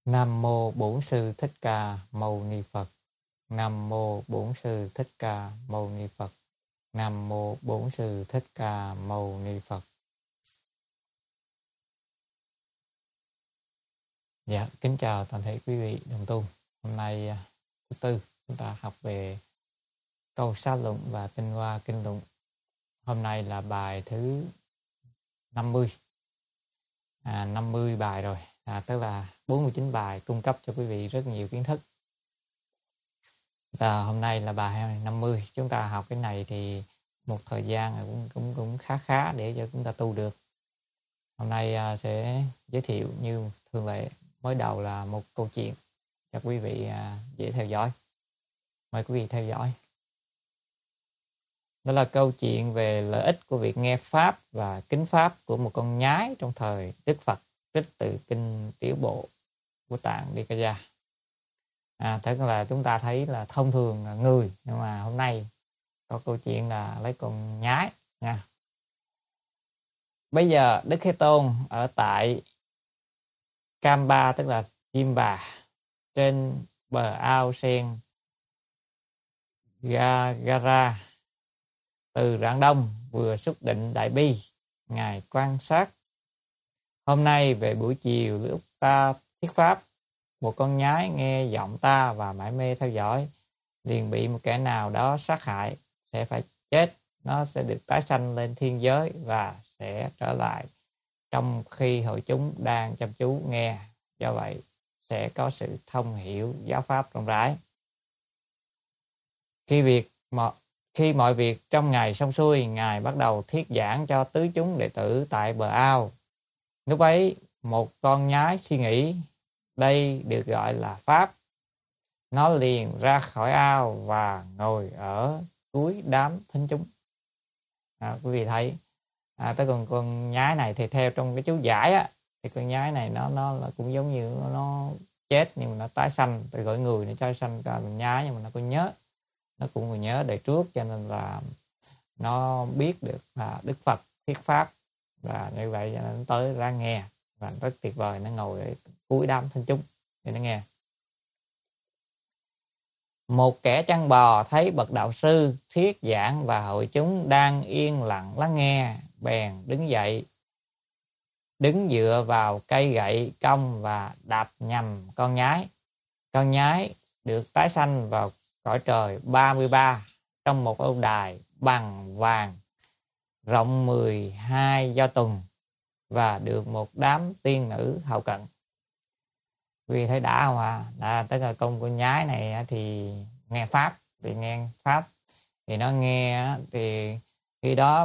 Nam mô Bổn Sư Thích Ca Mâu Ni Phật. Nam mô Bổn Sư Thích Ca Mâu Ni Phật. Nam mô Bổn Sư Thích Ca Mâu Ni Phật. Dạ, kính chào toàn thể quý vị đồng tu. Hôm nay thứ tư chúng ta học về câu sát luận và tinh hoa kinh luận. Hôm nay là bài thứ 50. 50 bài rồi. Tức là 49 bài cung cấp cho quý vị rất nhiều kiến thức. Và hôm nay là bài 50. Chúng ta học cái này thì một thời gian cũng khá để cho chúng ta tu được. Hôm nay sẽ giới thiệu như thường lệ. Mới đầu là một câu chuyện cho quý vị dễ theo dõi. Mời quý vị theo dõi. Đó là câu chuyện về lợi ích của việc nghe Pháp và kính Pháp của một con nhái trong thời Đức Phật, trích từ kinh Tiểu Bộ của Tạng Nikaya. Tức là chúng ta thấy là thông thường là người, nhưng mà hôm nay có câu chuyện là lấy con nhái nha. Bây giờ Đức Thế Tôn ở tại Kamba, tức là Chim Bà, trên bờ ao sen Gagara, từ Rạng Đông vừa xúc định đại bi. Ngài quan sát: hôm nay về buổi chiều lúc ta thuyết pháp, một con nhái nghe giọng ta và mải mê theo dõi, liền bị một kẻ nào đó sát hại, sẽ phải chết. Nó sẽ được tái sanh lên thiên giới và sẽ trở lại trong khi hội chúng đang chăm chú nghe. Do vậy sẽ có sự thông hiểu giáo pháp rộng rãi. Khi mọi việc trong ngày xong xuôi, Ngài bắt đầu thuyết giảng cho tứ chúng đệ tử tại bờ ao. Lúc ấy một con nhái suy nghĩ đây được gọi là Pháp. Nó liền ra khỏi ao và ngồi ở cuối đám thính chúng. Quý vị thấy, tới con nhái này thì theo trong cái chú giải á, thì con nhái này nó là cũng giống như nó chết nhưng mà nó tái sanh, từ gọi người nó tái sanh cả nhái, nhưng mà nó có nhớ, nó cũng còn nhớ đời trước, cho nên là nó biết được là Đức Phật thuyết pháp, và như vậy cho nên nó tới ra nghe, và rất tuyệt vời, nó ngồi ở cuối đám thính chúng để nó nghe. Một kẻ chăn bò thấy bậc đạo sư thuyết giảng và hội chúng đang yên lặng lắng nghe, bèn đứng dậy, đứng dựa vào cây gậy cong và đạp nhằm con nhái. Con nhái được tái sanh vào cõi trời 33 trong một lâu đài bằng vàng rộng 12 do tuần, và được một đám tiên nữ hầu cận. Vì thấy đã không ạ? Tức là con nhái này thì nghe Pháp, thì nghe Pháp thì nó nghe, thì khi đó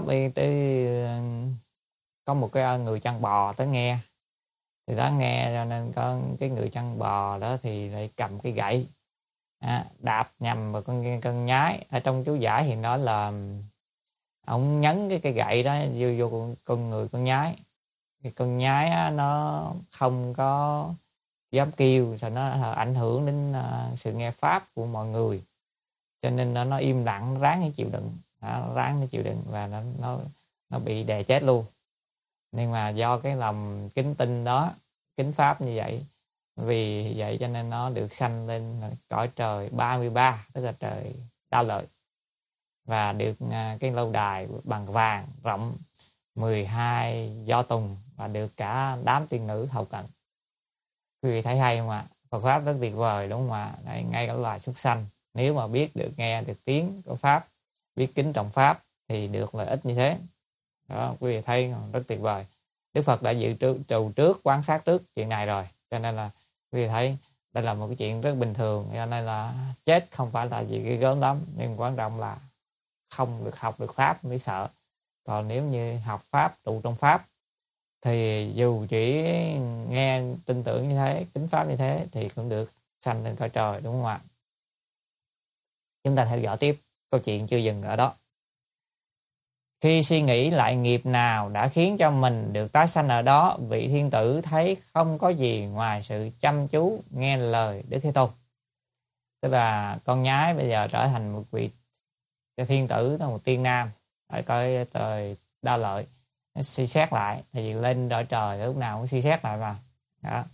có một cái người chăn bò tới nghe, thì đó nghe, cho nên có cái người chăn bò đó thì lại cầm cái gậy đạp nhằm vào con nhái. Ở trong chú giải thì nói là ông nhấn cái gậy đó vô con nhái. Thì con nhái nó không có dám kêu, rồi nó ảnh hưởng đến sự nghe Pháp của mọi người, cho nên nó im lặng, ráng để chịu đựng, và nó bị đè chết luôn. Nhưng mà do cái lòng kính tin đó, kính Pháp như vậy, vì vậy cho nên nó được sanh lên cõi trời 33, tức là trời Đao Lợi, và được cái lâu đài bằng vàng rộng 12 do tùng, và được cả đám tiên nữ hầu cận. Quý vị thấy hay không ạ? Phật Pháp rất tuyệt vời, đúng không ạ? Ngay cả loài súc sanh, nếu mà biết được nghe được tiếng của Pháp, biết kính trọng Pháp, thì được lợi ích như thế. Đó, quý vị thấy rất tuyệt vời. Đức Phật đã dự trù trước, quan sát trước chuyện này rồi, cho nên là quý vị thấy đây là một cái chuyện rất bình thường. Cho nên là chết không phải là gì ghê gớm lắm, nhưng quan trọng là không được học được Pháp mới sợ. Còn nếu như học Pháp, trụ trong Pháp, thì dù chỉ nghe tin tưởng như thế, kính Pháp như thế, thì cũng được sanh lên cõi trời, đúng không ạ? Chúng ta theo dõi tiếp, câu chuyện chưa dừng ở đó. Khi suy nghĩ lại nghiệp nào đã khiến cho mình được tái sanh ở đó, vị thiên tử thấy không có gì ngoài sự chăm chú nghe lời Đức Thế Tôn. Tức là con nhái bây giờ trở thành một vị thiên tử, một tiên nam ở cõi trời Đao Lợi. Nó suy xét lại, thì lên cõi trời lúc nào cũng suy xét lại mà. Đó.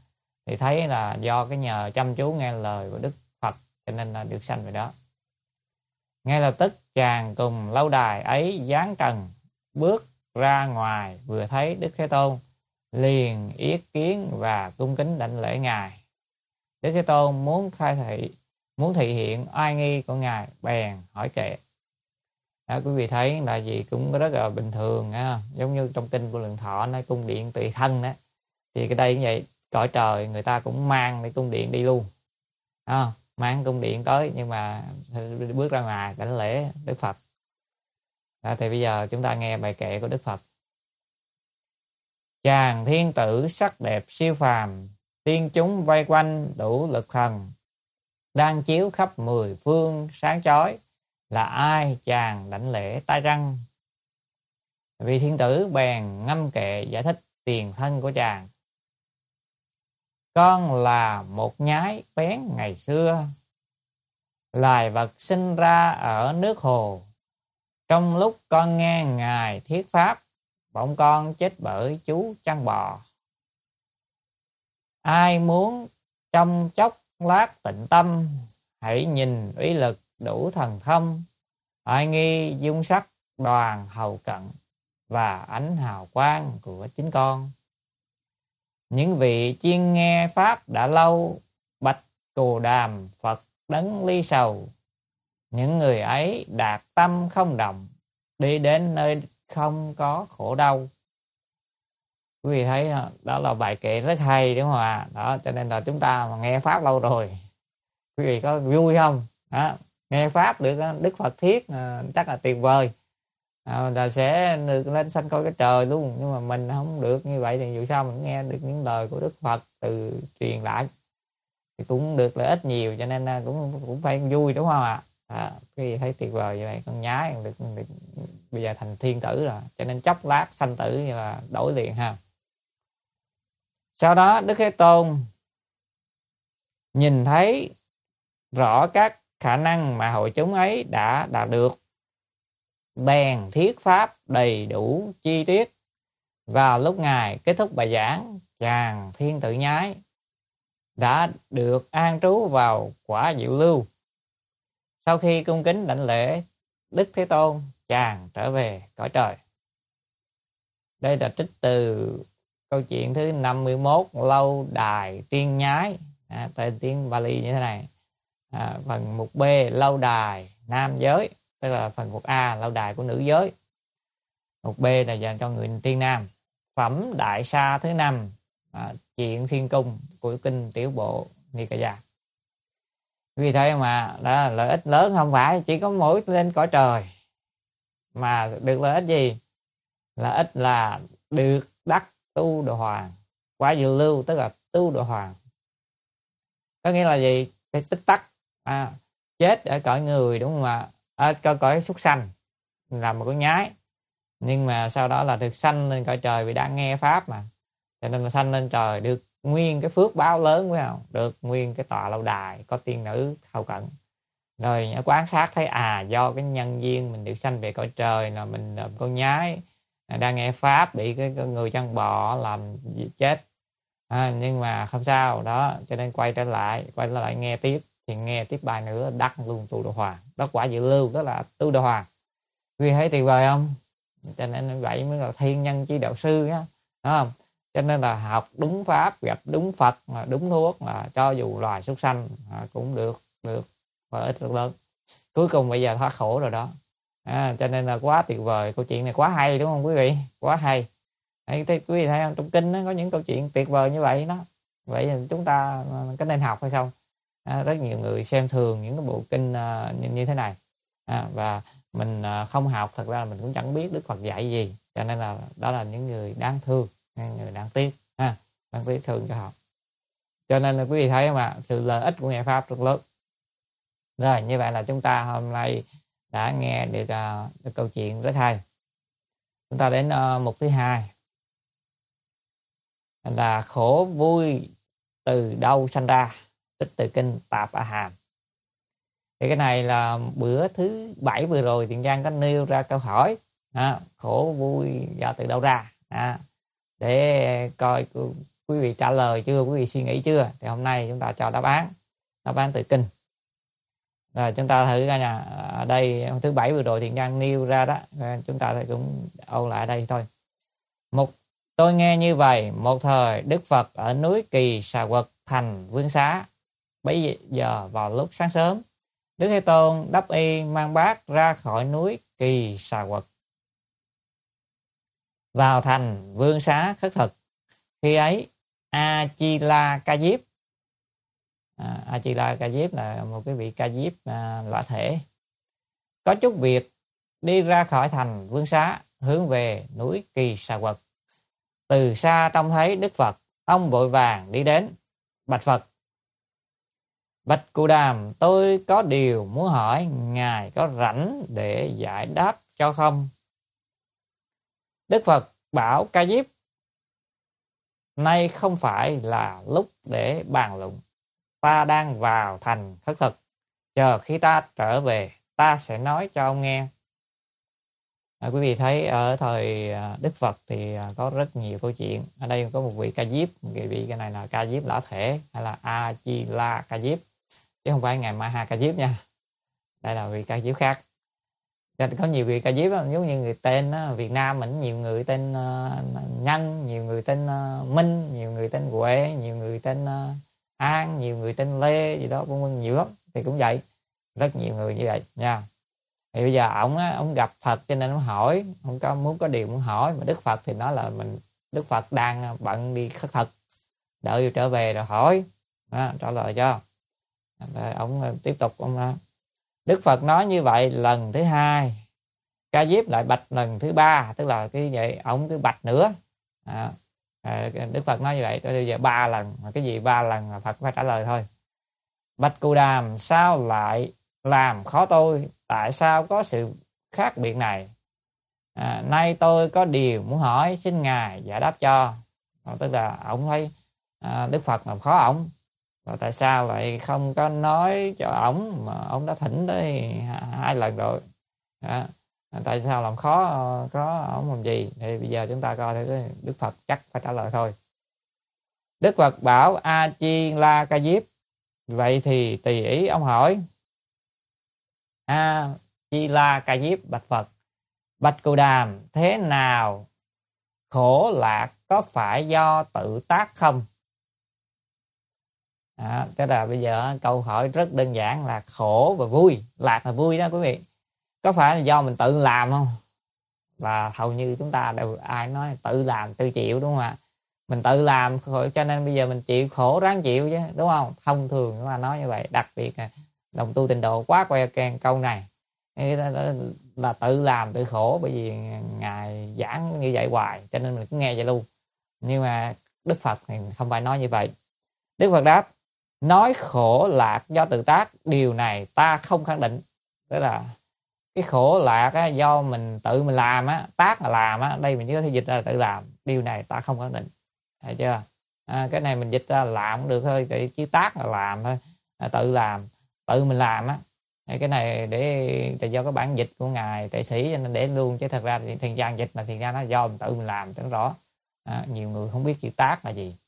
thì thấy là do cái nhờ chăm chú nghe lời của Đức Phật cho nên là được sanh về đó. Ngay lập tức chàng cùng lâu đài ấy giáng trần, bước ra ngoài, vừa thấy Đức Thế Tôn liền yết kiến và cung kính đảnh lễ ngài. Đức Thế Tôn muốn thị hiện oai nghi của ngài, bèn hỏi kệ. Đó, quý vị thấy là gì cũng rất là bình thường ha? Giống như trong kinh của Lượng Thọ nói cung điện tùy thân đó, thì cái đây cũng vậy, cõi trời người ta cũng mang cái cung điện đi luôn, mang cung điện tới, nhưng mà bước ra ngoài đảnh lễ Đức Phật. Đó, thì bây giờ chúng ta nghe bài kệ của Đức Phật. Chàng thiên tử sắc đẹp siêu phàm, tiên chúng vây quanh đủ lực thần, đang chiếu khắp mười phương sáng chói, là ai chàng đảnh lễ tay răng. Vị thiên tử bèn ngâm kệ giải thích tiền thân của chàng. Con là một nhái bén ngày xưa, loài vật sinh ra ở nước hồ. Trong lúc con nghe ngài thuyết pháp, bỗng con chết bởi chú chăn bò. Ai muốn trong chốc lát tịnh tâm, hãy nhìn uy lực đủ thần thông, oai nghi dung sắc đoàn hầu cận, và ánh hào quang của chính con. Những vị chuyên nghe pháp đã lâu, bạch cù đàm Phật đấng ly sầu. Những người ấy đạt tâm không động, đi đến nơi không có khổ đau. Quý vị thấy đó là bài kệ rất hay, đúng không ạ? Đó, cho nên là chúng ta mà nghe pháp lâu rồi, quý vị có vui không? Đó, nghe pháp được Đức Phật thuyết chắc là tuyệt vời, là sẽ được lên sanh coi cái trời luôn. Nhưng mà mình không được như vậy thì dù sao mình nghe được những lời của Đức Phật từ truyền lại thì cũng được lợi ích nhiều, cho nên cũng phải vui, đúng không ạ? Quý vị thấy tuyệt vời như vậy, con nhái được bây giờ thành thiên tử rồi, cho nên chốc lát sanh tử như là đổi liền ha. Sau đó Đức Thế Tôn nhìn thấy rõ các khả năng mà hội chúng ấy đã đạt được, bèn thuyết pháp đầy đủ chi tiết. Vào lúc ngài kết thúc bài giảng, chàng thiên tử nhái đã được an trú vào quả diệu lưu. Sau khi cung kính đảnh lễ Đức Thế Tôn, chàng trở về cõi trời. Đây là trích từ câu chuyện thứ 51, lâu đài tiên nhái, tên tiếng Bali như thế này. Phần mục B, lâu đài nam giới, tức là phần mục A, lâu đài của nữ giới. Mục B là dành cho người tiên nam. Phẩm đại sa thứ 5, chuyện thiên cung của kinh tiểu bộ Nikaya. Vì thế mà đó là lợi ích lớn, không phải chỉ có mỗi lên cõi trời mà được lợi ích gì? Lợi ích là được đắc tu đồ hoàng, quả diệu lưu, tức là tu đồ hoàng. Có nghĩa là gì? Cái tích tắc chết ở cõi người, đúng không ạ? Ở cõi súc sanh là một con nhái, nhưng mà sau đó là được sanh lên cõi trời vì đã nghe pháp mà, cho nên là sanh lên trời được nguyên cái phước báo lớn, phải không? Được nguyên cái tòa lâu đài có tiên nữ hầu cận, rồi quan sát thấy do cái nhân duyên mình được sanh về cõi trời, là mình là con nhái đang nghe pháp bị cái người chăn bò làm chết, nhưng mà không sao đó, cho nên quay trở lại nghe tiếp, thì nghe tiếp bài nữa đắc luôn tu đồ hoàng, đó quả diệu lưu, đó là tu đồ hoàng. Quý vị thấy tuyệt vời không? Cho nên vậy mới là thiên nhân chi đạo sư á, đúng không? Cho nên là học đúng pháp, gặp đúng Phật, đúng thuốc, là cho dù loài súc sanh cũng được lợi ích rất lớn. Cuối cùng bây giờ thoát khổ rồi đó. Cho nên là quá tuyệt vời, câu chuyện này quá hay, đúng không quý vị? Quá hay. Quý vị thấy không? Trong kinh nó có những câu chuyện tuyệt vời như vậy đó. Vậy chúng ta có nên học hay không? Rất nhiều người xem thường những cái bộ kinh như thế này, và mình không học, thật ra là mình cũng chẳng biết Đức Phật dạy gì, cho nên là đó là những người đáng thương, người đáng tiếc, đáng tiếc thương cho họ. Cho nên là quý vị thấy mà sự lợi ích của nghe pháp rất lớn. Rồi, như vậy là chúng ta hôm nay đã nghe được câu chuyện rất hay. Chúng ta đến mục thứ 2 là khổ vui từ đâu sanh ra, trích từ kinh Tạp A Hàm. Thì cái này là bữa thứ 7 vừa rồi Thiện Trang có nêu ra câu hỏi khổ vui do từ đâu ra, để coi quý vị trả lời chưa, quý vị suy nghĩ chưa? Thì hôm nay chúng ta cho đáp án từ kinh. Rồi chúng ta thử coi nha. Ở đây thứ bảy vừa rồi thì Giang nêu ra đó, chúng ta cũng ôn lại ở đây thôi. Tôi nghe như vậy, một thời Đức Phật ở núi Kỳ Xà Quật thành Vương Xá. Bấy giờ vào lúc sáng sớm, Đức Thế Tôn đắp y mang bát ra khỏi núi Kỳ Xà Quật, vào thành Vương Xá khất thực. Khi ấy A Chi La Ca Diếp, A Chi La Ca Diếp là một cái vị Ca Diếp lõa thể, có chút việc đi ra khỏi thành Vương Xá hướng về núi Kỳ Xà Quật. Từ xa trông thấy Đức Phật, ông vội vàng đi đến, bạch Phật: Bạch Cù Đàm, tôi có điều muốn hỏi, ngài có rảnh để giải đáp cho không? Đức Phật bảo Ca Diếp: nay không phải là lúc để bàn luận, ta đang vào thành khất thực, chờ khi ta trở về ta sẽ nói cho ông nghe. Quý vị thấy ở thời Đức Phật thì có rất nhiều câu chuyện. Ở đây có một vị Ca Diếp, cái này là Ca Diếp lõa thể hay là A Chi La Ca Diếp, chứ không phải ngài Ma Ha Ca Diếp nha. Đây là vị Ca Diếp khác. Có nhiều vị Ca Diếp giống như người tên Việt Nam mình, nhiều người tên Nhân, nhiều người tên Minh, nhiều người tên Huệ, nhiều người tên An, nhiều người tên Lê gì đó, vân vân, nhiều lắm. Thì cũng vậy, rất nhiều người như vậy nha. Thì bây giờ ông gặp Phật cho nên ông hỏi, ông muốn có điều muốn hỏi, mà Đức Phật thì nói là Đức Phật đang bận đi khất thực, đợi trở về rồi hỏi, trả lời cho. Ông tiếp tục, Đức Phật nói như vậy lần thứ hai, Ca Diếp lại bạch lần thứ ba, tức là cái vậy ông cứ bạch nữa. Đức Phật nói như vậy, tôi bây giờ 3 lần, mà cái gì 3 lần là Phật phải trả lời thôi. Bạch Cù Đàm, sao lại làm khó tôi? Tại sao có sự khác biệt này? Nay tôi có điều muốn hỏi, xin ngài giải đáp cho. Tức là ông thấy Đức Phật làm khó ổng, rồi tại sao lại không có nói cho ổng, mà ông đã thỉnh tới 2 lần rồi. Tại sao làm khó ổng làm gì? Thì bây giờ chúng ta coi thử Đức Phật chắc phải trả lời thôi. Đức Phật bảo A Chi La Ca Diếp: vậy thì tùy ý ông hỏi. A Chi La Ca Diếp bạch Phật: Bạch Cù Đàm, thế nào khổ lạc có phải do tự tác không? Tức là bây giờ câu hỏi rất đơn giản là khổ và vui, lạc là vui đó quý vị, có phải là do mình tự làm không? Và hầu như chúng ta đều ai nói tự làm tự chịu, đúng không ạ? Mình tự làm cho nên bây giờ mình chịu khổ, ráng chịu chứ, đúng không? Thông thường chúng ta nói như vậy, đặc biệt là đồng tu tịnh độ quá que can câu này là tự làm tự khổ, bởi vì ngài giảng như vậy hoài cho nên mình cứ nghe vậy luôn. Nhưng mà Đức Phật thì không phải nói như vậy. Đức Phật đáp: nói khổ lạc do tự tác, điều này ta không khẳng định. Tức là cái khổ lạc á, do mình tự mình làm á, tác là làm á, đây mình chỉ có thể dịch ra là tự làm, điều này ta không khẳng định, thấy chưa? Cái này mình dịch ra làm cũng được thôi, chứ tác là làm thôi, tự làm, tự mình làm á. Cái này để do cái bản dịch của ngài Tệ Sĩ cho nên để luôn, chứ thật ra thì Thiền Trang dịch mà Thiền Trang nó do mình tự mình làm cho nó rõ. Nhiều người không biết chữ tác là gì.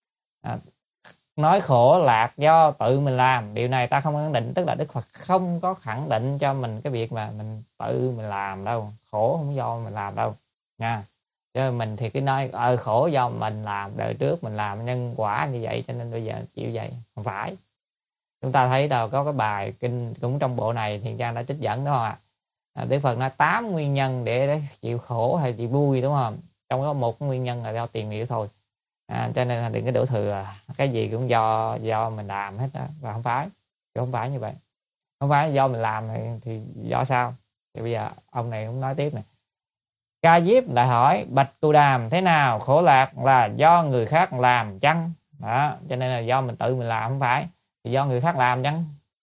Nói khổ lạc do tự mình làm, điều này ta không khẳng định, tức là Đức Phật không có khẳng định cho mình cái việc mà mình tự mình làm đâu, khổ không do mình làm đâu nha. Chứ mình thì cứ nói khổ do mình làm, đời trước mình làm nhân quả như vậy cho nên bây giờ chịu vậy, không phải. Chúng ta thấy đâu có cái bài kinh cũng trong bộ này Thiền Trang đã trích dẫn, đúng không ạ? Đức Phật nói 8 nguyên nhân để chịu khổ hay chịu vui, đúng không? Trong đó một nguyên nhân là do tiền nghiệp thôi. Cho nên là đừng có đổ thừa cái gì cũng do mình làm hết đó. Và không phải, chứ không phải như vậy. Không phải do mình làm thì do sao? Thì bây giờ ông này cũng nói tiếp này. Ca Diếp lại hỏi: Bạch Cù Đàm, thế nào khổ lạc là do người khác làm chăng? Đó, cho nên là do mình tự mình làm không phải, thì do người khác làm chăng?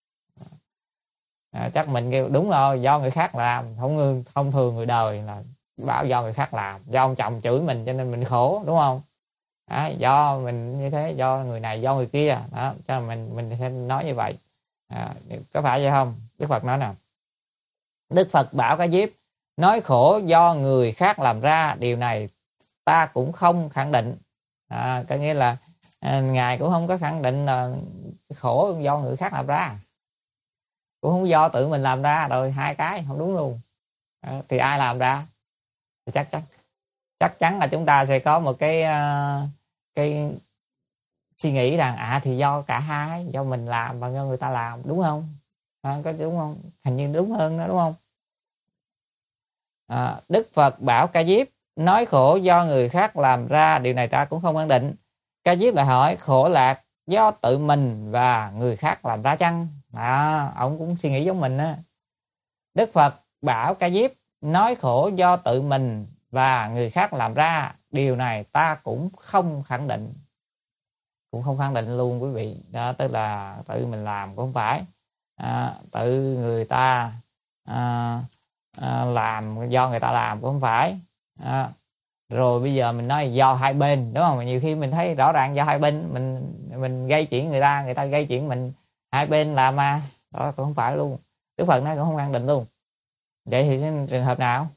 Chắc mình kêu đúng rồi, do người khác làm. Thông thường người đời là bảo do người khác làm, do ông chồng chửi mình cho nên mình khổ, đúng không? Do mình như thế, do người này, do người kia đó, cho mình sẽ nói như vậy. Có phải vậy không? Đức Phật nói nào. Đức Phật bảo Ca Diếp: nói khổ do người khác làm ra, điều này ta cũng không khẳng định. Có nghĩa là Ngài cũng không có khẳng định là khổ do người khác làm ra, cũng không do tự mình làm ra, rồi hai cái không đúng luôn. Thì ai làm ra? Thì chắc chắn là chúng ta sẽ có một cái suy nghĩ rằng thì do cả hai, do mình làm và do người ta làm, đúng không? Có đúng không? Hình như đúng hơn đó, đúng không? Đức Phật bảo Ca Diếp nói khổ do người khác làm ra, điều này ta cũng không khẳng định. Ca Diếp lại hỏi khổ lạc do tự mình và người khác làm ra chăng? Ông cũng suy nghĩ giống mình á. Đức Phật bảo Ca Diếp nói khổ do tự mình và người khác làm ra, điều này ta cũng không khẳng định. Cũng không khẳng định luôn quý vị. Đó, tức là tự mình làm cũng không phải, tự người ta làm, do người ta làm cũng không phải. Rồi bây giờ mình nói do hai bên, đúng không? Nhiều khi mình thấy rõ ràng do hai bên, mình gây chuyện người ta gây chuyện mình, hai bên làm mà. Đó cũng không phải luôn. Đức Phật nói cũng không khẳng định luôn. Vậy thì trường hợp nào?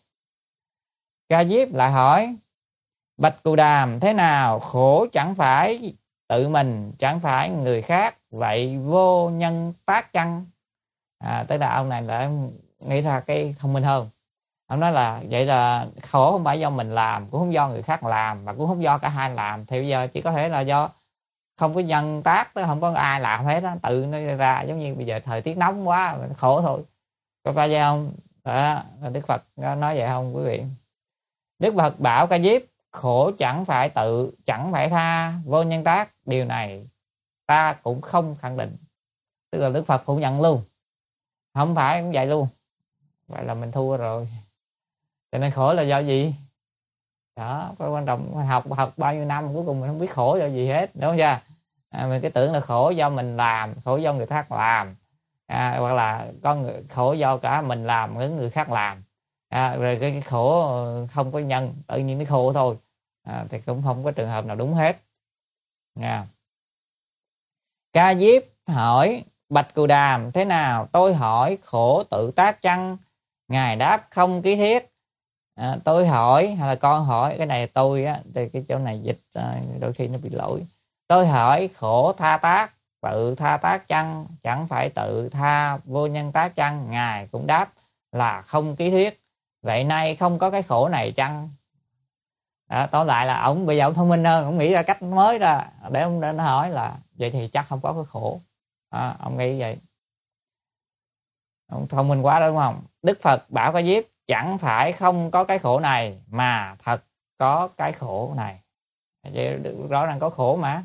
Ca Diếp lại hỏi Bạch Cù Đàm, thế nào khổ chẳng phải tự mình, chẳng phải người khác, vậy vô nhân tác chăng? Tức là ông này lại nghĩ ra cái thông minh hơn. Ông nói là vậy là khổ không phải do mình làm, cũng không do người khác làm, mà cũng không do cả hai làm. Thì bây giờ chỉ có thể là do không có nhân tác, tức không có ai làm hết đó, tự nó ra. Giống như bây giờ thời tiết nóng quá, khổ thôi. Có phải vậy không? Đó, Đức Phật nói vậy không quý vị? Đức Phật bảo Ca Diếp khổ chẳng phải tự, chẳng phải tha, vô nhân tác, điều này ta cũng không khẳng định. Tức là Đức Phật phủ nhận luôn, không phải cũng vậy luôn. Vậy là mình thua rồi. Cho nên khổ là do gì? Đó, cái quan trọng. Học bao nhiêu năm cuối cùng mình không biết khổ do gì hết, đúng không chưa? Mình cứ tưởng là khổ do mình làm, khổ do người khác làm, hoặc là có người khổ do cả mình làm với người khác làm. Rồi cái khổ không có nhân, tự nhiên nó khổ thôi. Thì cũng không có trường hợp nào đúng hết nha. Ca Diếp hỏi Bạch Cù Đàm, thế nào tôi hỏi khổ tự tác chăng? Ngài đáp không ký thiết. Tôi hỏi hay là con hỏi, cái này tôi á, thì cái chỗ này dịch đôi khi nó bị lỗi. Tôi hỏi khổ tha tác, tự tha tác chăng? Chẳng phải tự tha, vô nhân tác chăng? Ngài cũng đáp là không ký thiết. Vậy nay không có cái khổ này chăng? Tóm lại là ông bây giờ ông thông minh hơn, ông nghĩ ra cách mới ra để ông nó hỏi là vậy thì chắc không có cái khổ. Ông nghĩ vậy, ông thông minh quá đó, đúng không? Đức Phật bảo Ca Diếp chẳng phải không có cái khổ này, mà thật có cái khổ này. Vậy rõ ràng có khổ mà.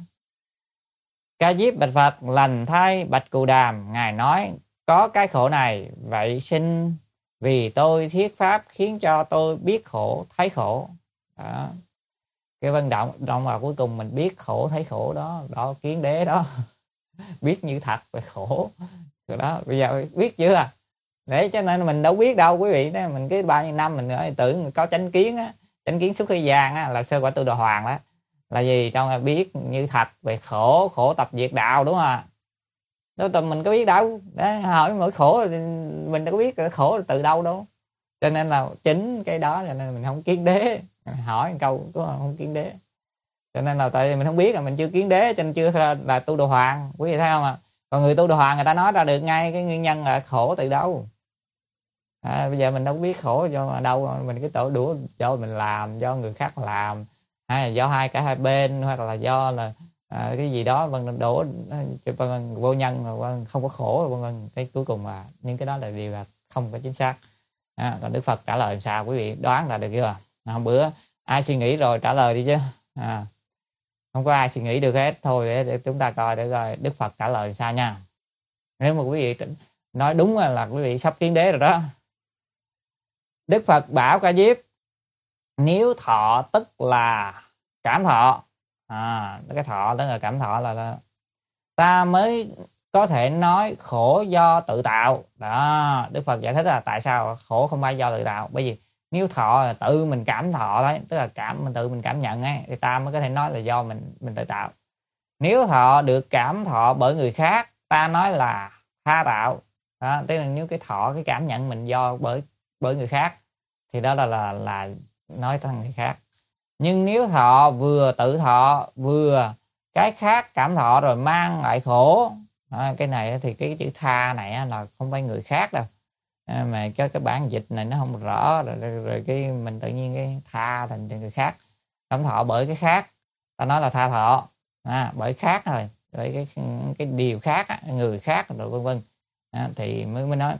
Ca Diếp bạch Phật, lành thay Bạch Cù Đàm, Ngài nói có cái khổ này, vậy xin vì tôi thuyết pháp khiến cho tôi biết khổ thấy khổ. Đó. Cái vận động vào cuối cùng mình biết khổ thấy khổ đó, đó kiến đế đó. Biết như thật về khổ rồi đó. Bây giờ biết chưa? Để cho nên mình đâu biết đâu quý vị. Đó mình cái bao nhiêu năm mình tưởng có chánh kiến á, chánh kiến xuất thế gian á, là sơ quả Tu Đà Hoàng đó. Là gì? Trong là biết như thật về khổ, khổ tập diệt đạo, đúng không ạ? Đó tụi mình có biết đâu. Đó, hỏi mỗi khổ mình đâu có biết khổ là từ đâu đâu. Cho nên là chính cái đó cho nên mình không kiến đế. Hỏi một câu cũng không kiến đế. Cho nên là tại vì mình không biết là mình chưa kiến đế, cho nên chưa là Tu Đà Hoàng. Quý vị thấy không ạ? Còn người Tu Đà Hoàng người ta nói ra được ngay cái nguyên nhân là khổ từ đâu. Bây giờ mình đâu biết khổ do đâu, mình cứ tổ đũa cho mình làm, do người khác làm, hay là do cả hai bên, hoặc là do là cái gì đó vân đổ vô nhân, không có khổ vân. Cái cuối cùng là những cái đó là điều là không có chính xác. Còn Đức Phật trả lời làm sao quý vị đoán là được chưa? Hôm bữa ai suy nghĩ rồi trả lời đi chứ. Không có ai suy nghĩ được hết. Thôi để chúng ta coi để coi Đức Phật trả lời làm sao nha. Nếu mà quý vị nói đúng là quý vị sắp kiến đế rồi đó. Đức Phật bảo Ca Diếp, nếu thọ tức là cảm thọ. Cái thọ tức là cảm thọ là ta mới có thể nói khổ do tự tạo. Đó, Đức Phật giải thích là tại sao khổ không phải do tự tạo. Bởi vì nếu thọ là tự mình cảm thọ đấy, tức là tự mình cảm nhận ấy, thì ta mới có thể nói là do mình tự tạo. Nếu thọ được cảm thọ bởi người khác, ta nói là tha tạo. Đó, tức là nếu cái thọ, cái cảm nhận mình do bởi người khác, thì đó là nói thằng người khác. Nhưng nếu thọ vừa tự thọ vừa cái khác cảm thọ rồi mang lại khổ, cái này thì cái chữ tha này là không phải người khác đâu, mà cái bản dịch này nó không rõ, rồi cái mình tự nhiên cái tha thành người khác. Cảm thọ bởi cái khác, ta nói là tha thọ bởi khác thôi, bởi cái điều khác người khác rồi vân vân, thì mới nói.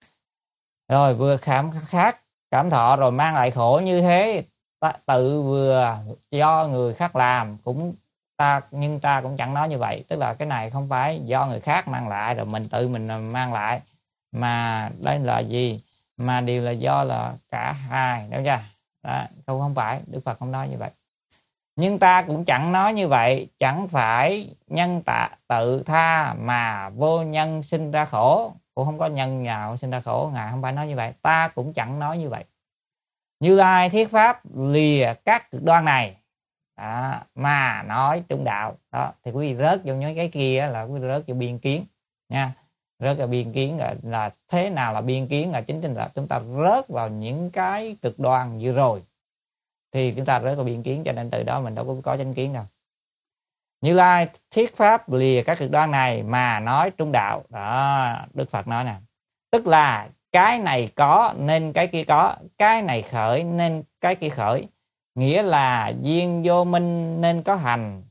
Rồi vừa khác cảm thọ rồi mang lại khổ như thế, tự vừa do người khác làm cũng nhưng ta cũng chẳng nói như vậy. Tức là cái này không phải do người khác mang lại rồi mình tự mình mang lại, mà đây là gì, mà đều là do là cả hai, đúng chưa? Đó, không phải, Đức Phật không nói như vậy. Nhưng ta cũng chẳng nói như vậy, chẳng phải nhân tự tha mà vô nhân sinh ra khổ, cũng không có nhân nào sinh ra khổ. Ngài không phải nói như vậy, ta cũng chẳng nói như vậy. Như Lai thuyết pháp lìa các cực đoan này mà nói trung đạo. Đó thì quý vị rớt vô những cái kia là quý vị rớt vô biên kiến nha. Rớt vào biên kiến là thế nào là biên kiến, là chính là chúng ta rớt vào những cái cực đoan vừa rồi thì chúng ta rớt vào biên kiến, cho nên từ đó mình đâu có chánh kiến đâu. Như Lai thuyết pháp lìa các cực đoan này mà nói trung đạo. Đó, Đức Phật nói nè, tức là cái này có nên cái kia có, cái này khởi nên cái kia khởi, nghĩa là duyên vô minh nên có hành,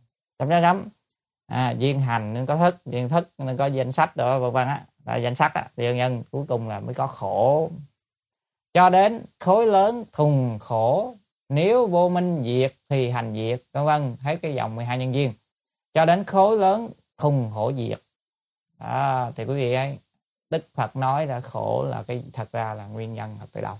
duyên hành nên có thức, duyên thức nên có danh sách đó, vân vân là danh sách duyên nhân, cuối cùng là mới có khổ. Cho đến khối lớn thùng khổ, nếu vô minh diệt thì hành diệt, vân vân, thấy cái dòng 12 nhân duyên cho đến khối lớn thùng khổ diệt. Thì quý vị ấy, Đức Phật nói là khổ là cái thật ra là nguyên nhân là từ đâu?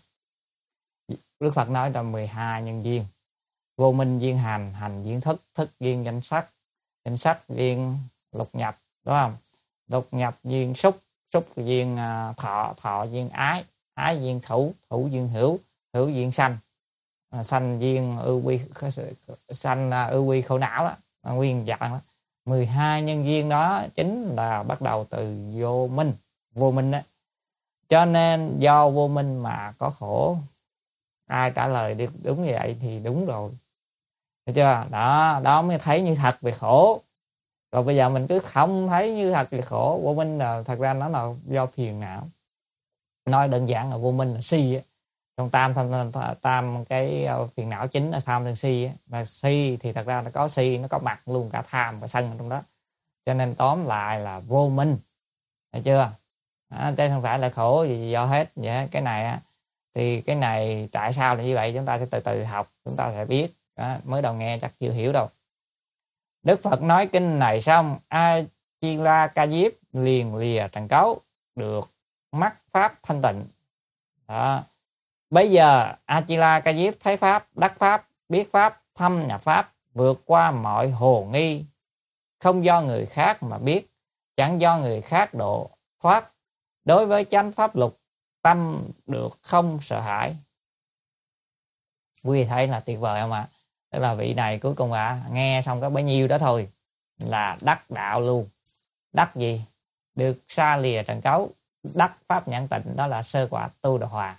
Đức Phật nói là 12 nhân duyên: vô minh duyên hành, hành duyên thức, thức duyên danh sắc, danh sắc duyên lục nhập, đúng không? Lục nhập duyên xúc, xúc duyên thọ, thọ duyên ái, ái duyên thủ, thủ duyên hữu, hữu duyên sanh, sanh duyên ưu quy, sanh ưu quy khổ não đó, nguyên dạng đó. 12 nhân duyên đó chính là bắt đầu từ vô minh, vô minh đó. Cho nên do vô minh mà có khổ. Ai trả lời được đúng như vậy thì đúng rồi, thấy chưa? Đó mới thấy như thật về khổ. Rồi bây giờ mình cứ không thấy như thật về khổ. Vô minh là thật ra nó là do phiền não. Nói đơn giản là vô minh là si á. Trong tam cái phiền não chính là tham sân si á. Mà si thì thật ra nó có si, nó có mặt luôn cả tham và sân trong đó. Cho nên tóm lại là vô minh, thấy chưa? Chứ không phải là khổ gì do hết vậy. Cái này á, thì cái này tại sao là như vậy chúng ta sẽ từ từ học, chúng ta sẽ biết. Mới đầu nghe chắc chưa hiểu đâu. Đức Phật nói kinh này xong, A-di-la-ca-diếp liền lìa trần cấu, được mắt pháp thanh tịnh. Đó. Bây giờ A-di-la-ca-diếp thấy pháp, đắc pháp, biết pháp, thâm nhập pháp, vượt qua mọi hồ nghi, không do người khác mà biết, chẳng do người khác độ thoát. Đối với chánh pháp lục, tâm được không sợ hãi. Quý vị thấy là tuyệt vời không ạ? Tức là vị này cuối cùng nghe xong có bấy nhiêu đó thôi là đắc đạo luôn. Đắc gì? Được xa lìa trần cấu, đắc pháp nhãn tịnh, đó là sơ quả tu đà hòa.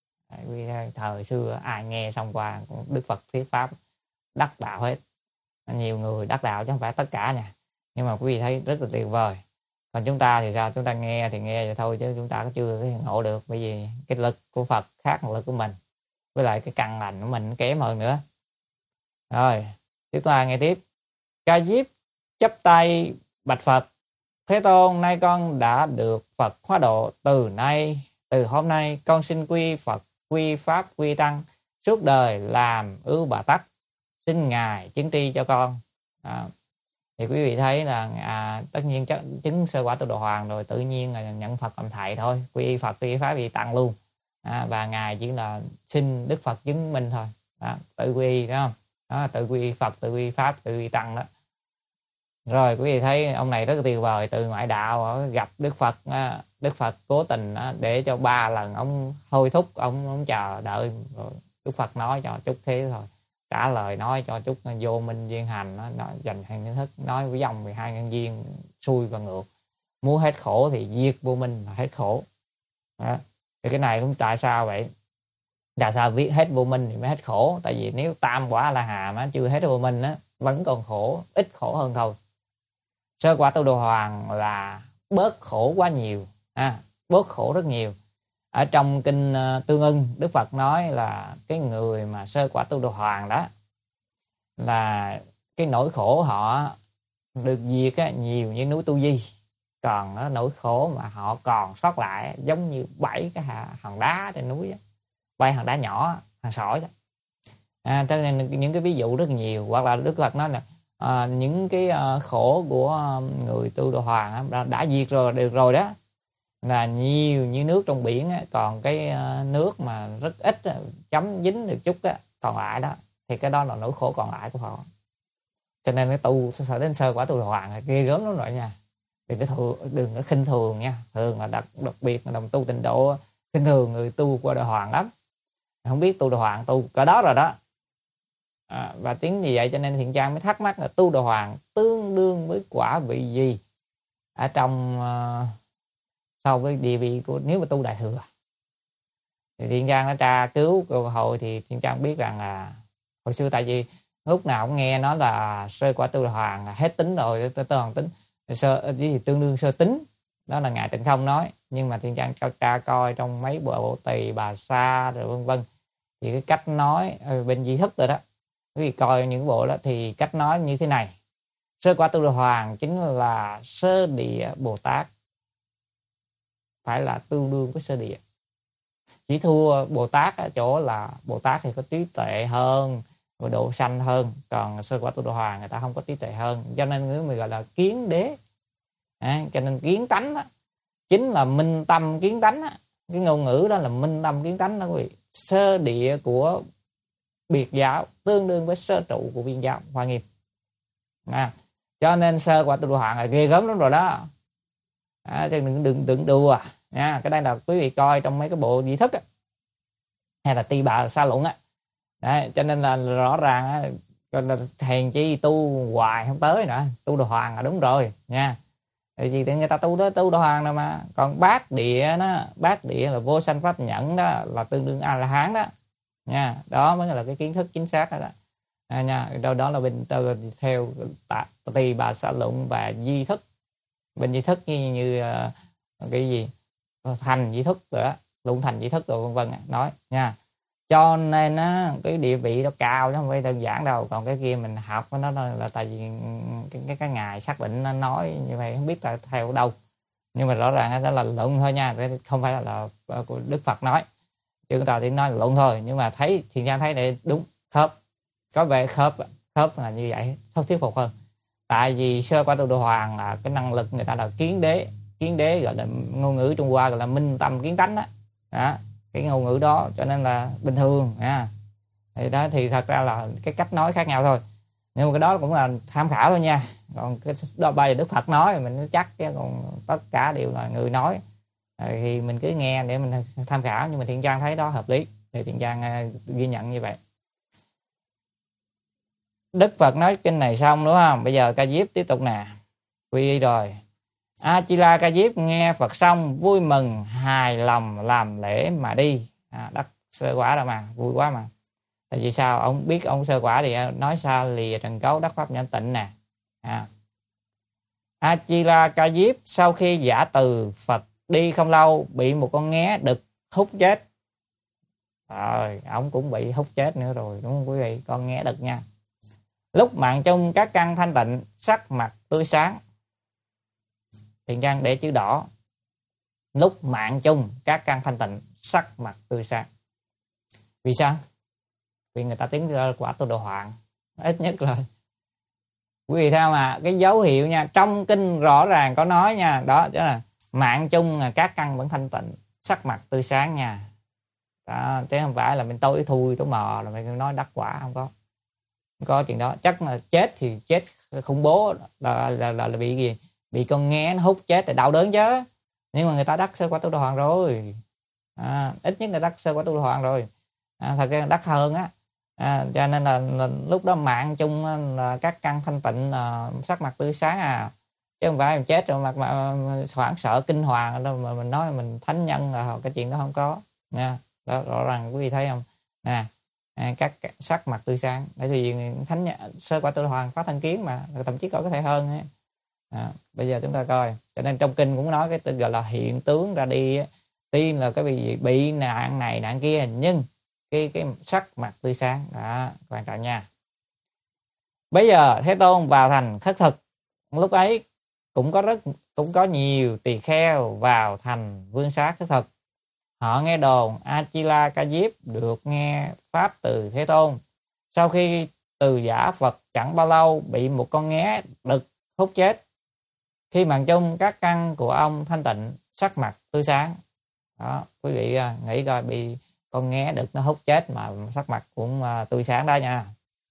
Thời xưa ai nghe xong qua Đức Phật thuyết pháp đắc đạo hết. Nhiều người đắc đạo chứ không phải tất cả nha. Nhưng mà quý vị thấy rất là tuyệt vời. Còn chúng ta thì sao? Chúng ta nghe thì nghe vậy thôi chứ chúng ta có chưa ngộ được. Bởi vì cái lực của Phật khác lực của mình, với lại cái căn lành của mình kém hơn nữa. Rồi chúng ta nghe tiếp. Ca Diếp chắp tay bạch Phật: Thế Tôn, nay con đã được Phật hóa độ, từ hôm nay con xin quy Phật, quy Pháp, quy Tăng, suốt đời làm ưu bà tắc, xin Ngài chứng tri cho con. Thì quý vị thấy là tất nhiên chứng sơ quả tu đà hoàng rồi, tự nhiên là nhận Phật làm thầy thôi, quy Phật, quy Pháp, quy Tăng luôn. Và Ngài chỉ là xin Đức Phật chứng minh thôi. Tự quy, đúng không? Tự quy Phật, tự quy Pháp, tự quy Tăng đó. Rồi quý vị thấy ông này rất là tuyệt vời. Từ ngoại đạo gặp Đức Phật, Đức Phật cố tình để cho 3 lần ông thôi thúc, ông chờ đợi. Rồi Đức Phật nói cho chút thế thôi, trả lời nói cho chút vô minh duyên hành, nó dành hành nhân thức, nói với dòng 12 nhân duyên xuôi và ngược. Muốn hết khổ thì diệt vô minh là hết khổ. Thì cái này cũng tại sao vậy? Tại sao viết hết vô minh thì mới hết khổ? Tại vì nếu tam quả La Hàm á chưa hết vô minh á vẫn còn khổ, ít khổ hơn thôi. Sơ quả Tu Đà Hoàng là bớt khổ quá nhiều, bớt khổ rất nhiều. Ở trong kinh Tương Ưng, Đức Phật nói là cái người mà sơ quả Tu Đà Hoàng đó là cái nỗi khổ họ được diệt á, nhiều như núi Tu Di. Còn đó, nỗi khổ mà họ còn sót lại giống như 7 cái hòn đá trên núi á, 7 hòn đá nhỏ, hòn sỏi đó. Cho nên những cái ví dụ rất nhiều. Hoặc là Đức Phật nói là những cái khổ của người Tu Đà Hoàng á, đã diệt rồi, được rồi đó, là nhiều như nước trong biển á, còn cái nước mà rất ít á, chấm dính được chút á, còn lại đó thì cái đó là nỗi khổ còn lại của họ. Cho nên cái tu sợ đến sơ quả Tu Đà Hoàng là ghê gớm lắm rồi nha. Đừng có khinh thường nha. Thường là đặc biệt là đồng tu tịnh độ khinh thường người tu qua Đà Hoàng lắm, không biết Tu Đà Hoàng tu cỡ đó rồi đó. Và chính vì vậy cho nên Thiện Trang mới thắc mắc là Tu Đà Hoàng tương đương với quả vị gì ở trong so với địa vị của nếu mà tu Đại Thừa. Thì Thiện Trang nó tra cứu cơ hội thì Thiện Trang biết rằng là hồi xưa tại vì lúc nào cũng nghe nói là sơ quả Tu Đà Hoàng hết tính rồi, tới hoàn tính, sơ thì tương đương sơ tính, đó là ngài Tịnh Không nói. Nhưng mà Thiện Trang tra coi trong mấy bộ Tỳ Bà Sa rồi vân vân thì cái cách nói bên Di Thức rồi đó, quý vị coi những bộ đó thì cách nói như thế này: sơ quả Tu Đà Hoàng chính là sơ địa Bồ Tát, phải là tương đương với sơ địa, chỉ thua Bồ Tát ở chỗ là Bồ Tát thì có trí tuệ hơn, độ sanh hơn, còn sơ quả Tu Đà Hoàng người ta không có trí tuệ hơn, cho nên người mình gọi là kiến đế. Cho nên kiến tánh đó chính là minh tâm kiến tánh đó. Cái ngôn ngữ đó là minh tâm kiến tánh đó quý vị. Sơ địa của biệt giáo tương đương với sơ trụ của viên giáo Hoa Nghiêm. Cho nên sơ quả Tu Đà Hoàng là ghê gớm lắm rồi đó. Chứ đừng đùa nha. Cái đây là quý vị coi trong mấy cái bộ Di Thức á, hay là Tỳ Bà Sa Luận á. Đấy, cho nên là rõ ràng á, là hèn chi tu hoài không tới nữa. Tu Đà Hoàng là đúng rồi nha. Vì người ta tu Đà Hoàng đâu mà. Còn bát địa đó, bát địa là vô sanh pháp nhẫn đó, là tương đương A La Hán đó nha. Đó mới là cái kiến thức chính xác đó, nha. Đó là bên theo Tỳ Bà Sa Luận và Di Thức. Bên Di Thức như cái gì thành Di Thức rồi đó, luận thành Di Thức rồi vân vân nói nha. Cho nên á, cái địa vị nó cao chứ không phải đơn giản đâu. Còn cái kia mình học nó là tại vì cái ngài xác định nó nói như vậy, không biết là theo đâu, nhưng mà rõ ràng đó là luận thôi nha, không phải là của Đức Phật nói, chứ người ta chỉ nói là luận thôi. Nhưng mà thấy Thiện Trang thấy này đúng, khớp, có vẻ khớp là như vậy, sâu thuyết phục hơn. Tại vì sơ quả Tu Đà Hoàng là cái năng lực người ta là kiến đế gọi là ngôn ngữ Trung Hoa gọi là minh tâm kiến tánh đó. Cái ngôn ngữ đó cho nên là bình thường nha. Thì đó thì thật ra là cái cách nói khác nhau thôi, nhưng mà cái đó cũng là tham khảo thôi nha. Còn cái đó bây giờ Đức Phật nói mình chắc, chứ còn tất cả đều là người nói thì mình cứ nghe để mình tham khảo. Nhưng mà Thiện Trang thấy đó hợp lý thì Thiện Trang ghi nhận như vậy. Đức Phật nói kinh này xong đúng không? Bây giờ Ca Diếp tiếp tục nè. Quy y rồi. A Chi La Ca Diếp nghe Phật xong vui mừng hài lòng làm lễ mà đi. Đắc sơ quả rồi mà, vui quá mà. Tại vì sao? Ông biết ông sơ quả thì nói xa lìa trần cấu đắc pháp nhãn tịnh nè. A Chi La Ca Diếp sau khi giả từ Phật đi không lâu bị một con nghé đực hút chết. Rồi, ông cũng bị hút chết nữa rồi đúng không quý vị? Con nghé đực nha. Lúc mạng chung các căn thanh tịnh, sắc mặt tươi sáng. Thiện Trang để chữ đỏ. Lúc mạng chung các căn thanh tịnh, sắc mặt tươi sáng. Vì sao? Vì người ta tiến ra quả Tu Đà Hoàng. Ít nhất là quý vị theo mà cái dấu hiệu nha, trong kinh rõ ràng có nói nha, đó chứ là mạng chung là các căn vẫn thanh tịnh, sắc mặt tươi sáng nha. Đó, chứ không phải là mình tối thui tối mò là mình nói đắc quả, không có chuyện đó. Chắc là chết thì chết khủng bố, là bị gì, bị con nghé nó hút chết thì đau đớn chứ. Nhưng mà người ta đắc sơ quả Tu Đà Hoàng rồi, ít nhất là đắc sơ quả Tu Đà Hoàng rồi, thật ra đắc hơn á. Cho nên là lúc đó mạng chung là các căn thanh tịnh, sắc mặt tươi sáng chứ không phải mình chết rồi mặt mà hoảng sợ kinh hoàng đâu mà mình nói mình thánh nhân là cái chuyện đó không có nha. Đó, rõ ràng quý vị thấy không, các sắc mặt tươi sáng. Bởi vì thánh sơ quả Tu Đà Hoàng phát thân kiến mà, thậm chí có thể hơn. Bây giờ chúng ta coi, cho nên trong kinh cũng nói cái gọi là hiện tướng ra đi, tuy là cái bị nạn này nạn kia, nhưng cái sắc mặt tươi sáng đó quan trọng nha. Bây giờ Thế Tôn vào thành khất thực, lúc ấy cũng có nhiều tỳ kheo vào thành vương xá khất thực. Họ nghe đồn A-chi-la Ca Diếp được nghe pháp từ Thế Tôn. Sau khi từ giả Phật chẳng bao lâu bị một con nghé đực hút chết. Khi màn chung các căn của ông thanh tịnh, sắc mặt tươi sáng. Đó, quý vị nghĩ coi, bị con nghé đực nó hút chết mà sắc mặt cũng tươi sáng đó nha.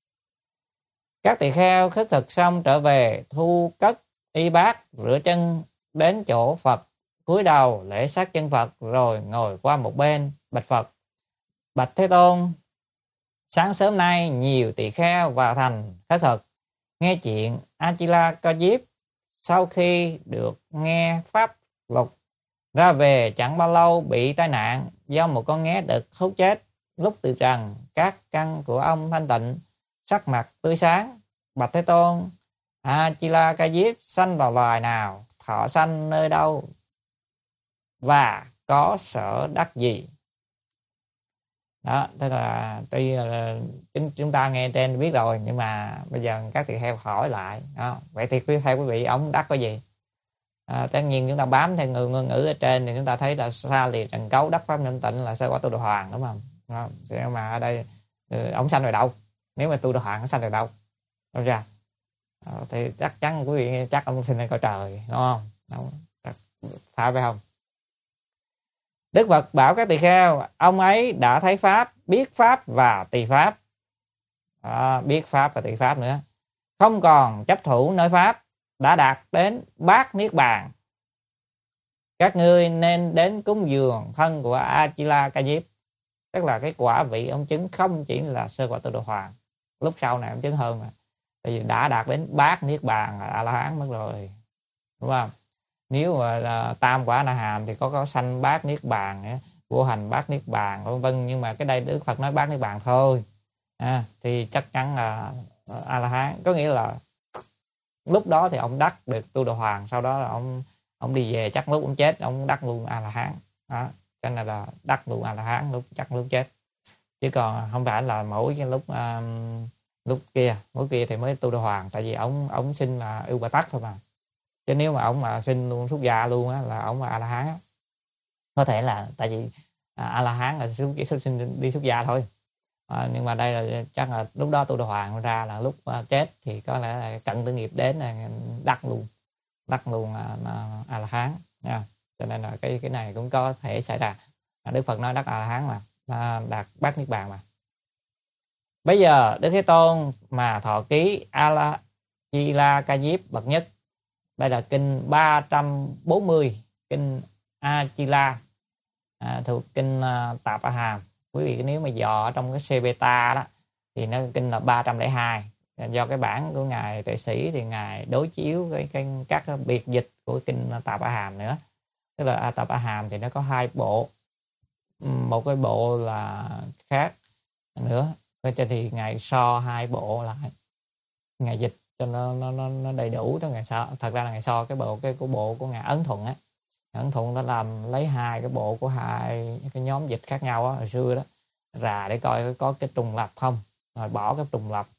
Các tỳ kheo khất thực xong trở về, thu cất y bát, rửa chân đến chỗ Phật, cúi đầu lễ sát chân Phật, rồi ngồi qua một bên bạch Phật: Bạch Thế Tôn, sáng sớm nay nhiều tỳ kheo vào thành khất thực, nghe chuyện A-chi-la Ca Diếp sau khi được nghe pháp lục ra về chẳng bao lâu bị tai nạn do một con nghé đực hút chết. Lúc từ trần, các căn của ông thanh tịnh, sắc mặt tươi sáng. Bạch Thế Tôn, A-chi-la Ca Diếp sanh vào loài nào, thọ sanh nơi đâu và có sở đắc gì? Đó, tức là tuy là chúng ta nghe trên biết rồi, nhưng mà bây giờ các tỳ kheo hỏi lại đó. Vậy thì theo quý vị, ông đắc cái gì? Tất nhiên chúng ta bám theo ngôn ngữ ở trên thì chúng ta thấy là xa lìa trần cấu, đắc pháp thanh tịnh là sơ quả Tu Đà Hoàng, đúng không? Đó. Mà ở đây ông sanh rồi đâu? Nếu mà Tu Đà Hoàng ông sanh rồi đâu? Đâu ra? Thì chắc chắn quý vị chắc ông sinh lên cõi trời, đúng không? Đúng. Phải không? Đức Phật bảo các tỳ kheo, ông ấy đã thấy pháp, biết pháp và tỳ pháp. Biết pháp và tỳ pháp nữa, không còn chấp thủ nơi pháp, đã đạt đến bát niết bàn. Các ngươi nên đến cúng dường thân của A-chi-la Ca Diếp. Tức là cái quả vị ông chứng không chỉ là sơ quả Tu Đà Hoàng, lúc sau này ông chứng hơn mà. Tại vì đã đạt đến bát niết bàn là A-la-hán mất rồi, đúng không? Nếu mà là tam quả Na Hàm thì có sanh bát niết bàn, vô hành bát niết bàn, vân vân. Nhưng mà cái đây Đức Phật nói bát niết bàn thôi, thì chắc chắn là A-la-hán. Có nghĩa là lúc đó thì ông đắc được Tu Đà Hoàng, sau đó là ông đi về, chắc lúc ông chết ông đắc luôn A-la-hán. Đó, cho nên là đắc luôn A-la-hán lúc chết, chứ còn không phải là mỗi cái lúc kia thì mới Tu Đà Hoàng. Tại vì ông sinh là Ưu Bà Tắc thôi mà, chứ nếu mà ông mà sinh luôn xuất gia luôn á là ông là A-la-hán. Có thể là tại vì A-la-hán là xuất sinh đi xuất gia thôi, nhưng mà đây là chắc là lúc đó Tu Đà Hoàng ra là lúc chết thì có lẽ là cận tử nghiệp đến là đắc luôn A-la-hán nha. Cho nên là cái này cũng có thể xảy ra. Đức Phật nói đắc A-la-hán mà đạt bát niết bàn mà. Bây giờ Đức Thế Tôn mà thọ ký A-chi-la Ca Diếp bậc nhất. Đây là kinh 340, kinh A-chi-la, thuộc kinh Tạp A Hàm. Quý vị nếu mà dò ở trong cái C-beta đó thì nó kinh là 302. Do cái bản của ngài Tuệ Sĩ thì ngài đối chiếu các biệt dịch của kinh Tạp A Hàm nữa. Tức là Tạp A Hàm thì nó có hai bộ, một cái bộ là khác nữa, thì ngài so hai bộ lại, ngài dịch cho nó đầy đủ. Cho ngài so, thật ra là ngài so cái bộ của ngài Ấn Thuận á. Ấn Thuận nó làm lấy hai cái bộ của hai cái nhóm dịch khác nhau á, hồi xưa đó, rà để coi có cái trùng lập không, rồi bỏ cái trùng lập,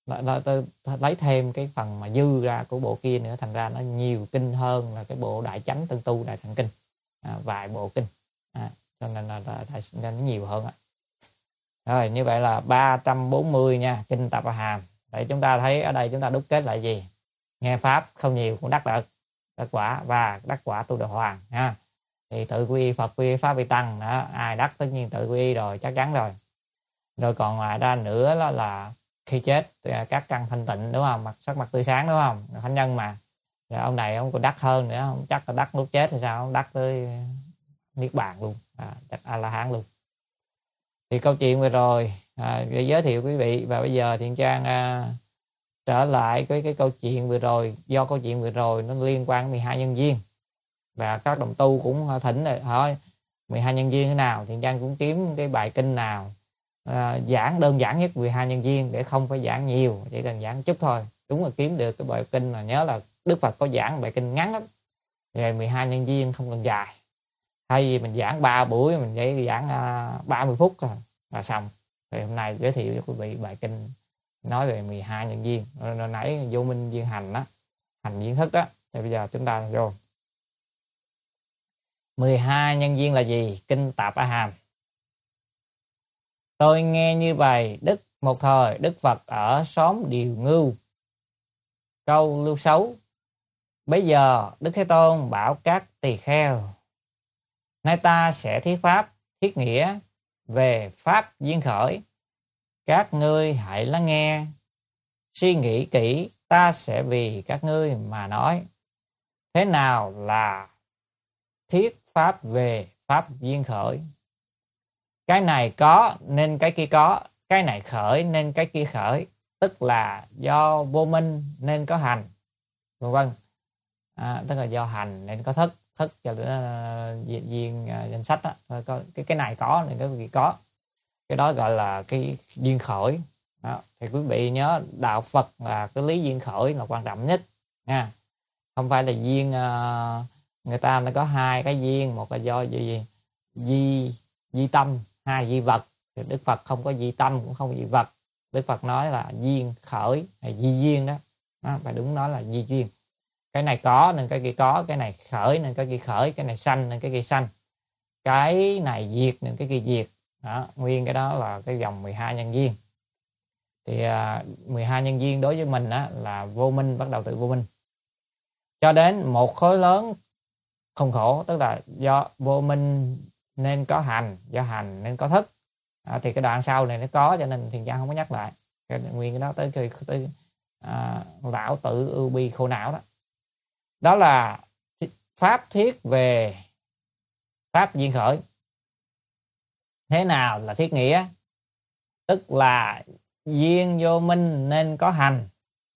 lấy thêm cái phần mà dư ra của bộ kia nữa, thành ra nó nhiều kinh hơn là cái bộ Đại Chánh Tân Tu Đại Thành Kinh, vài bộ kinh, cho nên là nó nhiều hơn á. Rồi như vậy là 340 nha, kinh Tạp A Hàm. Để chúng ta thấy ở đây chúng ta đúc kết lại gì? Nghe pháp không nhiều cũng đắc quả và đắc quả Tu Đà Hoàng ha. Thì tự quy y Phật, quy y Pháp, quy Tăng đó, ai đắc tất nhiên tự quy y rồi, chắc chắn rồi. Rồi còn ngoài ra nữa đó là khi chết các căn thanh tịnh, đúng không? Sắc mặt tươi sáng, đúng không? Thánh nhân mà. Rồi ông này ông còn đắc hơn nữa, không chắc là đắc lúc chết thì sao, ông đắc tới niết bàn luôn, đắc A-la-hán luôn. Thì câu chuyện vừa rồi để giới thiệu quý vị, và bây giờ Thiện Trang trở lại cái câu chuyện vừa rồi. Do câu chuyện vừa rồi nó liên quan đến 12 nhân duyên, và các đồng tu cũng thỉnh rồi hỏi 12 nhân duyên thế nào. Thiện Trang cũng kiếm cái bài kinh nào giảng đơn giản nhất 12 nhân duyên, để không phải giảng nhiều, chỉ cần giảng chút thôi. Đúng là kiếm được cái bài kinh là nhớ là Đức Phật có giảng bài kinh ngắn lắm, về 12 nhân duyên không cần dài. Thay vì mình giảng 3 buổi, mình chỉ giảng 30 phút là xong. Thì hôm nay giới thiệu cho quý vị bài kinh nói về 12 nhân duyên. Rồi nãy vô minh duyên hành đó, hành duyên thức đó. Thì bây giờ chúng ta vô 12 nhân duyên là gì? Kinh Tạp A Hàm. Tôi nghe như vậy, một thời Đức Phật ở xóm Điều Ngưu, câu Lưu Xấu. Bây giờ Đức Thế Tôn bảo các tỳ kheo, nay ta sẽ thuyết pháp thiết nghĩa về pháp duyên khởi. Các ngươi hãy lắng nghe, suy nghĩ kỹ, ta sẽ vì các ngươi mà nói. Thế nào là thuyết pháp về pháp duyên khởi? Cái này có nên cái kia có, cái này khởi nên cái kia khởi, tức là do vô minh nên có hành, vân vân. Tức là do hành nên có thức, thức cho duyên danh sách đó. Có cái này có nên cái gì có, cái đó gọi là cái duyên khởi đó. Thì quý vị nhớ đạo Phật là cái lý duyên khởi là quan trọng nhất nha, không phải là duyên. Người ta nó có hai cái duyên, một là do di tâm, hai di vật. Thì Đức Phật không có di tâm cũng không có di vật. Đức Phật nói là duyên khởi hay di duyên đó, phải đúng nói là di duyên. Cái này có nên cái kia có, cái này khởi nên cái kia khởi, cái này sanh nên cái kia sanh, cái này diệt nên cái kia diệt đó. Nguyên cái đó là cái dòng 12 nhân duyên. Thì 12 nhân duyên đối với mình đó là vô minh, bắt đầu từ vô minh cho đến một khối lớn không khổ, tức là do vô minh nên có hành, do hành nên có thức. Thì cái đoạn sau này nó có, cho nên Thiền Trang không có nhắc lại nguyên cái đó tới lão tử ưu bi khổ não đó. Đó là pháp thuyết về pháp duyên khởi. Thế nào là thiết nghĩa? Tức là duyên vô minh nên có hành.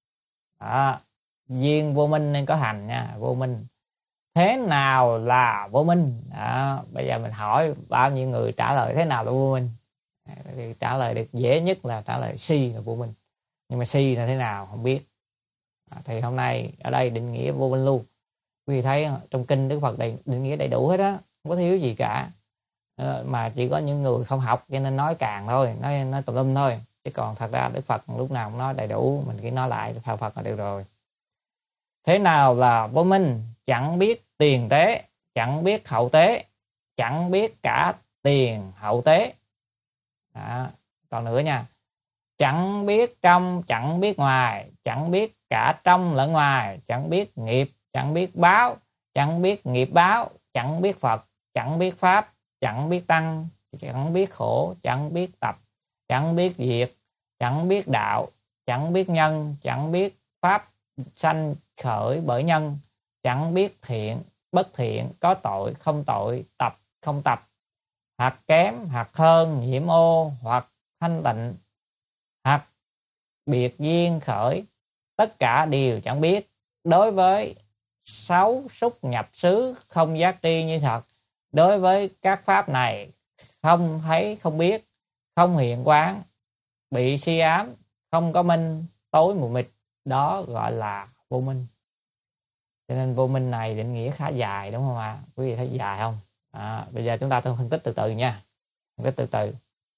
Duyên vô minh nên có hành nha, vô minh. Thế nào là vô minh? Bây giờ mình hỏi bao nhiêu người trả lời thế nào là vô minh? Trả lời được dễ nhất là trả lời si là vô minh. Nhưng mà si là thế nào không biết. Thì hôm nay ở đây định nghĩa vô minh luôn. Quý vị thấy trong kinh Đức Phật định nghĩa đầy đủ hết á, không có thiếu gì cả. Mà chỉ có những người không học cho nên nói càng thôi, nói tùm lum thôi. Chứ còn thật ra Đức Phật lúc nào cũng nói đầy đủ, mình cứ nói lại Phật là được rồi. Thế nào là vô minh? Chẳng biết tiền tế, chẳng biết hậu tế, chẳng biết cả tiền hậu tế. Còn nữa nha, chẳng biết trong, chẳng biết ngoài, chẳng biết cả trong lẫn ngoài, chẳng biết nghiệp, chẳng biết báo, chẳng biết nghiệp báo, chẳng biết Phật, chẳng biết Pháp, chẳng biết Tăng, chẳng biết khổ, chẳng biết tập, chẳng biết diệt, chẳng biết đạo, chẳng biết nhân, chẳng biết Pháp sanh khởi bởi nhân, chẳng biết thiện, bất thiện, có tội, không tội, tập, không tập, hoặc kém, hoặc hơn, nhiễm ô, hoặc thanh tịnh, hoặc biệt duyên khởi, tất cả đều chẳng biết. Đối với sáu xúc nhập xứ không giác tri như thật. Đối với các pháp này không thấy không biết, không hiện quán, bị si ám, không có minh, tối mù mịt, đó gọi là vô minh. Cho nên vô minh này định nghĩa khá dài đúng không ạ? Quý vị thấy dài không? Bây giờ chúng ta phân tích từ từ nha. Phân tích từ từ.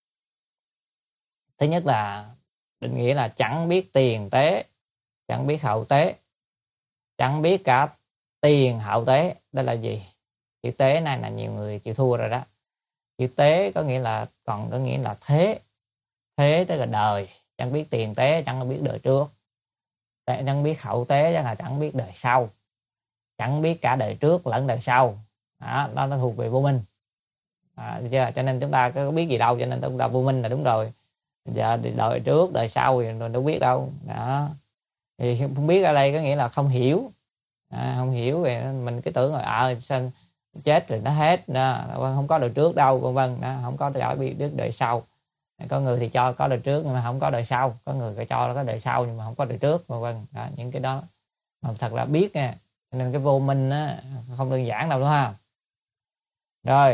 Thứ nhất là định nghĩa là chẳng biết tiền tế, chẳng biết hậu tế, chẳng biết cả tiền hậu tế. Đây là gì? Chữ tế này là nhiều người chịu thua rồi đó. Chữ tế có nghĩa là thế. Thế tức là đời. Chẳng biết tiền tế, chẳng biết đời trước. Chẳng biết hậu tế là chẳng biết đời sau. Chẳng biết cả đời trước lẫn đời sau. Đó nó thuộc về vô minh. Chưa? Cho nên chúng ta có biết gì đâu, cho nên chúng ta vô minh là đúng rồi. Giờ đời trước đời sau thì đâu biết đâu. Đó. Thì không biết ở đây có nghĩa là không hiểu. Không hiểu về mình cứ tưởng rồi sao chết rồi nó hết đó. Không có đời trước đâu, vân vân đó. Không có biết đời sau. Có người thì cho có đời trước nhưng mà không có đời sau, có người thì cho có đời sau nhưng mà không có đời trước, vân vân đó. Những cái đó mà thật là biết nha. Nên cái vô minh á, không đơn giản đâu đúng không? Rồi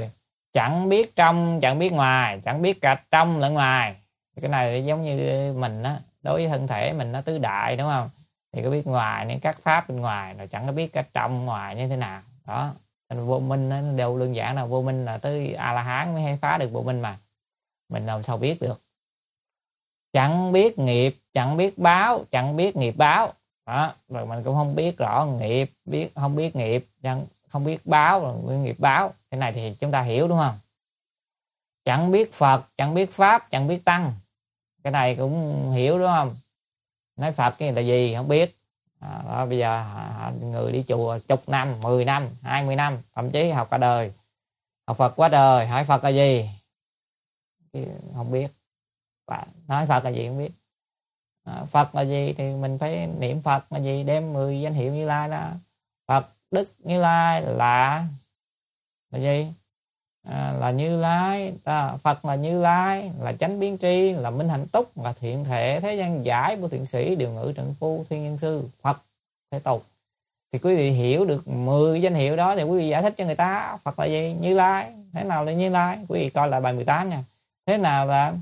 chẳng biết trong chẳng biết ngoài, chẳng biết cả trong lẫn ngoài. Cái này giống như mình á, đối với thân thể mình nó tứ đại đúng không, thì có biết ngoài những các pháp bên ngoài, rồi chẳng có biết cả trong ngoài như thế nào đó. Vô minh nó đều đơn giản là vô minh, là tới A La Hán mới hay phá được vô minh mà mình làm sao biết được. Chẳng biết nghiệp, chẳng biết báo, chẳng biết nghiệp báo đó, rồi mình cũng không biết rõ nghiệp, không biết nghiệp, không biết báo, rồi nghiệp báo. Cái này thì chúng ta hiểu đúng không? Chẳng biết Phật, chẳng biết pháp, chẳng biết tăng. Cái này cũng hiểu đúng không? Nói Phật cái là gì không biết. Đó, bây giờ người đi chùa chục năm, 10 năm, 20 năm, thậm chí học cả đời, học Phật quá đời, hỏi Phật là gì không biết, nói Phật là gì không biết. Phật là gì thì mình phải niệm Phật là gì, đem 10 danh hiệu Như Lai đó. Phật Đức Như Lai là gì? Là Như Lai, Phật là Như Lai, là chánh biến tri, là minh hạnh túc, là thiện thể, thế gian giải, vô thiện sĩ, điều ngự trần phu, thiên nhân sư, Phật Thế Tục. Thì quý vị hiểu được 10 danh hiệu đó thì quý vị giải thích cho người ta Phật là gì, Như Lai, thế nào là Như Lai. Quý vị coi lại bài 18 nha. Thế nào là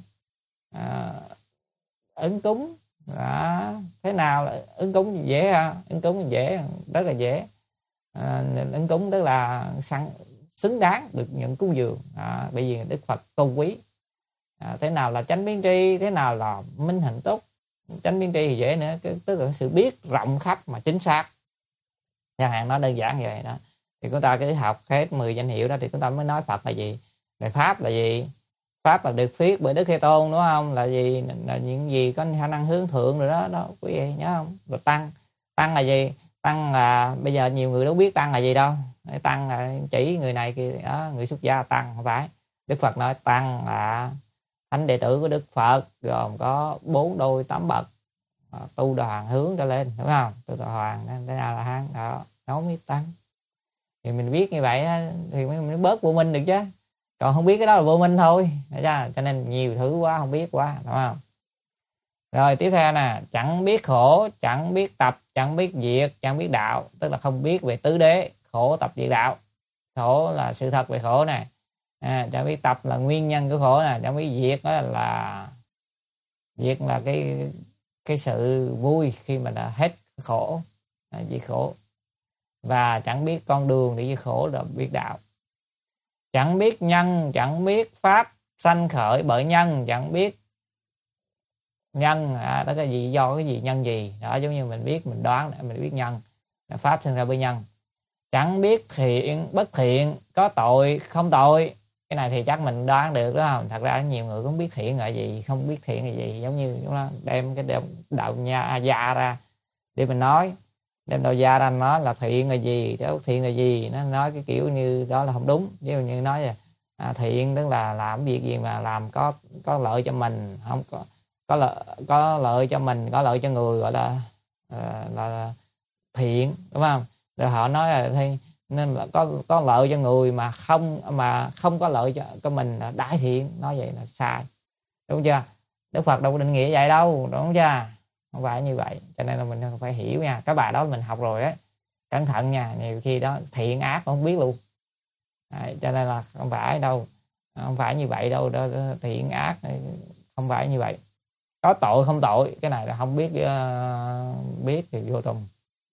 ứng cúng đó. Thế nào là ứng cúng dễ ha? Ứng cúng dễ, rất là dễ. Ứng cúng tức là xứng đáng được nhận cúng dường, bởi vì Đức Phật tôn quý. Thế nào là chánh biến tri, thế nào là minh hạnh túc. Chánh biến tri thì dễ nữa, tức là sự biết rộng khắp mà chính xác. Nhà hàng nó đơn giản như vậy đó. Thì chúng ta cứ học hết 10 danh hiệu đó thì chúng ta mới nói Phật là gì, về pháp là gì. Pháp là được viết bởi Đức Thế Tôn đúng không, là gì, là những gì có khả năng hướng thượng rồi đó, đó quý vị nhớ không. Rồi tăng là gì? Tăng là bây giờ nhiều người đâu biết tăng là gì đâu. Tăng là chỉ người này kia đó, người xuất gia tăng, không phải. Đức Phật nói tăng là thánh đệ tử của Đức Phật, gồm có 4 đôi 8 bậc, tu đà hoàng hướng trở lên đúng không, tu đà hoàng đến A La Hán đó, nói mới tăng. Thì mình biết như vậy thì mình bớt vô minh được chứ, còn không biết cái đó là vô minh thôi. Cho nên nhiều thứ quá không biết quá đúng không. Rồi tiếp theo nè, chẳng biết khổ, chẳng biết tập, chẳng biết diệt, chẳng biết đạo, tức là không biết về tứ đế, khổ tập diệt đạo. Khổ là sự thật về khổ này, chẳng biết tập là nguyên nhân của khổ nè, chẳng biết diệt đó là diệt là cái sự vui khi mà đã hết khổ, diệt khổ. Và chẳng biết con đường để diệt khổ là biết đạo. Chẳng biết nhân, chẳng biết pháp sanh khởi bởi nhân, chẳng biết nhân đó cái gì, do cái gì, nhân gì đó, giống như mình biết, mình đoán mình biết nhân là pháp sinh ra bởi nhân. Chẳng biết thiện bất thiện, có tội không tội. Cái này thì chắc mình đoán được đúng không. Thật ra nhiều người cũng biết thiện là gì, không biết thiện là gì, giống như chúng nó đem cái đạo gia ra để mình nói, đem đạo gia ra nói là thiện là gì, bất thiện là gì, nó nói cái kiểu như đó là không đúng. Ví dụ như nói là thiện tức là làm việc gì mà làm có lợi cho mình, không có lợi cho mình, có lợi cho người, gọi là thiện đúng không. Rồi họ nói là nên là có lợi cho người mà không có lợi cho mình là đại thiện, nói vậy là sai, đúng chưa. Đức Phật đâu có định nghĩa vậy đâu, đúng chưa, không phải như vậy. Cho nên là mình phải hiểu nha, cái bài đó mình học rồi á, cẩn thận nha, nhiều khi đó thiện ác không biết luôn. Cho nên là không phải đâu, không phải như vậy đâu đó, thiện ác không phải như vậy. Có tội không tội, cái này là không biết, biết thì vô tùng.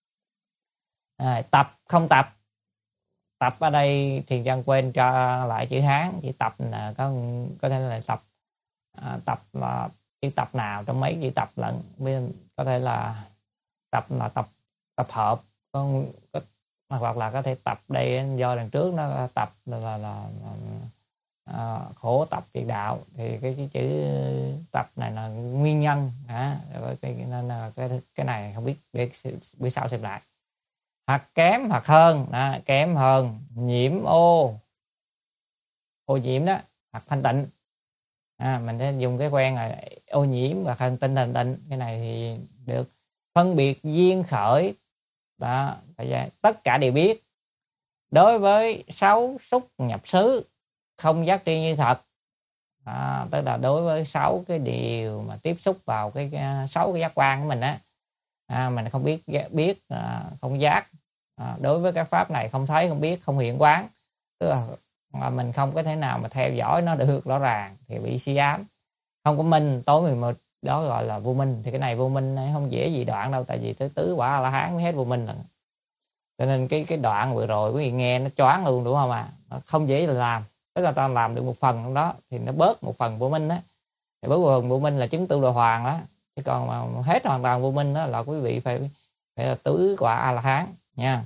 Tập không tập. Tập ở đây Thiền Chân quên cho lại chữ Hán, chữ tập là có thể là tập, tập là chữ tập nào trong mấy chữ tập lận, có thể là tập hợp, hoặc là có thể tập đây do đằng trước nó tập là khổ tập diệt đạo, thì cái chữ tập này là nguyên nhân nên là cái này không biết, để bữa sau xem lại. Hoặc kém hoặc hơn, kém hơn, nhiễm ô nhiễm đó, hoặc thanh tịnh. Mình sẽ dùng cái quen là ô nhiễm và thanh tịnh. Cái này thì được. Phân biệt duyên khởi đó, tất cả đều biết. Đối với 6 xúc nhập xứ không giác tri như thật, tức là đối với 6 cái điều mà tiếp xúc vào cái 6 cái giác quan của mình á, mình không biết không giác. Đối với các pháp này không thấy, không biết, không hiện quán, tức là mà mình không có thể nào mà theo dõi nó được rõ ràng thì bị si ám, không có minh. Tối 11 đó gọi là vô minh. Thì cái này vô minh không dễ gì đoạn đâu, tại vì tới tứ quả A La Hán mới hết vô minh lần. Cho nên cái đoạn vừa rồi quý vị nghe nó choáng luôn, đúng không ạ? Nó không dễ làm. Tức là ta làm được một phần trong đó thì nó bớt một phần vô minh đó. Thì bớt một phần vô minh là chứng tu đồ hoàng đó. Chứ còn mà hết hoàn toàn vô minh đó là quý vị phải là tứ quả A La Hán nha.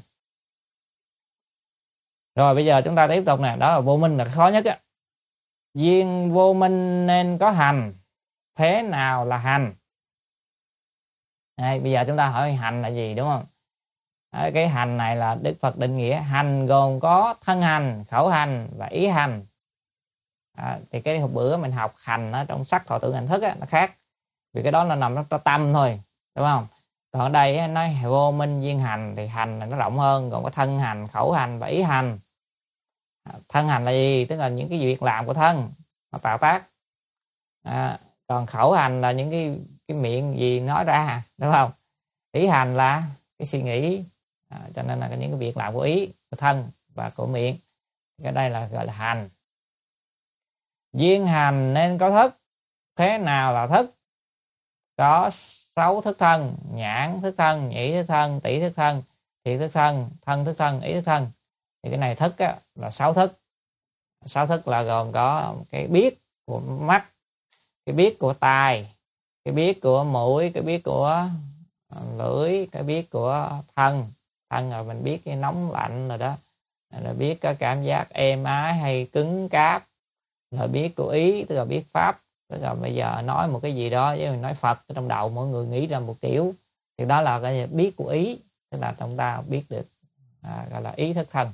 Rồi bây giờ chúng ta tiếp tục nè, đó là vô minh là khó nhất á. Duyên vô minh nên có hành. Thế nào là hành? Đây, bây giờ chúng ta hỏi hành là gì, đúng không? Cái hành này là Đức Phật định nghĩa hành gồm có thân hành, khẩu hành và ý hành. Thì cái hôm bữa mình học hành ở trong sắc thọ tưởng hành thức á, nó khác, vì cái đó nó nằm trong tâm thôi, đúng không? Còn ở đây nói vô minh duyên hành thì hành là nó rộng hơn, gồm có thân hành, khẩu hành và ý hành. Thân hành là gì? Tức là những cái việc làm của thân nó tạo tác. Còn khẩu hành là những cái miệng gì nói ra, đúng không? Ý hành là cái suy nghĩ. Cho nên là những cái việc làm của ý, của thân và của miệng. Cái đây là gọi là hành. Duyên hành nên có thức. Thế nào là thức? Có 6 thức thân: nhãn thức thân, nhĩ thức thân, tỷ thức thân, thiệt thức thân, thân thức thân, ý thức thân. Thì cái này thức á, là 6 thức. 6 thức là gồm có cái biết của mắt, cái biết của tai, cái biết của mũi, cái biết của lưỡi, cái biết của thân. Thân là mình biết cái nóng lạnh rồi đó, là biết có cảm giác êm ái hay cứng cáp. Là biết của ý, tức là biết pháp. Tức là bây giờ nói một cái gì đó, với mình nói Phật trong đầu mỗi người nghĩ ra một kiểu, thì đó là cái biết của ý, tức là chúng ta biết được, gọi là ý thức thân.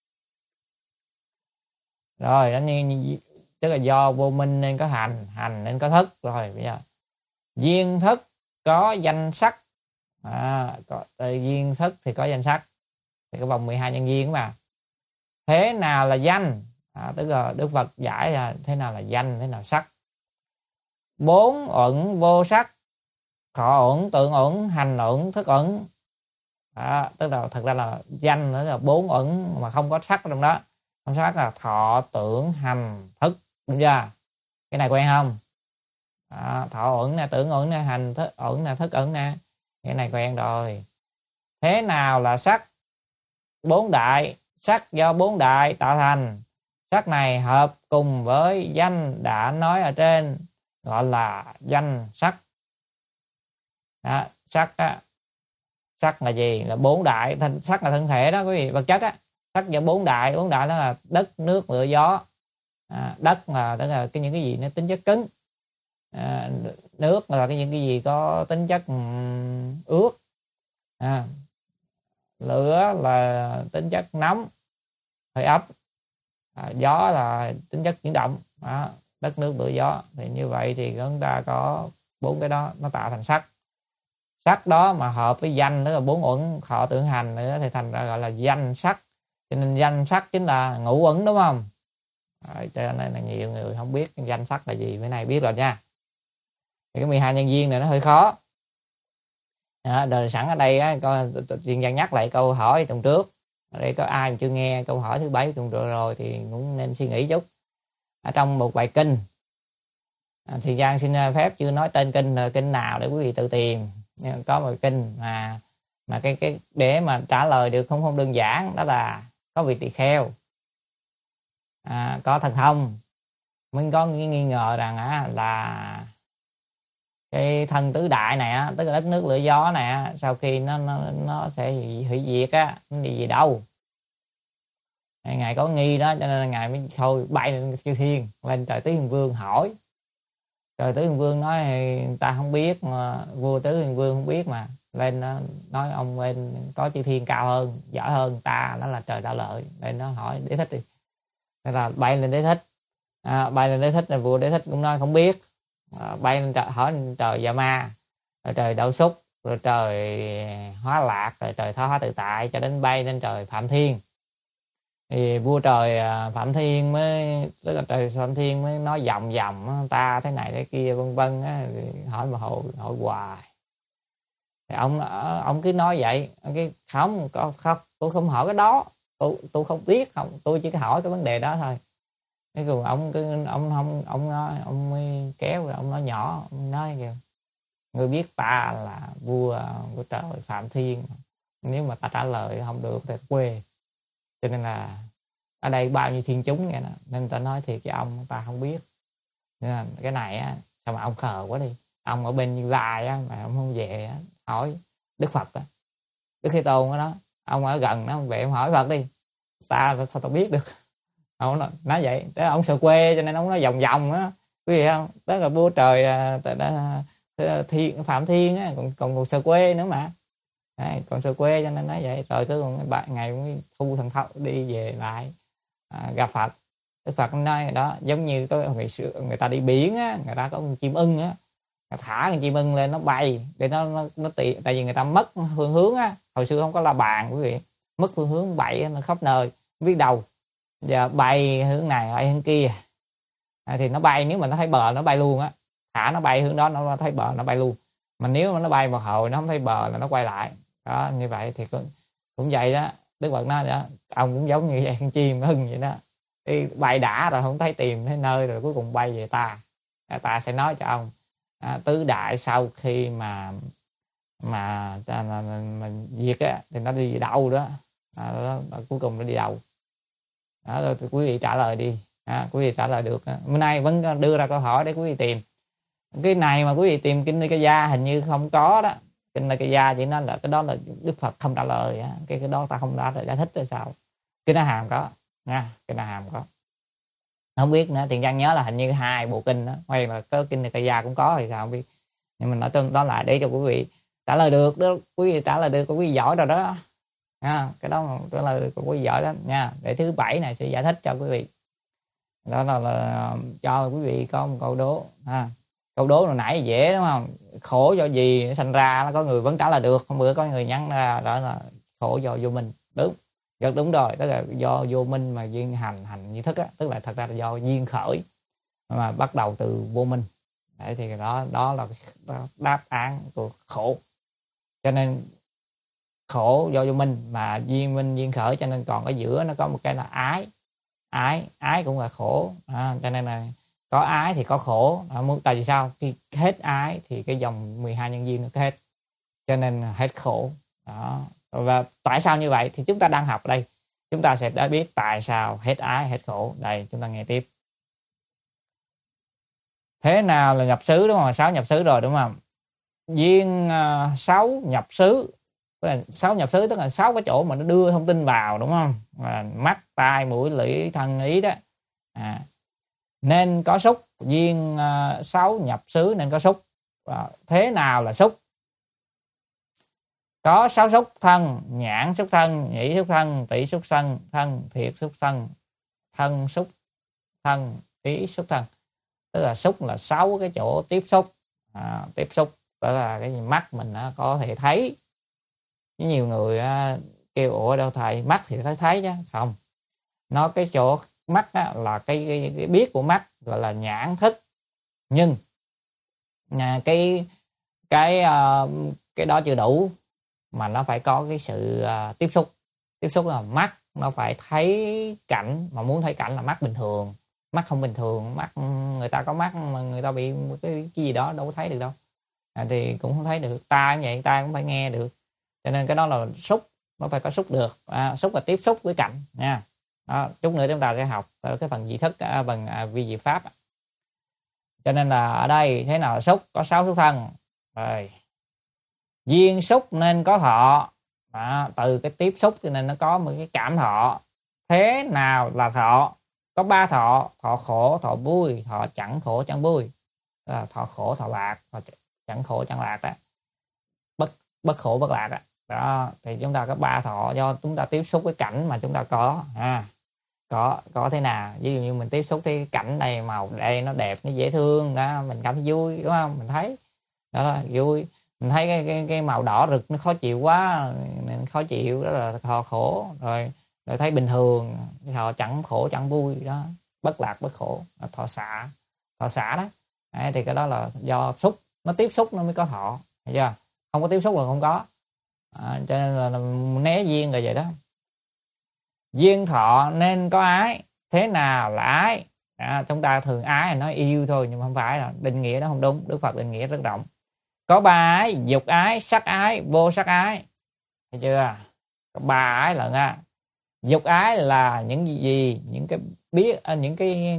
Rồi đó, tức là do vô minh nên có hành, hành nên có thức. Rồi bây giờ duyên thức có danh sắc. Duyên thức thì có danh sắc, thì cái vòng 12 nhân duyên mà. Thế nào là danh? Tức là Đức Phật giải là thế nào là danh, thế nào sắc. 4 uẩn vô sắc: thọ uẩn, tượng uẩn, hành uẩn, thức uẩn. Tức là thật ra là danh nữa là 4 uẩn mà không có sắc trong đó. Không sắc là thọ, tưởng, hành, thức, đúng chưa? Cái này quen không? Thọ uẩn nè, tưởng uẩn nè, hành thức uẩn nè, thức uẩn nè. Cái này quen rồi. Thế nào là sắc? 4 đại. Sắc do 4 đại tạo thành. Sắc này hợp cùng với danh đã nói ở trên, gọi là danh sắc. Sắc á, sắc là gì? Là 4 đại. Sắc là thân thể đó quý vị, vật chất á. Sắc do 4 đại. 4 đại đó là đất, nước, lửa, gió. Đất là tức là những cái gì nó tính chất cứng. Nước là những cái gì có tính chất ướt. Lửa là tính chất nóng, hơi ấm. Gió là tính chất chuyển động. Đất, nước, lửa, gió. Thì như vậy thì chúng ta có 4 cái đó nó tạo thành sắc. Sắc đó mà hợp với danh nữa là 4 uẩn thọ tưởng hành nữa thì thành ra gọi là danh sắc. Cho nên danh sắc chính là ngũ uẩn, đúng không? Cho nên là nhiều người không biết danh sắc là gì, bữa nay biết rồi nha. Thì cái 12 nhân duyên này nó hơi khó. Rồi sẵn ở đây á, coi chuyên gia nhắc lại câu hỏi tuần trước. Ở đây có ai mà chưa nghe câu hỏi thứ 7 tuần rồi thì cũng nên suy nghĩ chút. Ở trong một bài kinh, thì Giang xin phép chưa nói tên kinh là kinh nào để quý vị tự tìm. Có một kinh mà cái để mà trả lời được không đơn giản, đó là có vị tỳ kheo, có thần thông. Mình có nghi ngờ rằng là cái thân tứ đại này, tức là đất, nước, lửa, gió này, sau khi nó sẽ hủy diệt á, nó đi về đâu? Ngài có nghi đó, cho nên Ngài mới thôi bay lên chư thiên, lên trời Tứ Hiền Vương hỏi. Trời Tứ Hiền Vương nói ta không biết, mà vua Tứ Hiền Vương không biết mà. Lên nói ông lên có chư thiên cao hơn, giỏi hơn ta, đó là trời Đạo Lợi. Lên nó hỏi Đế Thích đi. Thế là bay lên Đế Thích. Bay lên Đế Thích là vua Đế Thích cũng nói không biết. Bay lên trời, hỏi trời Dạ Ma, rồi trời Đạo Xúc, rồi trời Hóa Lạc, rồi trời Tha Hóa Tự Tại, cho đến bay lên trời Phạm Thiên. Thì vua trời Phạm Thiên mới, tức là trời Phạm Thiên mới nói vòng vòng ta thế này thế kia vân vân á, hỏi mà hỏi hoài. Thì ông cứ nói vậy, cái không tôi không hỏi cái đó, tôi không biết, không, tôi chỉ hỏi cái vấn đề đó thôi. Cái cùng ông mới kéo, ông nói nhỏ, ông nói kìa: người biết ta là vua của trời Phạm Thiên, nếu mà ta trả lời không được thì quê. Cho nên là ở đây bao nhiêu thiên chúng nghe đó, nên ta nói thiệt với ông, ta không biết. Nên là cái này á, sao mà ông khờ quá đi, ông ở bên Như Lai á mà ông không về á, hỏi Đức Phật á, Đức Thế Tôn đó, ông ở gần nó, ông về ông hỏi Phật đi, ta sao tao biết được. Ông nói vậy, tới ông sợ quê cho nên ông nói vòng vòng á, quý vị không, tới là vua trời Thiên Phạm Thiên á, còn sợ quê nữa mà. Đấy, còn sợ quê cho nên nói vậy. Rồi tới ngày mới thu thần thâu đi về lại gặp Phật. Đức Phật nói đó, giống như có ngày xưa người ta đi biển á, người ta có con chim ưng á, thả con chim ưng lên nó bay để nó tiện, tại vì người ta mất phương hướng á, hồi xưa không có la bàn quý vị, mất phương hướng bay nó khắp nơi không biết đâu, giờ bay hướng này bay hướng kia thì nó bay, nếu mà nó thấy bờ nó bay luôn á, thả nó bay hướng đó nó thấy bờ nó bay luôn, mà nếu mà nó bay một hồi nó không thấy bờ là nó quay lại đó. Như vậy thì cũng vậy đó. Đức Phật nói đó, ông cũng giống như vậy, con chim ưng vậy đó, đi bay đã rồi không thấy tìm thấy nơi rồi cuối cùng bay về ta sẽ nói cho ông tứ đại sau khi mà diệt á thì nó đi đâu đó, cuối cùng nó đi đâu đó. Rồi quý vị trả lời đi, quý vị trả lời được. Bữa nay vẫn đưa ra câu hỏi để quý vị tìm cái này, mà quý vị tìm Kinh Nikaya hình như không có đó. Kinh Nikaya chỉ nói là cái đó là Đức Phật không trả lời, cái đó ta không đã giải thích rồi sao. Kinh A Hàm có nha, Kinh A Hàm có, không biết nữa. Tiền Giang nhớ là hình như 2 bộ kinh đó, hay là có Kinh Nikaya cũng có thì sao không biết, nhưng mình nói đó lại để cho quý vị trả lời được đó. Quý vị trả lời được, quý vị giỏi rồi đó nha, cái đó trả lời được, quý vị giỏi lắm nha. Để thứ 7 này sẽ giải thích cho quý vị. Đó là cho quý vị có một câu đố câu đố hồi nãy dễ đúng không, khổ do gì sinh ra, nó có người vẫn trả lời được. Hôm bữa có người nhắn ra đó là khổ do vô minh, đúng rất đúng rồi, tức là do vô minh mà duyên hành như thức á, tức là thật ra là do duyên khởi mà bắt đầu từ vô minh. Đấy, thì đó là đáp án của khổ. Cho nên khổ do vô minh mà duyên minh duyên khởi, cho nên còn ở giữa nó có một cái là ái cũng là khổ. Cho nên là có ái thì có khổ. Tại vì sao? Khi hết ái thì cái dòng 12 nhân duyên nó hết, cho nên hết khổ đó. Và tại sao như vậy thì chúng ta đang học ở đây, chúng ta sẽ đã biết tại sao hết ái hết khổ. Đây, chúng ta nghe tiếp. Thế nào là nhập xứ, đúng không? 6 nhập xứ rồi đúng không? Duyên 6 nhập xứ. 6 nhập xứ tức là 6 cái chỗ mà nó đưa thông tin vào, đúng không? Mắt, tai, mũi, lưỡi, thân, ý đó. Nên có xúc. Duyên 6 nhập xứ nên có xúc. Thế nào là xúc? Có 6 xúc thân: nhãn xúc thân, nhĩ xúc thân, tỷ xúc thân, thiệt xúc thân, thân xúc thân, ý xúc thân. Tức là xúc là 6 cái chỗ tiếp xúc. Tiếp xúc tức là cái gì mắt mình có thể thấy. Nhiều người kêu ủa đâu thầy, mắt thì thấy chứ không, nó cái chỗ mắt là cái biết của mắt gọi là nhãn thức, nhưng cái đó chưa đủ, mà nó phải có cái sự tiếp xúc là mắt nó phải thấy cảnh, mà muốn thấy cảnh là mắt bình thường, mắt không bình thường, mắt người ta có mắt mà người ta bị cái gì đó đâu có thấy được đâu, thì cũng không thấy được. Tai cũng vậy, tai cũng phải nghe được, cho nên cái đó là xúc, nó phải có xúc được. Xúc là tiếp xúc với cảnh nha. Chút nữa chúng ta sẽ học ở cái phần vị thức, phần vi diệu pháp. Cho nên là ở đây thế nào là xúc? Có 6 xúc thân rồi. Duyên xúc nên có thọ. Từ cái tiếp xúc cho nên nó có một cái cảm thọ. Thế nào là thọ? Có 3 thọ: thọ khổ, thọ vui, thọ chẳng khổ chẳng vui. Thọ khổ, thọ lạc, thọ chẳng khổ chẳng lạc đó. Bất khổ bất lạc đó. Thì chúng ta có 3 thọ do chúng ta tiếp xúc với cảnh mà chúng ta có. Có thế nào? Ví dụ như mình tiếp xúc cái cảnh này, màu đây nó đẹp, nó dễ thương đó, mình cảm thấy vui đúng không? Mình thấy đó là vui. Mình thấy cái màu đỏ rực nó khó chịu quá, mình khó chịu, đó là thọ khổ. Rồi thấy bình thường, thọ chẳng khổ chẳng vui đó, bất lạc bất khổ, thọ xả đó. Đấy, thì cái đó là do xúc, nó tiếp xúc nó mới có thọ, hiểu chưa? Không có tiếp xúc là không có. Cho nên là né duyên rồi vậy đó. Duyên thọ nên có ái. Thế nào là ái? Chúng ta thường ái là nói yêu thôi, nhưng mà không phải, là định nghĩa đó không đúng. Đức Phật định nghĩa rất rộng. Có ba ái: dục ái, sắc ái, vô sắc ái. Thấy chưa? Có ba ái lận á. Dục ái là những gì? Những cái biết, những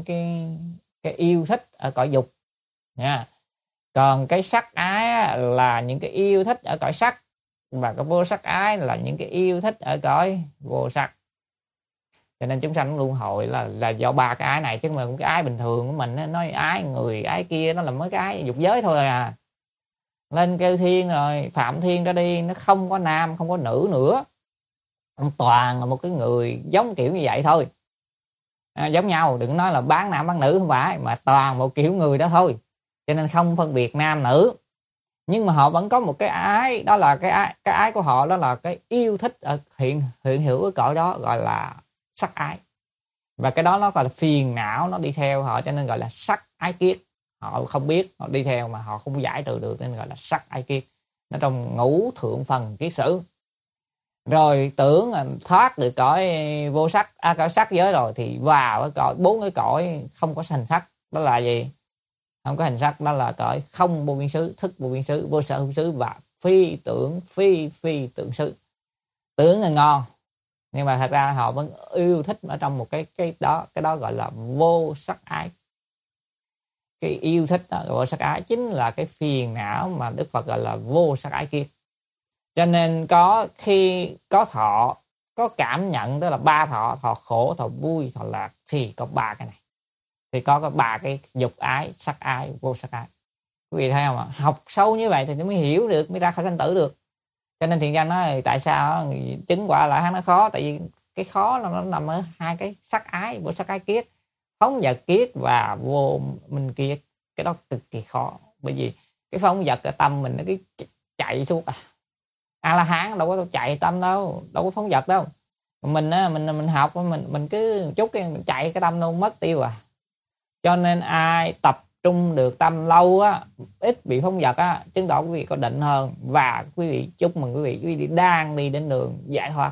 cái yêu thích ở cõi dục nha. Còn cái sắc ái là những cái yêu thích ở cõi sắc, và cái vô sắc ái là những cái yêu thích ở cõi vô sắc. Cho nên chúng sanh luân hồi là do ba cái ái này, chứ mà cái ái bình thường của mình nói ái người ái kia, nó là mấy cái ái dục giới thôi à. Lên kêu thiên rồi phạm thiên ra đi, nó không có nam không có nữ nữa, toàn là một cái người giống kiểu như vậy thôi. Giống nhau, đừng nói là bán nam bán nữ, không phải, mà toàn một kiểu người đó thôi. Cho nên không phân biệt nam nữ. Nhưng mà họ vẫn có một cái ái, đó là cái ái của họ, đó là cái yêu thích ở hiện hữu ở cõi đó, gọi là sắc ái. Và cái đó nó gọi là phiền não, nó đi theo họ, cho nên gọi là sắc ái kiết. Họ không biết, họ đi theo mà họ không giải trừ được, nên gọi là sắc ái kiết. Nó trong ngũ thượng phần kiết sử. Rồi tưởng thoát được cõi vô sắc, cõi sắc giới rồi thì vào cái cõi, bốn cái cõi không có hình sắc. Đó là gì? Không có hình sắc, đó là cõi không vô biên xứ, thức vô biên xứ, vô sở hữu xứ và phi tưởng phi tưởng xứ. Tưởng là ngon, nhưng mà thật ra họ vẫn yêu thích ở trong một cái đó gọi là vô sắc ái. Cái yêu thích đó, vô sắc ái chính là cái phiền não mà Đức Phật gọi là vô sắc ái kiết. Cho nên khi có thọ, có cảm nhận, đó là ba thọ: thọ khổ, thọ vui, thọ lạc, thì có ba cái này. Thì có ba cái dục ái, sắc ái, vô sắc ái. Quý vị thấy không ạ? Học sâu như vậy thì mới hiểu được, mới ra khỏi sanh tử được. Cho nên Thiện Nhân nói tại sao chứng quả lại hắn nó khó, tại vì cái khó là nó nằm ở hai cái sắc ái, vô sắc ái kiết, phóng dật kiết và vô minh kiết. Cái đó cực kỳ khó, bởi vì cái phóng dật ở tâm mình nó cứ chạy suốt à. La Hán đâu có chạy tâm đâu, đâu có phóng dật đâu. Mình học mình cứ chút cái mình chạy cái tâm đâu mất tiêu à. Cho nên ai tập trung được tâm lâu á, ít bị phóng dật á, chứng tỏ quý vị có định hơn. Và quý vị chúc mừng quý vị đang đi đến đường giải thoát.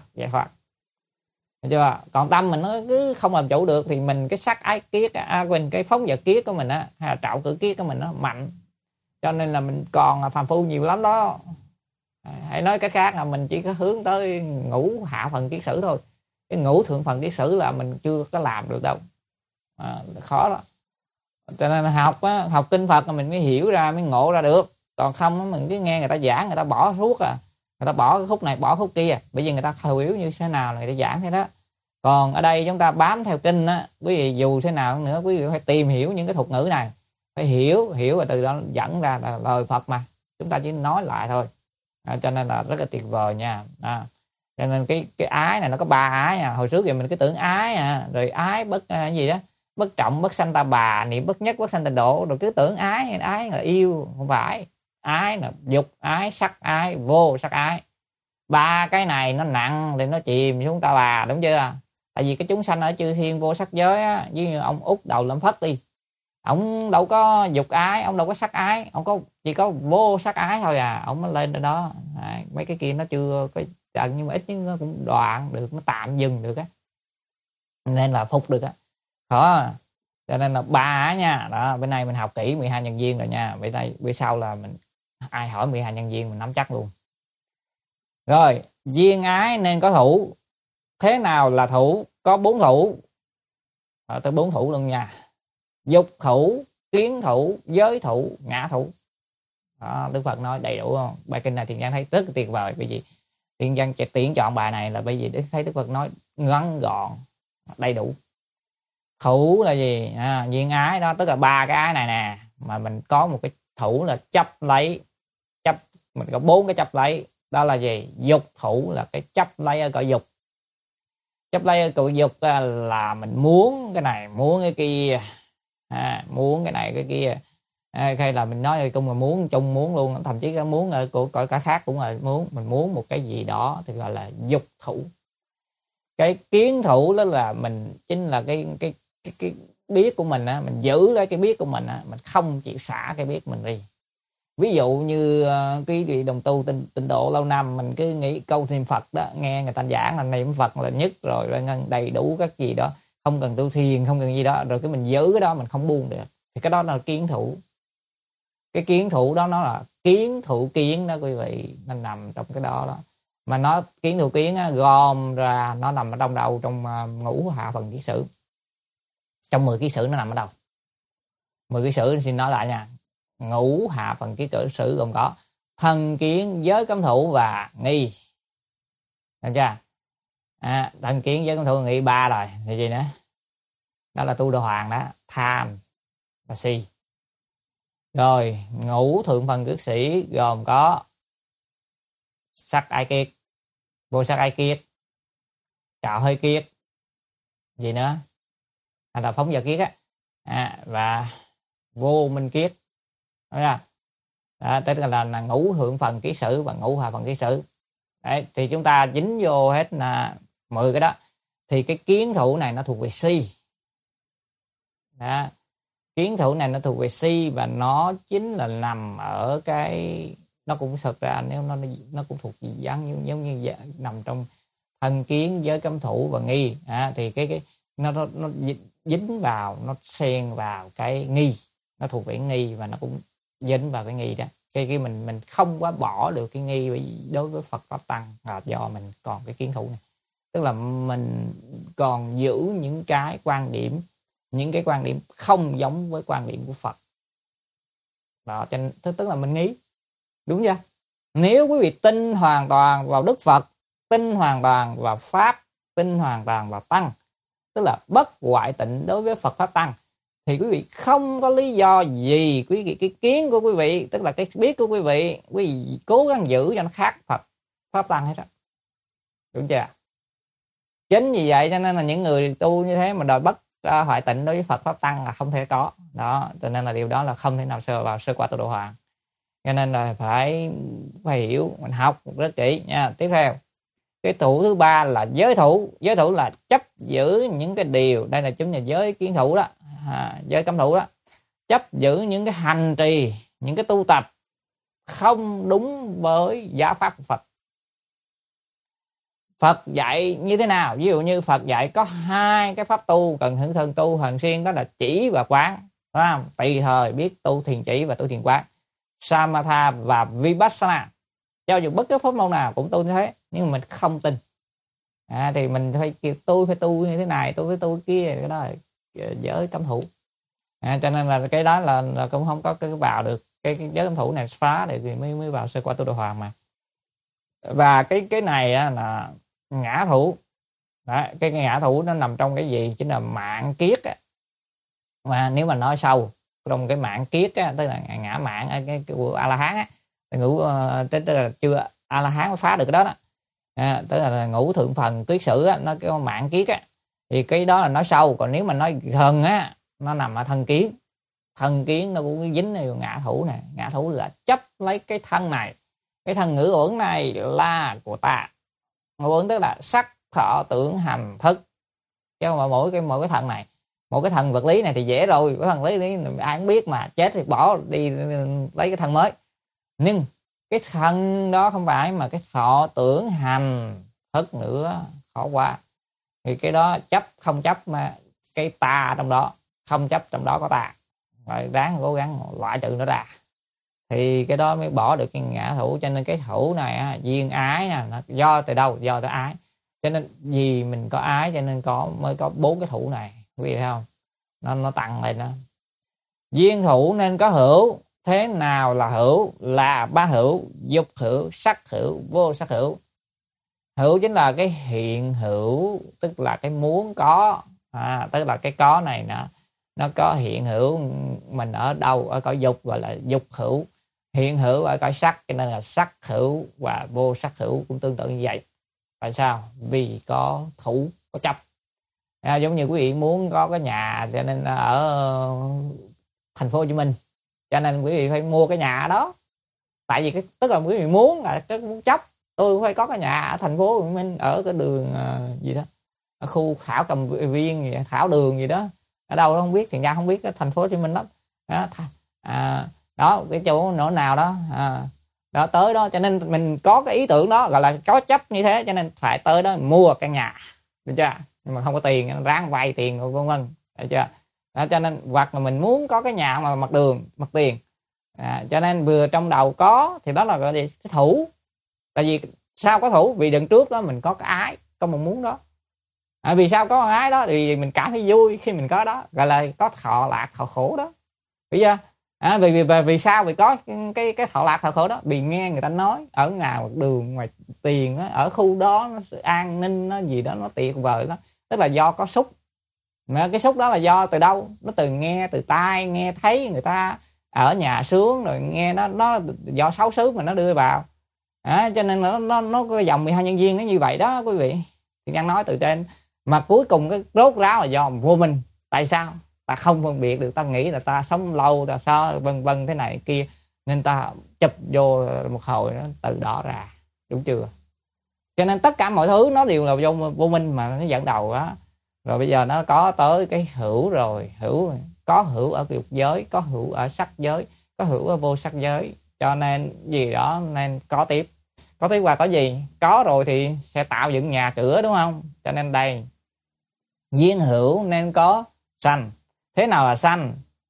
Thấy chưa? Còn tâm mình nó cứ không làm chủ được thì mình cái sắc ái kiết, cái phóng dật kiết của mình á, hay là trạo cử kiết của mình nó mạnh. Cho nên là mình còn phàm phu nhiều lắm đó. Hãy nói cách khác là mình chỉ có hướng tới ngũ hạ phần kiết sử thôi. Cái ngũ thượng phần kiết sử là mình chưa có làm được đâu. Khó đó. Cho nên học kinh Phật là mình mới hiểu ra, mới ngộ ra được. Còn không mình cứ nghe người ta giảng, người ta bỏ suốt à. Người ta bỏ cái khúc này, bỏ khúc kia. Bởi vì người ta hiểu như thế nào là người ta giảng thế đó. Còn ở đây chúng ta bám theo kinh á, quý vị dù thế nào nữa quý vị phải tìm hiểu những cái thuật ngữ này. Phải hiểu và từ đó dẫn ra là lời Phật mà. Chúng ta chỉ nói lại thôi. Cho nên là rất là tuyệt vời nha. Cho nên cái ái này nó có ba ái nha. Hồi trước thì mình cứ tưởng ái rồi ái bất gì đó, bất trọng bất sanh ta bà, niệm bất nhất bất sanh ta độ, rồi cứ tưởng ái là yêu. Không phải. Ái là dục ái, sắc ái, vô sắc ái. Ba cái này nó nặng thì nó chìm xuống ta bà, đúng chưa? Tại vì cái chúng sanh ở chư thiên vô sắc giới á, với như ông Út Đầu Lâm Phất đi, ông đâu có dục ái, ông đâu có sắc ái, ông chỉ có vô sắc ái thôi à. Ông mới lên đó. Mấy cái kia nó chưa có trận, nhưng mà ít nhất nó cũng đoạn được, nó tạm dừng được á, nên là phục được á. Khó. Cho nên là ba nha. Đó, bên này mình học kỹ 12 nhân duyên rồi nha. Bữa sau là mình ai hỏi 12 nhân duyên mình nắm chắc luôn. Rồi, duyên ái nên có thủ. Thế nào là thủ? Có 4 thủ. Tới 4 thủ luôn nha. Dục thủ, kiến thủ, giới thủ, ngã thủ. Đó, Đức Phật nói đầy đủ không? Bài kinh này Thiện Nhân thấy rất tuyệt vời. Bởi vì Thiện Nhân tiện chọn bài này là bởi vì thấy Đức Phật nói ngắn gọn, đầy đủ. Thủ là gì? Duyên ái đó, tức là ba cái ái này nè. Mà mình có một cái thủ là chấp lấy. Mình có 4 cái chấp lấy. Đó là gì? Dục thủ là cái chấp lấy ở cõi dục. Chấp lấy ở cõi dục là mình muốn cái này, muốn cái kia, muốn cái này cái kia, hay là mình nói chung là muốn chung muốn luôn, thậm chí cái muốn ở cõi cả khác cũng là muốn. Mình muốn một cái gì đó thì gọi là dục thủ. Cái kiến thủ đó là mình chính là cái biết của mình á, mình giữ lấy cái biết của mình á, mình không chịu xả cái biết mình đi. Ví dụ như cái vị đồng tu tịnh độ lâu năm, mình cứ nghĩ câu niệm Phật đó, nghe người ta giảng là niệm Phật là nhất rồi, đầy đủ các gì đó, không cần tu thiền, không cần gì đó, rồi cái mình giữ cái đó mình không buông được, thì cái đó là kiến thủ. Cái kiến thủ đó nó là kiến thủ kiến đó quý vị, nó nằm trong cái đó. Mà nó kiến thủ kiến á, gom ra nó nằm ở trong đâu? Trong ngũ hạ phần ký sử. Trong 10 ký sử nó nằm ở đâu? 10 ký sử xin nói lại nha. Ngũ hạ phần ký sử gồm có thân kiến, giới cấm thủ và nghi. Được chưa? Thân kiến, giới cấm thủ và nghi 3 rồi. Thì gì nữa? Đó là tu đồ hoàng đó, tham và si. Rồi ngũ thượng phần cước sĩ gồm có sắc ai kiết, vô sắc ai kiết, trạo hơi kiết, gì nữa, hay là phóng giờ kiết á, và vô minh kiết. Đó, tức là ngũ thượng phần ký sử và ngũ hạ phần ký sử. Đấy, thì chúng ta dính vô hết là 10 cái đó. Thì cái kiến thủ này nó thuộc về si. Đó. Kiến thủ này nó thuộc về si, và nó chính là nằm ở cái, nó cũng thực ra nếu nó cũng thuộc giống như nằm trong thân kiến, giới cấm thủ và nghi. Thì cái nó dính vào, nó xen vào cái nghi, nó thuộc về nghi và nó cũng dính vào cái nghi đó. Cái mình không quá bỏ được cái nghi đối với Phật pháp tăng là do mình còn cái kiến thủ này, tức là mình còn giữ những cái quan điểm không giống với quan điểm của Phật đó, cho nên tức là mình nghĩ đúng chưa? Nếu quý vị tin hoàn toàn vào Đức Phật, tin hoàn toàn vào Pháp, tin hoàn toàn vào Tăng, tức là bất ngoại tịnh đối với Phật Pháp Tăng, thì quý vị không có lý do gì cái kiến của quý vị, tức là cái biết của quý vị cố gắng giữ cho nó khác Phật Pháp Tăng hết đó. Đúng chưa? Chính vì vậy cho nên là những người tu như thế mà đòi bất hoại tịnh đối với Phật Pháp Tăng là không thể có. Đó, cho nên là điều đó là không thể nào vào sơ quả tu độ hoàng. Cho nên là phải hiểu, mình học rất kỹ nha. Tiếp theo, cái thủ thứ 3 là giới thủ. Giới thủ là chấp giữ những cái điều, đây là chúng là giới kiến thủ đó, giới cấm thủ đó, chấp giữ những cái hành trì, những cái tu tập không đúng với giáo pháp của Phật. Phật dạy như thế nào? Ví dụ như Phật dạy có 2 cái pháp tu cần hưởng thân tu thường xuyên, đó là chỉ và quán, phải không? Tùy thời biết tu thiền chỉ và tu thiền quán, Samatha và Vipassana. Cho dù bất cứ pháp môn nào cũng tu như thế, nhưng mà mình không tin thì mình phải kêu tôi phải tu như thế này, tôi phải tu kia, cái đó là giới cấm thủ. Cho nên là cái đó là cũng không có cái vào được cái giới cấm thủ này, phá để mới vào sơ quả tu độ hoàng mà. Và cái này là ngã thủ. Đó, cái ngã thủ nó nằm trong cái gì? Chính là mạng kiết á. Mà nếu mà nói sâu trong cái mạng kiết á, tức là ngã mạng cái của A La Hán á, ngũ tức là chưa A La Hán mới phá được cái đó đó. Tức là ngũ thượng phần kiết sử á, nó cái mạng kiết á, thì cái đó là nói sâu. Còn nếu mà nói gần á, nó nằm ở thân kiến. Thân kiến nó cũng dính vào ngã thủ này. Ngã thủ là chấp lấy cái thân này, cái thân ngữ uẩn này là của ta. Ngữ uẩn tức là sắc thọ tưởng hành thức, chứ không phải mỗi cái thân này. Một cái thân vật lý này thì dễ rồi, cái thân lý ai cũng biết mà, chết thì bỏ đi lấy cái thân mới. Nhưng cái thân đó không phải mà cái thọ tưởng hành thức nữa, khó quá. Thì cái đó chấp không chấp mà cái ta trong đó, không chấp trong đó có ta, rồi ráng cố gắng loại trừ nó ra, thì cái đó mới bỏ được cái ngã thủ. Cho nên cái thủ này duyên ái nè, nó do từ đâu? Do từ ái. Cho nên vì mình có ái cho nên mới có 4 cái thủ này, quý vị thấy không? Nó tăng lên đó. Duyên thủ nên có hữu. Thế nào là hữu? Là 3 hữu: dục hữu, sắc hữu, vô sắc hữu. Hữu chính là cái hiện hữu, tức là cái muốn có, tức là cái có này nó có hiện hữu mình ở đâu? Ở cõi dục gọi là dục hữu. Hiện hữu ở cõi sắc cho nên là sắc hữu, và vô sắc hữu cũng tương tự như vậy. Tại sao? Vì có thủ, có chấp. Giống như quý vị muốn có cái nhà cho nên ở thành phố Hồ Chí Minh, cho nên quý vị phải mua cái nhà đó. Tại vì tức là quý vị muốn là cái muốn chấp, tôi phải có cái nhà ở thành phố Hồ Chí Minh, ở cái đường gì đó, ở khu Thảo Cầm Viên gì, Thảo Đường gì đó, ở đâu đó không biết, thì ra không biết cái thành phố Hồ Chí Minh lắm. đó, cái chỗ nỗi nào đó đó tới đó, cho nên mình có cái ý tưởng đó, gọi là có chấp như thế, cho nên phải tới đó mua căn nhà, được chưa? Nhưng mà không có tiền, ráng vay tiền vân vân, được chưa? Đó, cho nên hoặc là mình muốn có cái nhà mà mặt đường mặt tiền, cho nên vừa trong đầu có thì đó là gọi là cái thủ. Tại vì sao có thủ? Vì đằng trước đó mình có cái ái, có mong muốn đó. Vì sao có ái đó? Thì mình cảm thấy vui khi mình có đó, gọi là có thọ lạc thọ khổ đó, bây giờ vì sao? Vì có cái thọ lạc thọ khổ đó, vì nghe người ta nói ở ngoài đường ngoài tiền đó, ở khu đó nó an ninh nó gì đó nó tuyệt vời đó, tức là do có xúc. Mà cái xúc đó là do từ đâu? Nó từ nghe, từ tai nghe thấy người ta ở nhà sướng, rồi nghe nó do sáu xứ mà nó đưa vào. Cho nên nó có dòng 12 nhân duyên nó như vậy đó quý vị. Thì đang nói từ trên, mà cuối cùng cái rốt ráo là do vô minh. Tại sao? Ta không phân biệt được, ta nghĩ là ta sống lâu, ta sao vân vân thế này kia, nên ta chụp vô một hồi nó từ đó ra, đúng chưa? Cho nên tất cả mọi thứ nó đều là vô minh mà nó dẫn đầu đó. Rồi bây giờ nó có tới cái hữu rồi, có hữu ở dục giới, có hữu ở sắc giới, có hữu ở vô sắc giới, cho nên gì đó nên có tiếp qua có gì, có rồi thì sẽ tạo dựng nhà cửa, đúng không? Cho nên đây duyên hữu nên có sanh. Thế nào là sanh?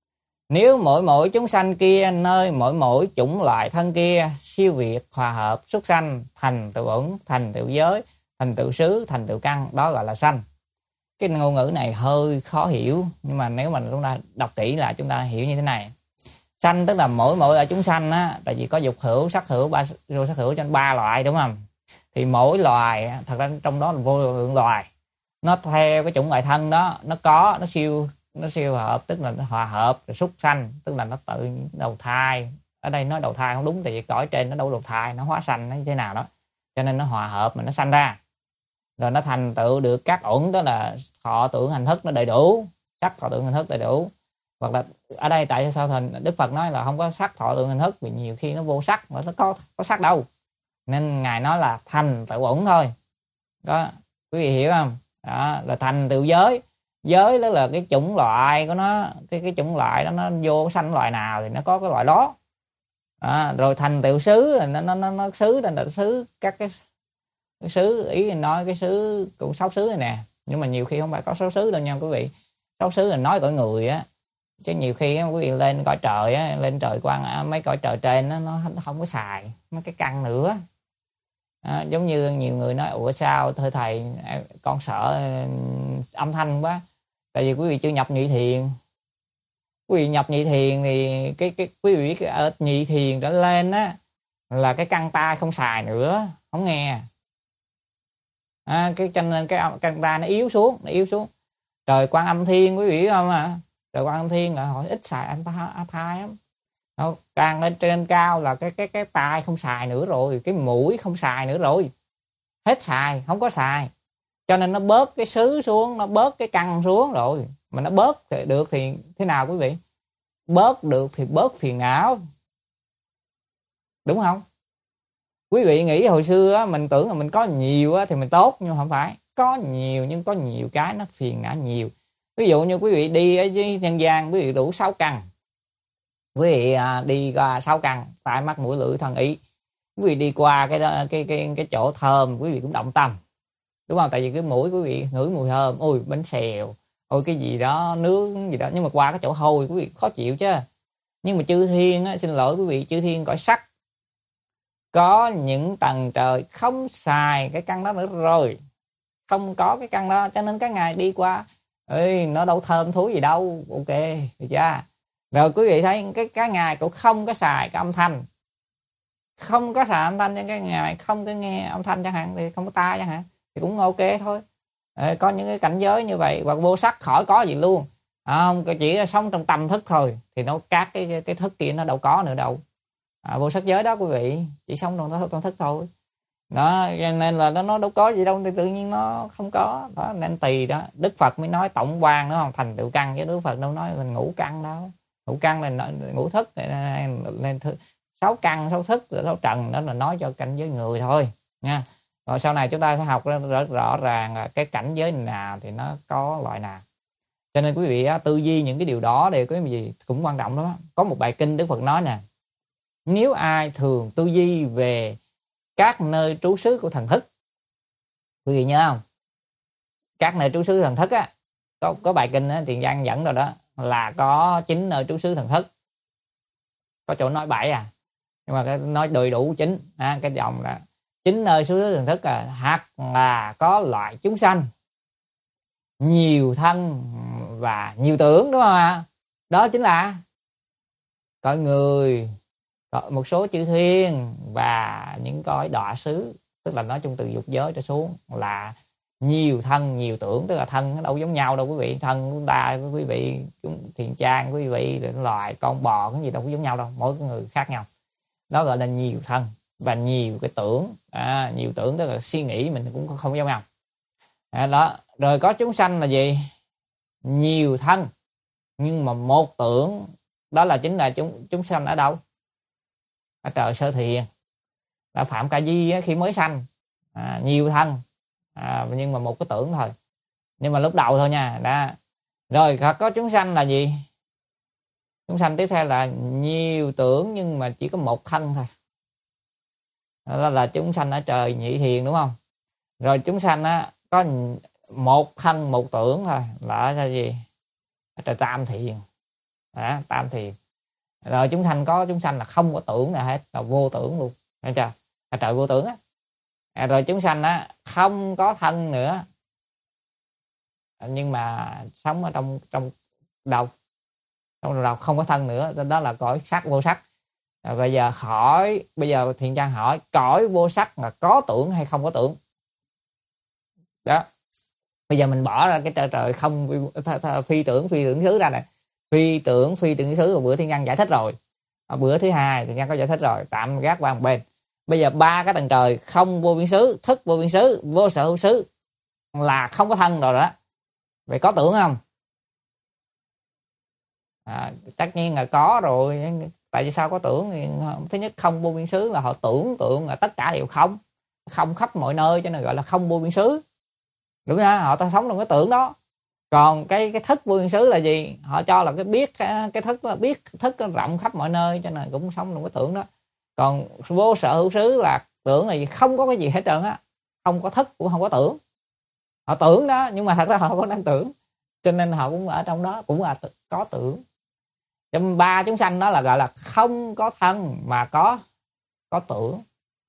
Nếu mỗi chúng sanh kia nơi mỗi chủng loại thân kia siêu việt hòa hợp xuất sanh thành tựu ẩn, thành tựu giới, thành tựu xứ, thành tựu căn, đó gọi là sanh. Cái ngôn ngữ này hơi khó hiểu, nhưng mà nếu mà chúng ta đọc kỹ là chúng ta hiểu như thế này. Sanh tức là mỗi loại chúng sanh á, tại vì có dục hữu, sắc hữu, vô sắc hữu, cho nên 3 loại, đúng không? Thì mỗi loài thật ra trong đó là vô lượng loài, nó theo cái chủng loại thân đó, nó siêu hợp, tức là nó hòa hợp rồi xuất sanh, tức là nó tự đầu thai. Ở đây nói đầu thai không đúng, tại vì cõi trên nó đâu đầu thai, nó hóa sanh nó như thế nào đó, cho nên nó hòa hợp mà nó sanh ra, rồi nó thành tựu được các uẩn, đó là thọ tưởng hành thức nó đầy đủ, sắc thọ tưởng hành thức đầy đủ. Hoặc là ở đây tại sao thành Đức Phật nói là không có sắc thọ tưởng hành thức, vì nhiều khi nó vô sắc, mà nó có sắc đâu, nên ngài nói là thành tựu uẩn thôi. Đó, quý vị hiểu không? Đó là thành tựu giới. Giới đó là cái chủng loại của nó, cái chủng loại đó nó vô sanh loại nào thì nó có cái loại đó. Rồi thành tựu xứ, nó xứ là xứ, các cái xứ, ý nói cái xứ cũng 6 xứ này nè, nhưng mà nhiều khi không phải có 6 xứ đâu nha quý vị. 6 xứ là nói cõi người á, chứ nhiều khi quý vị lên cõi trời á, lên trời quan mấy cõi trời trên nó không có xài mấy cái căn nữa. Giống như nhiều người nói ủa sao thầy con sợ âm thanh quá, tại vì quý vị chưa nhập nhị thiền. Quý vị nhập nhị thiền thì cái quý vị ở nhị thiền trở lên á là cái căn tai không xài nữa, không nghe. Cho nên cái căn tai nó yếu xuống. Trời Quan Âm Thiên quý vị biết không à? Trời Quan Âm Thiên là họ ít xài anh thai lắm. Càng lên trên cao là cái tai không xài nữa rồi, cái mũi không xài nữa rồi, hết xài, không có xài, cho nên nó bớt cái xứ xuống, nó bớt cái căn xuống rồi. Mà nó bớt thì được thì thế nào quý vị? Bớt được thì bớt phiền não, đúng không? Quý vị nghĩ hồi xưa á, mình tưởng là mình có nhiều á, thì mình tốt, nhưng không phải. Có nhiều nhưng có nhiều cái nó phiền não nhiều. Ví dụ như quý vị đi ở nhân gian, quý vị đủ 6 căn, quý vị đi qua 6 căn, tai mắt mũi lưỡi thân ý, quý vị đi qua cái chỗ thơm, quý vị cũng động tâm, đúng không? Tại vì cái mũi quý vị ngửi mùi thơm, ôi bánh xèo, ôi cái gì đó nướng gì đó, nhưng mà qua cái chỗ hôi quý vị khó chịu chứ. Nhưng mà chư thiên á, xin lỗi quý vị, chư thiên cõi sắc có những tầng trời không xài cái căn đó nữa rồi, không có cái căn đó, cho nên các ngài đi qua nó đâu thơm thúi gì đâu, ok được chưa? Rồi quý vị thấy cái ngài cũng không có xài cái âm thanh, không có xài âm thanh, cho cái ngài không có nghe âm thanh chẳng hạn, thì không có tai chẳng hạn, thì cũng ok thôi. Có những cái cảnh giới như vậy. Hoặc vô sắc khỏi có gì luôn, không, chỉ là sống trong tâm thức thôi, thì nó các cái thức kia nó đâu có nữa đâu. Vô sắc giới đó quý vị, chỉ sống trong thức thôi đó, nên là nó đâu có gì đâu, thì tự nhiên nó không có đó. Nên tùy đó, Đức Phật mới nói tổng quan nữa không, thành tựu căn, chứ Đức Phật đâu nói mình ngũ căn đâu. Ngũ căn là ngũ thức, lên 6 căn 6 thức 6 trần, đó là nói cho cảnh giới người thôi nha. Rồi sau này chúng ta phải học rõ ràng là cái cảnh giới nào thì nó có loại nào. Cho nên quý vị á, tư duy những cái điều đó thì cái gì cũng quan trọng lắm. Có một bài kinh Đức Phật nói nè: nếu ai thường tư duy về các nơi trú xứ của thần thức, quý vị nhớ không? Các nơi trú xứ thần thức á, có bài kinh á, Tiền Giang dẫn rồi đó, là có 9 nơi trú xứ thần thức. Có chỗ nói 7 à, nhưng mà cái nói đầy đủ 9 cái dòng là 9 nơi trú xứ thần thức hoặc là có loại chúng sanh nhiều thân và nhiều tưởng, đúng không ạ? Đó chính là cõi người, một số chư thiên và những cõi đọa xứ, tức là nói chung từ dục giới trở xuống là nhiều thân nhiều tưởng. Tức là thân nó đâu giống nhau đâu quý vị. Thân của ta, quý vị, Thiện Trang, quý vị, loài con bò cái gì đâu có giống nhau đâu, mỗi người khác nhau. Đó gọi là nhiều thân và nhiều cái tưởng. Nhiều tưởng tức là suy nghĩ mình cũng không giống nhau. Đó. Rồi có chúng sanh là gì? Nhiều thân nhưng mà một tưởng. Đó là chính là chúng sanh ở đâu? Ở trời Sơ Thiền, là Phạm Ca Di khi mới sanh. Nhiều thân nhưng mà một cái tưởng thôi, nhưng mà lúc đầu thôi nha. Đó. Rồi có chúng sanh là gì? Chúng sanh tiếp theo là nhiều tưởng nhưng mà chỉ có một thân thôi. Đó là chúng sanh ở trời Nhị Thiền, đúng không? Rồi chúng sanh á, có một thân một tưởng thôi, là ở gì? Ở trời Tam Thiền. Tam Thiền. Rồi chúng sanh là không có tưởng nào hết, là vô tưởng luôn, thấy chưa? Ở trời vô tưởng á. Rồi chúng sanh á không có thân nữa, nhưng mà sống ở trong đầu, trong đầu không có thân nữa, đó là cõi sắc vô sắc. Bây giờ Thiện Trang hỏi cõi vô sắc là có tưởng hay không có tưởng? Đó. Bây giờ mình bỏ ra cái trời không phi tưởng xứ ra này. Phi tưởng xứ của bữa Thiện Trang giải thích rồi. Bữa thứ hai Thiện Trang có giải thích rồi, tạm gác qua một bên. Bây giờ ba cái tầng trời không vô biên xứ, thức vô biên xứ, vô sở hữu xứ là không có thân rồi đó. Vậy có tưởng không? Tất nhiên là có rồi. Tại vì sao có tưởng? Thì thứ nhất không vô biên xứ là họ tưởng là tất cả đều không khắp mọi nơi, cho nên gọi là không vô biên xứ, đúng không? Họ ta sống trong cái tưởng đó. Còn cái thức vô biên xứ là gì? Họ cho là cái thức là biết thức nó rộng khắp mọi nơi, cho nên cũng sống trong cái tưởng đó. Còn vô sở hữu xứ là tưởng là gì? Không có cái gì hết trơn á, không có thức cũng không có tưởng. Họ tưởng đó nhưng mà thật ra họ không đang tưởng, cho nên họ cũng ở trong đó, cũng là có tưởng. Trong ba chúng sanh đó là gọi là không có thân mà có tưởng.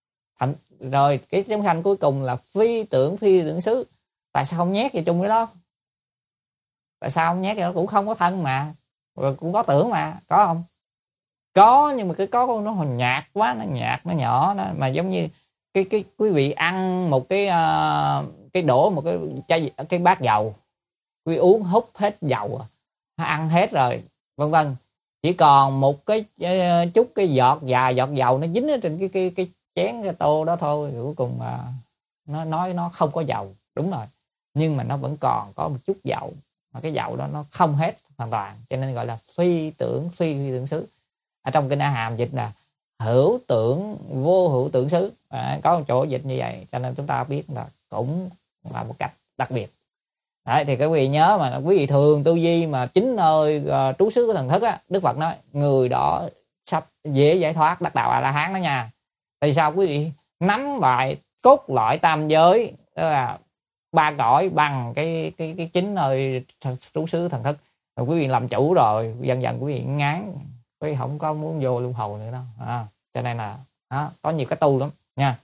Rồi cái chúng sanh cuối cùng là phi tưởng xứ. Tại sao không nhét vào chung cái đó? Tại sao không nhét vào? Nó cũng không có thân mà, rồi cũng có tưởng mà, có không? Có, nhưng mà cái có nó nhạt quá, nó nhạt, nó nhỏ đó. Mà giống như cái quý vị ăn một cái đổ một cái bát dầu, quý vị uống hút hết dầu, ăn hết rồi, vân vân, chỉ còn một cái chút cái giọt dầu nó dính ở trên cái chén cái tô đó thôi, cuối cùng nó nói nó không có dầu, đúng rồi, nhưng mà nó vẫn còn có một chút dầu, mà cái dầu đó nó không hết hoàn toàn, cho nên gọi là phi tưởng xứ. Ở trong kinh A Hàm dịch là hữu tưởng vô hữu tưởng xứ, có một chỗ dịch như vậy, cho nên chúng ta biết là cũng là một cách đặc biệt. Đấy, thì các quý vị nhớ mà quý vị thường tư duy mà 9 nơi trú xứ của thần thức á, Đức Phật nói người đó sắp dễ giải thoát đắc đạo A La Hán đó nha. Tại sao? Quý vị nắm lại cốt lõi tam giới, đó là ba cõi bằng cái 9 nơi trú xứ thần thức, rồi quý vị làm chủ rồi, dần dần quý vị ngán, quý vị không có muốn vô luân hồi nữa đâu. Cho nên là có nhiều cái tu lắm nha.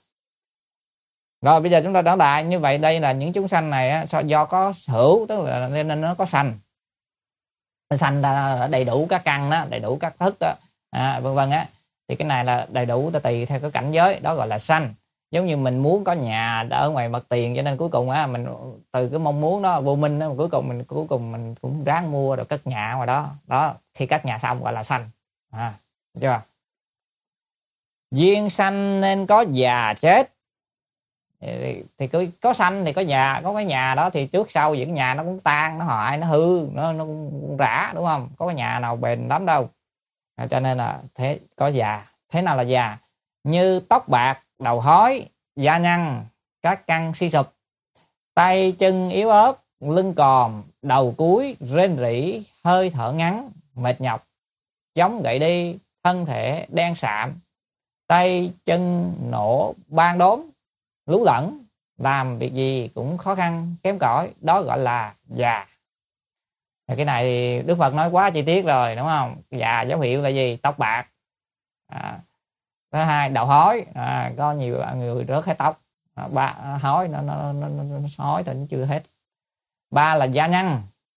Rồi bây giờ chúng ta trở lại như vậy, đây là những chúng sanh này á, do có hữu, tức là nên nó có sanh, nó sanh ra đầy đủ các căn đó, đầy đủ các thức đó, vân vân á, thì cái này là đầy đủ tùy theo cái cảnh giới đó, gọi là sanh. Giống như mình muốn có nhà ở ngoài mặt tiền, cho nên cuối cùng á mình từ cái mong muốn đó vô minh đó, cuối cùng mình cũng ráng mua rồi cất nhà ngoài đó. Đó, khi cất nhà xong gọi là sanh. Chưa? Duyên sanh nên có già chết. Thì có sanh thì có già, có cái nhà đó thì trước sau gì cái nhà nó cũng tan, nó hoại, nó hư, nó cũng rã, đúng không? Có cái nhà nào bền lắm đâu. Cho nên là thế có già. Thế nào là già? Như tóc bạc, đầu hói, da nhăn, các căn suy sụp, tay chân yếu ớt, lưng còm, đầu cúi, rên rỉ, hơi thở ngắn, mệt nhọc, chống gậy đi, thân thể đen sạm, tay chân nổ ban đốm, lú lẫn, làm việc gì cũng khó khăn, kém cỏi, đó gọi là già. Cái này thì Đức Phật nói quá chi tiết rồi, đúng không? Già dấu hiệu là gì? Tóc bạc. Thứ hai, đầu hói. Có nhiều người rớt hết tóc. Hói nó hói thì nó chưa hết. 3 là da nhăn.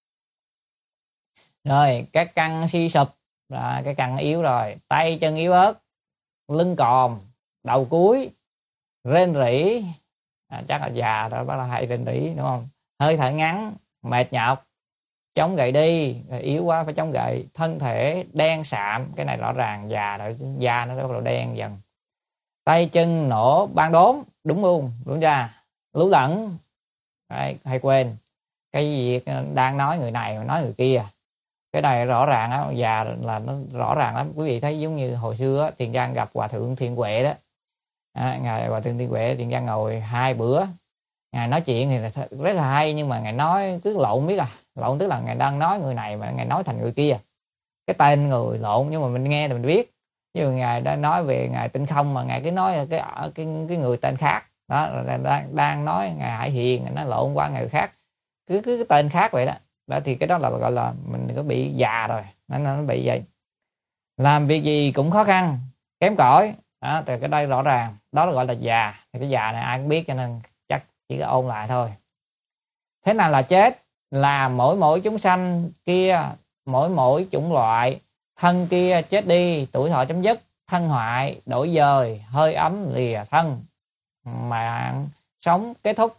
Rồi cái căng suy sụp, cái căng yếu rồi, tay chân yếu ớt, lưng còm, đầu cúi, rên rỉ, chắc là già rồi, bắt là hay rên rỉ, đúng không? Hơi thở ngắn, mệt nhọc, chống gậy đi, yếu quá phải chống gậy, thân thể đen sạm, cái này rõ ràng già rồi, da nó bắt đầu đen dần. Tay chân nổ ban đốm, đúng luôn, đúng chưa? Lú lẫn. Đấy, hay quên cái việc đang nói người này nói người kia, cái này rõ ràng á, già là nó rõ ràng lắm. Quý vị thấy giống như hồi xưa á, Thiền Giang gặp Hòa Thượng Thiện Huệ đó, ngài Hòa Thượng Thiện Huệ, Thiền Giang ngồi 2 bữa, ngài nói chuyện thì rất là hay, nhưng mà ngài nói cứ lộn, biết lộn tức là ngài đang nói người này mà ngài nói thành người kia, cái tên người lộn, nhưng mà mình nghe thì mình biết. Như ngài đã nói về ngài Tinh Không mà ngài cứ nói cái người tên khác đó, đang nói ngài Hải Hiền, nó lộn qua người khác, cứ cái tên khác vậy đó. Đó thì cái đó là gọi là mình có bị già rồi, nó bị vậy. Làm việc gì cũng khó khăn, kém cỏi, đó thì cái đây rõ ràng đó là gọi là già. Thì cái già này ai cũng biết, cho nên chắc chỉ có ôn lại thôi. Thế nào là chết? Là mỗi chúng sanh kia, mỗi chủng loại, thân kia chết đi, tuổi thọ chấm dứt, thân hoại đổi dời, hơi ấm lìa thân, mạng sống kết thúc,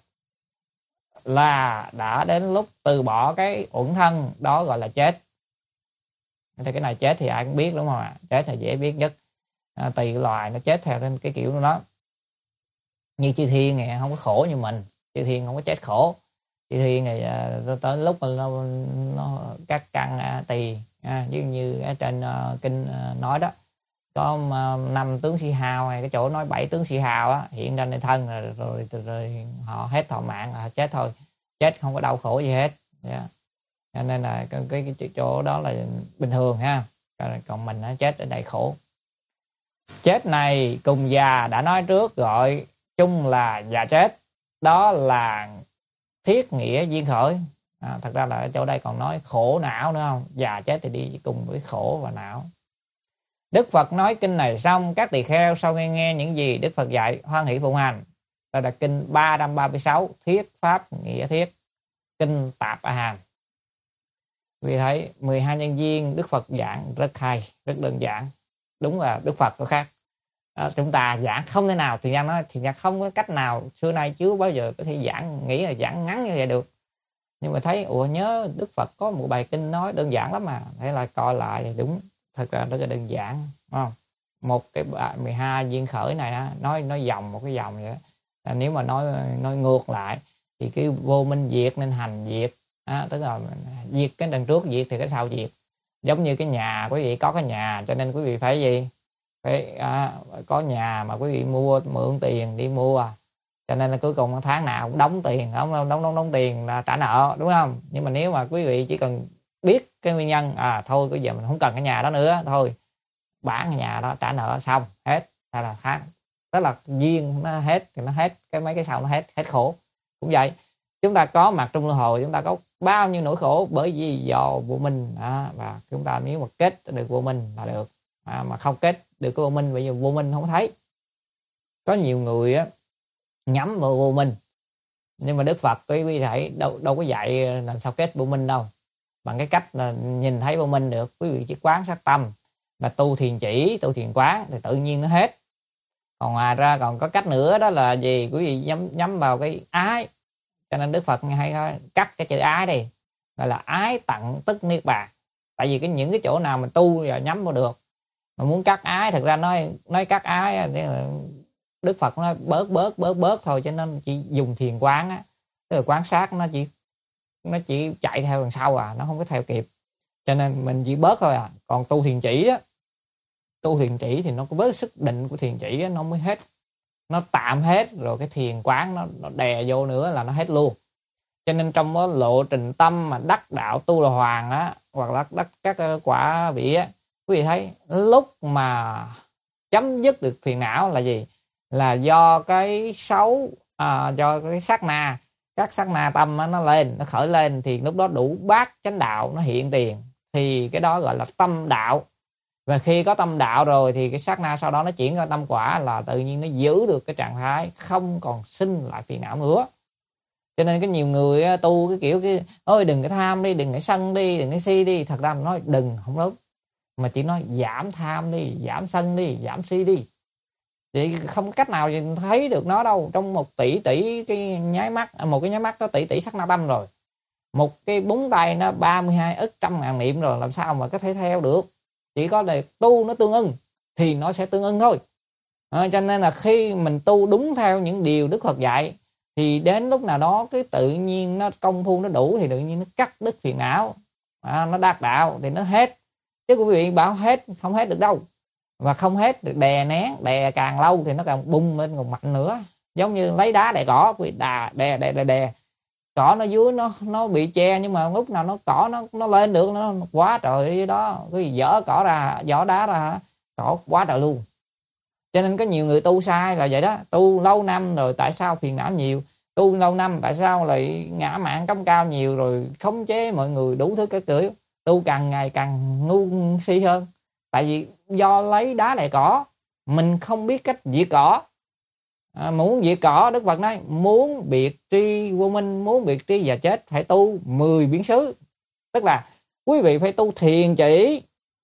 là đã đến lúc từ bỏ cái uẩn thân, đó gọi là chết. Thì cái này chết thì ai cũng biết, đúng không ạ? Chết là dễ biết nhất, tùy loài nó chết theo cái kiểu đó. Như chư thiên này không có khổ như mình, chư thiên không có chết khổ. Chư thiên này tới lúc mà nó các căn tỳ, như ở trên kinh nói đó, có 5 tướng si hào, hay cái chỗ nói 7 tướng si hào á, hiện ra nơi thân rồi họ hết thọ mạng, họ chết thôi, chết không có đau khổ gì hết. Cho nên là cái chỗ đó là bình thường ha. Còn mình chết ở đây khổ. Chết này cùng già đã nói trước, gọi chung là già chết, đó là thiết nghĩa duyên khởi. Thật ra là ở chỗ đây còn nói khổ não nữa không? Già chết thì đi cùng với khổ và não. Đức Phật nói kinh này xong, các tỳ kheo sau nghe những gì Đức Phật dạy hoan hỷ phụng hành. Đây là kinh 336, Thiết Pháp Nghĩa Thiết, kinh Tạp A Hàm. Vì thấy 12 nhân duyên Đức Phật giảng rất hay, rất đơn giản. Đúng là Đức Phật có khác. Chúng ta giảng không thể nào, thì Giang nói thì Giang không có cách nào xưa nay chưa bao giờ có thể giảng, nghĩ là giảng ngắn như vậy được. Nhưng mà thấy nhớ Đức Phật có một bài kinh nói đơn giản lắm mà, thế là coi lại thì đúng, thật là rất là đơn giản, đúng không? Một cái 12 duyên khởi này nói dòng một cái dòng vậy đó. Nếu mà nói ngược lại thì cái vô minh diệt nên hành diệt, tức là diệt cái đằng trước diệt thì cái sau diệt. Giống như cái nhà, quý vị có cái nhà cho nên quý vị phải gì? Phải có nhà mà quý vị mua, mượn tiền đi mua, cho nên là cuối cùng tháng nào cũng đóng tiền, đóng tiền là trả nợ, đúng không? Nhưng mà nếu mà quý vị chỉ cần biết cái nguyên nhân, thôi bây giờ mình không cần cái nhà đó nữa, thôi bán cái nhà đó trả nợ xong hết, hay là khác, tức là duyên nó hết thì nó hết, cái mấy cái sau nó hết khổ. Cũng vậy, chúng ta có mặt trong luân hồi, chúng ta có bao nhiêu nỗi khổ bởi vì do vô minh, và chúng ta nếu mà kết được vô minh là được, mà không kết được cái vô minh, bởi vì vô minh không thấy. Có nhiều người nhắm vào vô minh, nhưng mà Đức Phật quý vị thấy đâu có dạy làm sao kết vô minh đâu. Bằng cái cách là nhìn thấy vô minh được, quý vị chỉ quán sát tâm và tu thiền chỉ, tu thiền quán thì tự nhiên nó hết. Còn ngoài ra còn có cách nữa, đó là gì? Quý vị nhắm vào cái ái. Cho nên Đức Phật hay cắt cái chữ ái đi, gọi là ái tận tức niết bàn. Tại vì những cái chỗ nào mình tu và nhắm vào được, mà muốn cắt ái, thật ra nói cắt ái thì Đức Phật nói bớt thôi, cho nên chỉ dùng thiền quán tức là quán sát, nó chỉ chạy theo đằng sau nó không có theo kịp, cho nên mình chỉ bớt thôi Còn tu thiền chỉ tu thiền chỉ thì nó có với sức định của thiền chỉ nó mới hết, nó tạm hết rồi cái thiền quán nó đè vô nữa là nó hết luôn. Cho nên trong cái lộ trình tâm mà đắc đạo tu là hoàng á, hoặc là đắc các quả vị á, quý vị thấy lúc mà chấm dứt được phiền não là gì? Là do cái xấu, do cái sát na, các sát na tâm nó lên, nó khởi lên, thì lúc đó đủ bát chánh đạo nó hiện tiền, thì cái đó gọi là tâm đạo. Và khi có tâm đạo rồi thì cái sát na sau đó nó chuyển qua tâm quả, là tự nhiên nó giữ được cái trạng thái không còn sinh lại phiền não nữa. Cho nên cái nhiều người tu cái kiểu ôi đừng cái tham đi, đừng cái sân đi, đừng cái si đi. Thật ra mình nói đừng không đúng, mà chỉ nói giảm tham đi, giảm sân đi, giảm si đi. Thì không cách nào thấy được nó đâu. Trong 1 tỷ cái nháy mắt, một cái nháy mắt có tỷ sát na tâm rồi. Một cái búng tay nó 32 ức trăm ngàn niệm rồi, làm sao mà có thể theo được. Chỉ có để tu nó tương ưng thì nó sẽ tương ưng thôi. Cho nên là khi mình tu đúng theo những điều Đức Phật dạy, thì đến lúc nào đó cái tự nhiên nó công phu nó đủ, thì tự nhiên nó cắt đứt phiền não, nó đắc đạo thì nó hết. Chứ quý vị bảo hết, không hết được đâu. Và không hết được, đè nén, đè càng lâu thì nó càng bung lên còn mạnh nữa. Giống như lấy đá đè cỏ, quý vị đè cỏ nó dưới nó bị che, nhưng mà lúc nào nó cỏ nó lên được, nó quá trời đó. Quý vị dỡ cỏ ra, dỡ đá ra, cỏ quá trời luôn. Cho nên có nhiều người tu sai là vậy đó. Tu lâu năm rồi tại sao phiền não nhiều, tu lâu năm tại sao lại ngã mạn cống cao nhiều, rồi khống chế mọi người đủ thứ cái kiểu. Tu càng ngày càng ngu si hơn. Tại vì do lấy đá đè cỏ, mình không biết cách diệt cỏ. Muốn diệt cỏ, Đức Phật nói muốn biệt tri vô minh, muốn biệt tri và chết phải tu 10 biến xứ. Tức là quý vị phải tu thiền chỉ.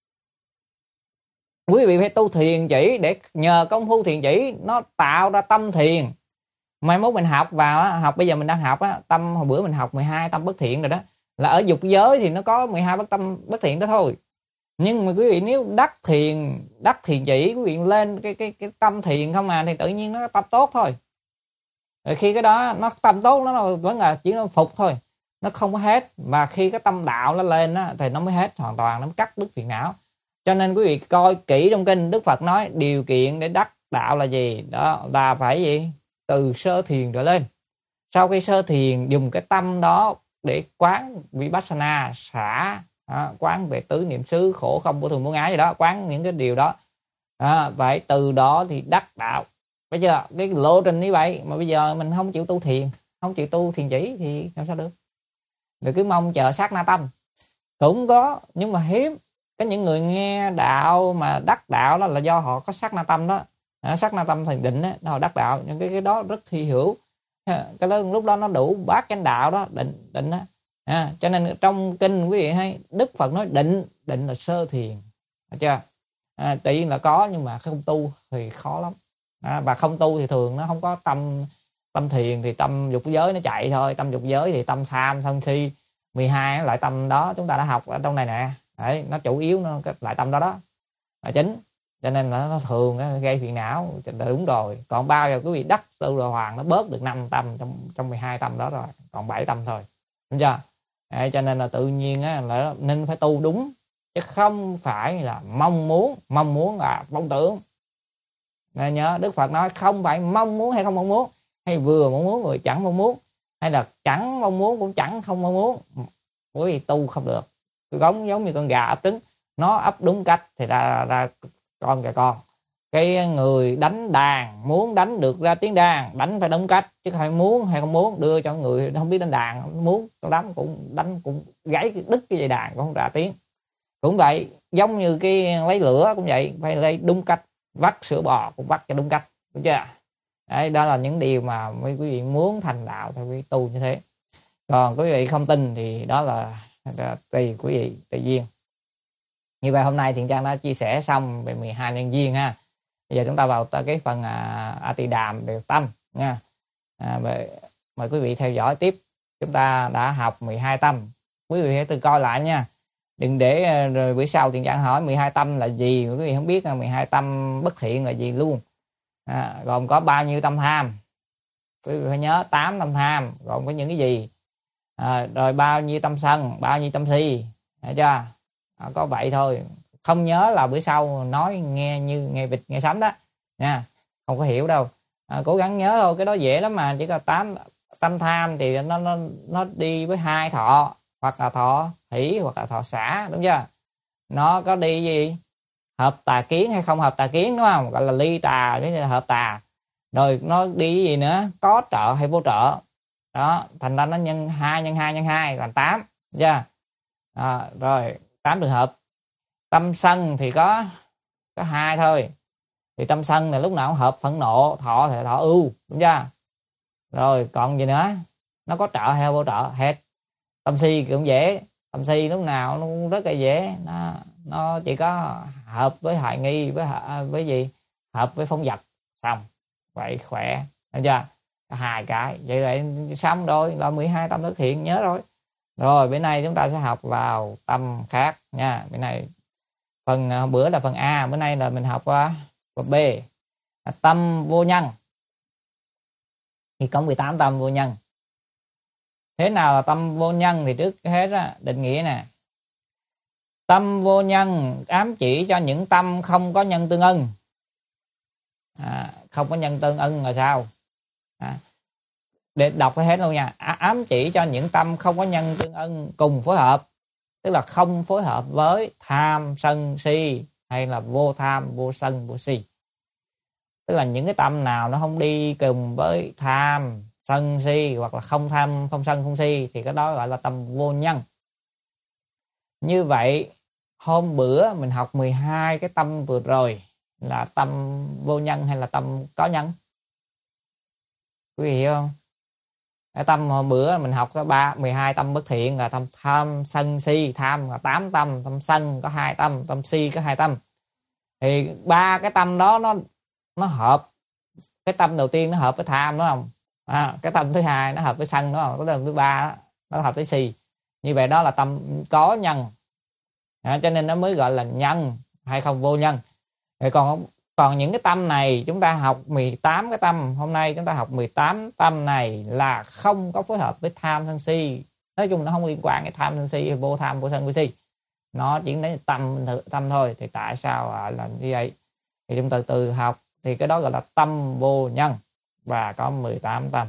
Quý vị phải tu thiền chỉ để nhờ công phu thiền chỉ nó tạo ra tâm thiền. Mai mốt mình học vào, học bây giờ mình đang học tâm, hồi bữa mình học 12 tâm bất thiện rồi đó. Là ở dục giới thì nó có 12 tâm bất thiện đó thôi. Nhưng mà quý vị nếu đắc thiền chỉ, quý vị lên cái tâm thiền không thì tự nhiên nó tâm tốt thôi. Rồi khi cái đó nó tâm tốt, nó vẫn là chỉ nó phục thôi, nó không có hết. Và khi cái tâm đạo nó lên thì nó mới hết hoàn toàn, nó mới cắt đứt phiền não. Cho nên quý vị coi kỹ trong kinh, Đức Phật nói điều kiện để đắc đạo là gì? Đó là phải gì? Từ sơ thiền trở lên. Sau khi sơ thiền, dùng cái tâm đó để quán Vipassana, xả, quán về tứ niệm xứ, khổ không vô thường vô ngã gì đó, quán những cái điều đó. Vậy từ đó thì đắc đạo. Bây giờ cái lộ trình như vậy mà bây giờ mình không chịu tu thiền, không chịu tu thiền chỉ thì làm sao được? Rồi cứ mong chờ sát na tâm. Cũng có, nhưng mà hiếm. Có những người nghe đạo mà đắc đạo đó là do họ có sát na tâm đó. Sát na tâm thiền định đó, họ đắc đạo. Nhưng cái đó rất hy hữu. Cái đó, lúc đó nó đủ bát chánh đạo đó, định đó. Cho nên trong kinh quý vị hay Đức Phật nói định là sơ thiền. Được chưa? Tự nhiên là có, nhưng mà không tu thì khó lắm. Và không tu thì thường nó không có tâm thiền, thì tâm dục giới nó chạy thôi. Tâm dục giới thì tâm tham sân si 12 loại tâm đó chúng ta đã học ở trong này nè. Đấy, nó chủ yếu nó lại tâm đó là chính. Cho nên là nó thường gây phiền não. Đúng rồi. Còn bao giờ quý vị đắc tu đồ hoàng, nó bớt được 5 tâm trong 12 tâm đó rồi, còn 7 tâm thôi. Đúng chưa? Đấy, cho nên là tự nhiên là nên phải tu đúng, chứ không phải là mong muốn là mong tưởng. Nên nhớ Đức Phật nói không phải mong muốn hay không mong muốn, hay vừa mong muốn vừa chẳng mong muốn, hay là chẳng mong muốn cũng chẳng không mong muốn. Bởi vì tu không được. Giống như con gà ấp trứng, nó ấp đúng cách thì ra con gà con. Cái người đánh đàn muốn đánh được ra tiếng đàn, đánh phải đúng cách, chứ không muốn hay không muốn đưa cho người không biết đánh đàn, muốn đánh cũng gãy đứt cái dây đàn cũng không ra tiếng. Cũng vậy, giống như cái lấy lửa cũng vậy, phải lấy đúng cách, vắt sữa bò cũng vắt cho đúng cách, đúng chưa? Đấy, đó là những điều mà quý vị muốn thành đạo thì quý vị tu như thế. Còn quý vị không tin thì đó là tùy quý vị, tùy duyên. Như vậy hôm nay Thiện Trang đã chia sẻ xong về 12 nhân duyên ha. Bây giờ chúng ta vào cái phần A Tỳ Đàm về tâm nha. Mời quý vị theo dõi tiếp. Chúng ta đã học 12 tâm. Quý vị hãy tự coi lại nha. Đừng để rồi bữa sau Thiện Trang hỏi 12 tâm là gì, quý vị không biết 12 tâm bất thiện là gì luôn. Gồm có bao nhiêu tâm tham. Quý vị phải nhớ 8 tâm tham gồm có những cái gì. Rồi bao nhiêu tâm sân, bao nhiêu tâm si. Hiểu chưa? Có vậy thôi. Không nhớ là bữa sau nói nghe như nghe vịt nghe sấm đó nha. Không có hiểu đâu. Cố gắng nhớ thôi, cái đó dễ lắm mà, chỉ có tâm tham thì nó đi với hai thọ, hoặc là thọ hỷ hoặc là thọ xả, đúng chưa? Nó có đi gì hợp tà kiến hay không hợp tà kiến, đúng không? Gọi là ly tà với hợp tà. Rồi nó đi với gì nữa, có trợ hay vô trợ. Đó, thành ra nó nhân 2 nhân 2 nhân 2 là 8, chưa? Rồi 8 trường hợp. Tâm sân thì có 2 thôi. Thì tâm sân là lúc nào cũng hợp phẫn nộ, thọ thì thọ ưu, đúng chưa? Rồi còn gì nữa, nó có trợ hay vô trợ hết. Tâm si cũng dễ, tâm si lúc nào nó cũng rất là dễ, nó chỉ có hợp với hại nghi với gì, hợp với phóng vật, xong vậy khỏe, được chưa? 2 cái vậy vậy xong rồi, là 12 tâm thực hiện, nhớ rồi. Rồi bữa nay chúng ta sẽ học vào tâm khác nha. Bữa nay phần bữa là phần A, bữa nay là mình học qua B, tâm vô nhân. Thì có 18 tâm vô nhân. Thế nào là tâm vô nhân? Thì trước hết á, định nghĩa nè. Tâm vô nhân ám chỉ cho những tâm không có nhân tương ưng. Không có nhân tương ưng là sao? Để đọc hết luôn nha. Ám chỉ cho những tâm không có nhân tương ưng cùng phối hợp, tức là không phối hợp với tham sân si, hay là vô tham vô sân vô si. Tức là những cái tâm nào nó không đi cùng với tham sân si, hoặc là không tham không sân không si, thì cái đó gọi là tâm vô nhân. Như vậy hôm bữa mình học 12 cái tâm vừa rồi là tâm vô nhân hay là tâm có nhân? Quý vị hiểu không? Cái tâm hôm bữa mình học có 12 tâm bất thiện là tâm tham sân si. Tham là 8 tâm, tâm sân có 2 tâm, tâm si có 2 tâm. Thì 3 cái tâm đó nó hợp. Cái tâm đầu tiên nó hợp với tham, đúng không? Cái tâm thứ hai nó hợp với sân, đúng không? Cái tâm thứ ba nó hợp với si. Như vậy đó là tâm có nhân. Cho nên nó mới gọi là nhân hay không vô nhân. Rồi còn những cái tâm này chúng ta học 18 cái tâm, hôm nay chúng ta học 18 tâm này là không có phối hợp với tham sân si. Nói chung nó không liên quan cái tham sân si, vô tham vô sân vô si, nó chỉ đến tâm thôi. Thì tại sao là như vậy? Thì chúng ta từ học thì cái đó gọi là tâm vô nhân và có 18 tâm.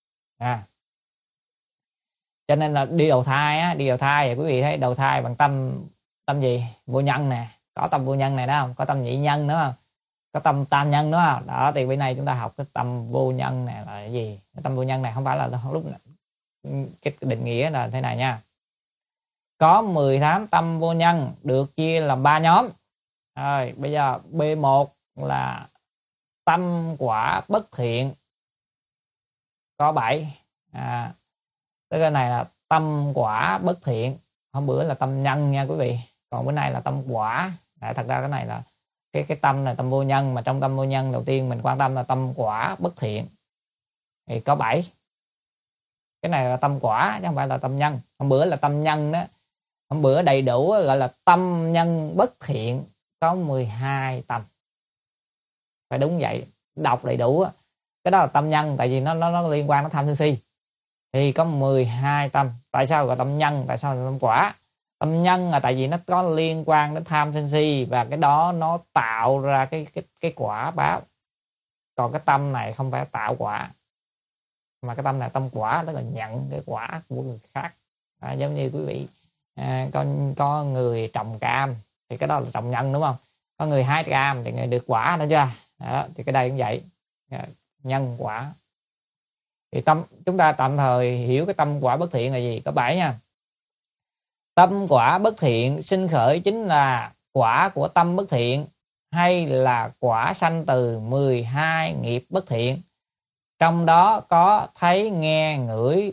Cho nên là đi đầu thai thì quý vị thấy đầu thai bằng tâm gì? Vô nhân nè, có tâm vô nhân này đó không? Có tâm nhị nhân nữa không? Có tâm tam nhân nữa không? Đó, thì bữa nay chúng ta học cái tâm vô nhân này là cái gì? Cái tâm vô nhân này không phải là lúc cái định nghĩa là thế này nha. Có 18 tâm vô nhân được chia làm 3 nhóm. Rồi bây giờ B1 là tâm quả bất thiện, có 7. Cái này là tâm quả bất thiện. Hôm bữa là tâm nhân nha quý vị, còn bữa nay là tâm quả. Thật ra cái này là cái tâm là tâm vô nhân, mà trong tâm vô nhân đầu tiên mình quan tâm là tâm quả bất thiện thì có 7. Cái này là tâm quả chứ không phải là tâm nhân. Hôm bữa là tâm nhân đó, hôm bữa đầy đủ gọi là tâm nhân bất thiện, có 12 tâm. Phải đúng vậy, đọc đầy đủ. Cái đó là tâm nhân, tại vì nó liên quan đến tham sân si. Thì có 12 tâm. Tại sao gọi tâm nhân? Tại sao là tâm quả? Tâm nhân là tại vì nó có liên quan đến tham sân si, và cái đó nó tạo ra cái quả báo. Còn cái tâm này không phải tạo quả, mà cái tâm này tâm quả, tức là nhận cái quả của người khác. Giống như quý vị có người trồng cam thì cái đó là trồng nhân, đúng không? Có người hái cam thì người được quả, đó chưa? Đó, thì cái đây cũng vậy, nhân quả. Thì chúng ta tạm thời hiểu cái tâm quả bất thiện là gì, có 7 nha. Tâm quả bất thiện sinh khởi chính là quả của tâm bất thiện, hay là quả sanh từ 12 nghiệp bất thiện. Trong đó có thấy, nghe, ngửi,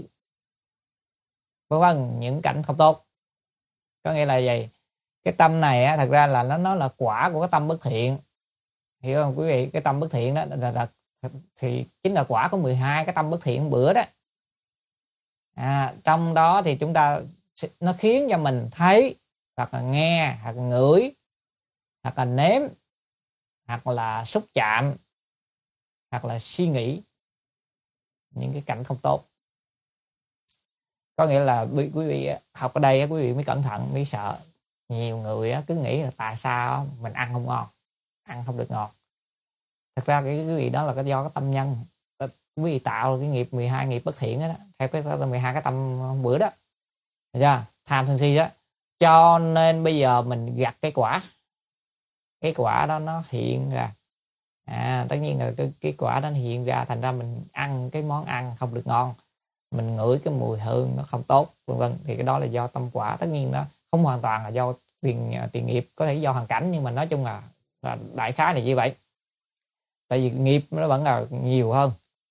vân những cảnh không tốt. Có nghĩa là gì? Cái tâm này thật ra là nó là quả của cái tâm bất thiện. Hiểu không quý vị? Cái tâm bất thiện đó thì chính là quả của 12 cái tâm bất thiện bữa đó. Trong đó thì nó khiến cho mình thấy, hoặc là nghe, hoặc là ngửi, hoặc là nếm, hoặc là xúc chạm, hoặc là suy nghĩ những cái cảnh không tốt. Có nghĩa là quý vị học ở đây quý vị mới cẩn thận, mới sợ. Nhiều người cứ nghĩ là tại sao mình ăn không ngon, ăn không được ngon. Thật ra cái quý vị đó là do cái tâm nhân. quý vị tạo cái nghiệp 12 nghiệp bất thiện đó, theo cái 12 cái tâm hôm bữa đó, được chưa? Tham sân si đó, cho nên bây giờ mình gặt cái quả đó nó hiện ra. Tất nhiên là cái quả đó hiện ra, thành ra mình ăn cái món ăn không được ngon, mình ngửi cái mùi hương nó không tốt, vân vân. Thì cái đó là do tâm quả. Tất nhiên nó không hoàn toàn là do tiền nghiệp, có thể do hoàn cảnh, nhưng mà nói chung là đại khái là như vậy. Tại vì nghiệp nó vẫn là nhiều hơn.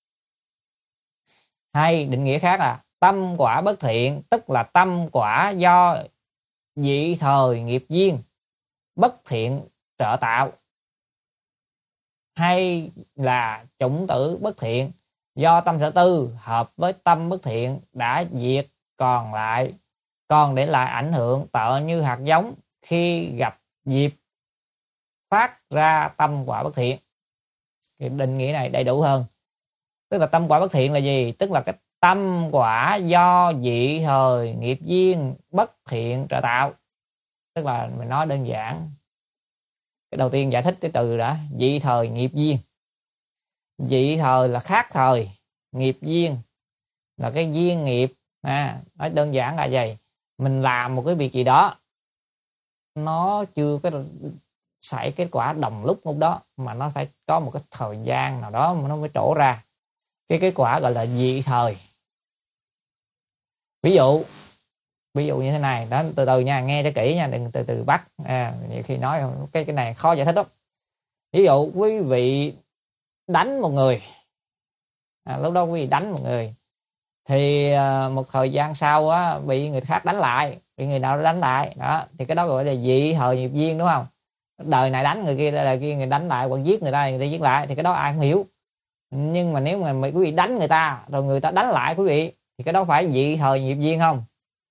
Hay định nghĩa khác là tâm quả bất thiện, tức là tâm quả do dị thời nghiệp duyên bất thiện trợ tạo, hay là chủng tử bất thiện do tâm sở tư hợp với tâm bất thiện đã diệt, còn để lại ảnh hưởng tợ như hạt giống khi gặp dịp phát ra tâm quả bất thiện. Thì định nghĩa này đầy đủ hơn. Tức là tâm quả bất thiện là gì? Tức là cái tâm quả do dị thời nghiệp duyên bất thiện trợ tạo. Tức là mình nói đơn giản, cái đầu tiên giải thích cái từ đã, dị thời nghiệp duyên. Dị thời là khác thời, nghiệp duyên là cái duyên nghiệp. Nói đơn giản là gì? Mình làm một cái việc gì đó, nó chưa có xảy kết quả đồng lúc đó, mà nó phải có một cái thời gian nào đó mà nó mới trổ ra cái kết quả, gọi là dị thời. Ví dụ như thế này đó, từ từ nha, nghe cho kỹ nha, đừng từ từ bắt. Nhiều khi nói cái này khó giải thích lắm. Ví dụ quý vị đánh một người, lúc đó quý vị đánh một người, thì một thời gian sau á, bị người khác đánh lại, bị người nào đánh lại đó, thì cái đó gọi là dị thời nghiệp duyên, đúng không? Đời này đánh người kia, đời kia người đánh lại, hoặc giết người ta giết lại, thì cái đó ai không hiểu. Nhưng mà nếu mà quý vị đánh người ta rồi người ta đánh lại quý vị, thì cái đó phải dị thời nghiệp duyên không?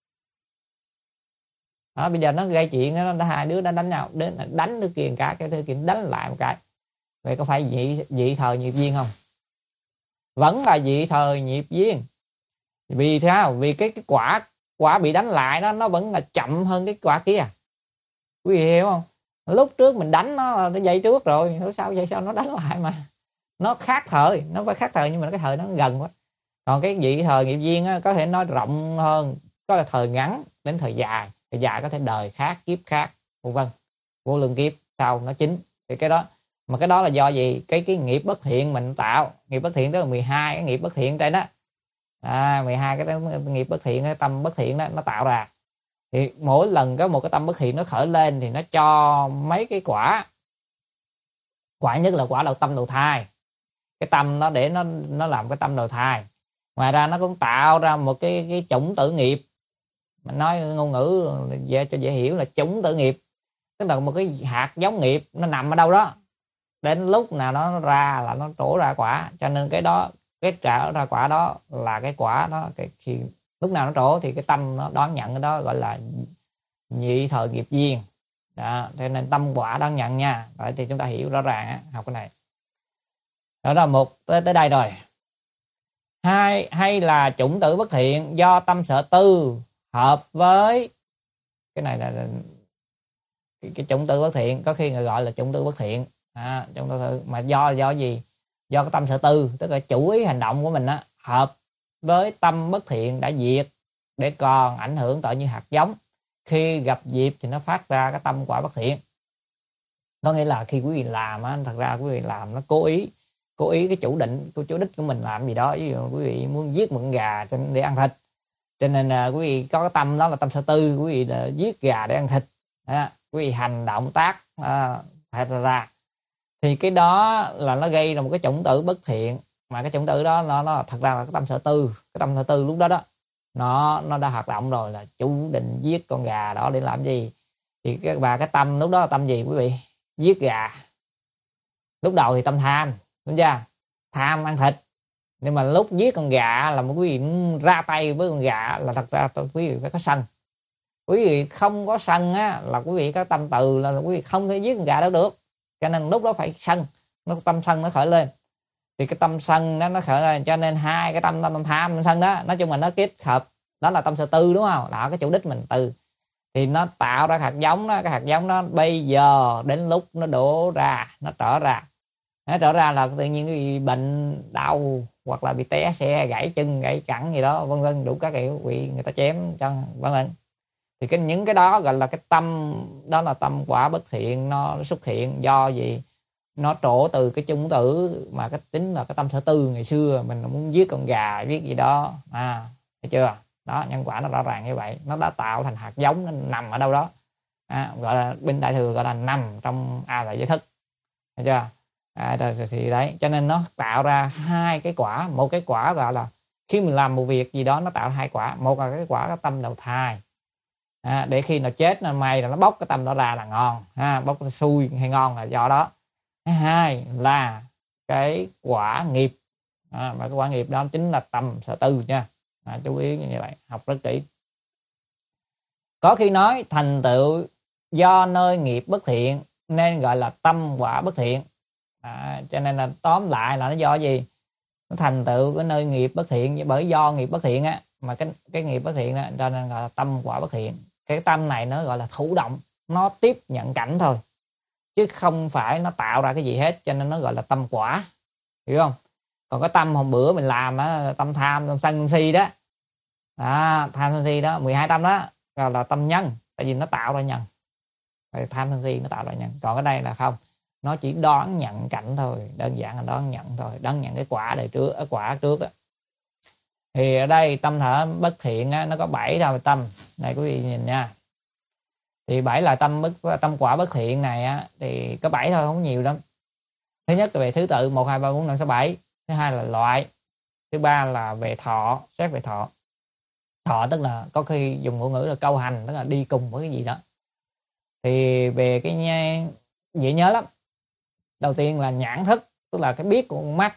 Đó, bây giờ nó gây chuyện đó, hai đứa nó đánh nhau, đánh đứa kia một cái đứa kia đánh lại một cái, vậy có phải dị thời nghiệp duyên không? Vẫn là dị thời nghiệp duyên. Vì sao? Vì cái quả bị đánh lại đó, nó vẫn là chậm hơn cái quả kia. Quý vị hiểu không? Lúc trước mình đánh nó dậy trước rồi, vậy sao nó đánh lại mà nó khác thời, nó phải khác thời, nhưng mà cái thời nó gần quá. Còn cái dị thời nghiệp duyên á, có thể nói rộng hơn, có là thời ngắn đến thời dài có thể đời khác, kiếp khác, vân vân, vô lượng kiếp sau nó chính. Thì cái đó, mà cái đó là do gì? Cái nghiệp bất thiện mình tạo. Nghiệp bất thiện tức là 12 cái nghiệp bất thiện trên đó, 12 cái nghiệp bất thiện, cái tâm bất thiện đó nó tạo ra. Thì mỗi lần có một cái tâm bất thiện nó khởi lên thì nó cho mấy cái quả nhất là quả tâm đầu thai. Cái tâm nó để nó làm cái tâm đầu thai. Ngoài ra nó cũng tạo ra một cái chủng tử nghiệp. Mình nói ngôn ngữ cho dễ hiểu là chủng tử nghiệp, tức là một cái hạt giống nghiệp nó nằm ở đâu đó, đến lúc nào nó ra là nó trổ ra quả. Cho nên cái đó, cái trổ ra quả đó là cái quả đó, khi lúc nào nó trổ thì cái tâm nó đón nhận cái đó, gọi là nhị thời nghiệp duyên đó. Cho nên tâm quả đón nhận nha. Vậy thì chúng ta hiểu rõ ràng học cái này. Đó là một, tới đây rồi. Hay là chủng tử bất thiện do tâm sở tư hợp với, cái này là cái chủng tử bất thiện, có khi người gọi là chủng tử bất thiện. Chủng tử mà do gì? Do cái tâm sở tư, tức là chủ ý hành động của mình á, hợp với tâm bất thiện đã diệt, để còn ảnh hưởng tựa như hạt giống, khi gặp dịp thì nó phát ra cái tâm quả bất thiện. Có nghĩa là khi quý vị làm á, thật ra quý vị làm nó cố ý cái chủ đích của mình làm gì đó. Ví dụ quý vị muốn giết một con gà để ăn thịt, cho nên quý vị có cái tâm đó là tâm sở tư, quý vị là giết gà để ăn thịt, quý vị hành động tác thật ra, thì cái đó là nó gây ra một cái chủng tử bất thiện. Mà cái chủng tử đó nó thật ra là cái tâm sở tư. Cái tâm sở tư lúc đó nó đã hoạt động rồi, là chủ định giết con gà đó để làm gì. Thì cái tâm lúc đó là tâm gì quý vị? Giết gà. Lúc đầu thì tâm tham, đúng chưa? Tham ăn thịt. Nhưng mà lúc giết con gà là một quý vị ra tay với con gà, là thật ra quý vị phải có sân. Quý vị không có sân á, là quý vị có tâm từ, là quý vị không thể giết con gà đâu được. Cho nên lúc đó phải sân, tâm sân nó khởi lên. Thì cái tâm sân đó nó khởi lên, cho nên hai cái tâm tham, tâm sân đó, nói chung là nó kết hợp, đó là tâm sở tư, đúng không? Đó, cái chủ đích mình từ, thì nó tạo ra hạt giống đó. Cái hạt giống đó bây giờ đến lúc nó đổ ra, nó trở ra, Trở ra là tự nhiên cái bệnh đau hoặc là bị té xe, gãy chân, gãy cẳng gì đó, vân vân, đủ các kiểu, bị người ta chém chân, vân vân. Thì những cái đó gọi là cái tâm, đó là tâm quả bất thiện, nó xuất hiện do gì? Nó trổ từ cái chung tử mà cái tính là cái tâm sở tư ngày xưa mình muốn giết con gà, giết gì đó, thấy chưa? Đó, nhân quả nó rõ ràng như vậy, nó đã tạo thành hạt giống, nó nằm ở đâu đó, gọi là bên Đại Thừa gọi là nằm trong A Lại Giới Thức, thấy chưa? Thì đấy, cho nên nó tạo ra hai cái quả. Một cái quả gọi là khi mình làm một việc gì đó nó tạo hai quả. Một là cái quả cái tâm đầu thai, để khi nào chết nó may là nó bóc cái tâm đó ra là ngon, bóc cái xui hay ngon là do đó. Thứ hai là cái quả nghiệp, mà cái quả nghiệp đó chính là tâm sở tư nha. Chú ý như vậy, học rất kỹ. Có khi nói thành tựu do nơi nghiệp bất thiện nên gọi là tâm quả bất thiện. Cho nên là tóm lại là nó do gì? Nó thành tựu cái nơi nghiệp bất thiện, bởi do nghiệp bất thiện á, mà cái nghiệp bất thiện đó, cho nên gọi là tâm quả bất thiện. Cái tâm này nó gọi là thụ động, nó tiếp nhận cảnh thôi, chứ không phải nó tạo ra cái gì hết, cho nên nó gọi là tâm quả, hiểu không? Còn cái tâm hôm bữa mình làm á, tâm tham, tâm sân, tâm si đó, tham sân si đó, 12 tâm đó gọi là tâm nhân, tại vì nó tạo ra nhân. Tham sân si nó tạo ra nhân. Còn cái đây là không, nó chỉ đón nhận cảnh thôi, đơn giản là đón nhận thôi, đón nhận cái quả đời trước, quả trước đó. Thì ở đây tâm thở bất thiện á, nó có 7 loại tâm này, quý vị nhìn nha. Thì 7 là tâm quả bất thiện này á, thì có 7 thôi, không nhiều lắm. Thứ nhất là về thứ tự 1, 2, 3, 4, 5, 6, 7. Thứ hai là loại. Thứ ba là về thọ, xét về thọ. Thọ tức là có khi dùng ngôn ngữ là câu hành, tức là đi cùng với cái gì đó. Thì về cái dễ nhớ lắm. Đầu tiên là nhãn thức, tức là cái biết của con mắt,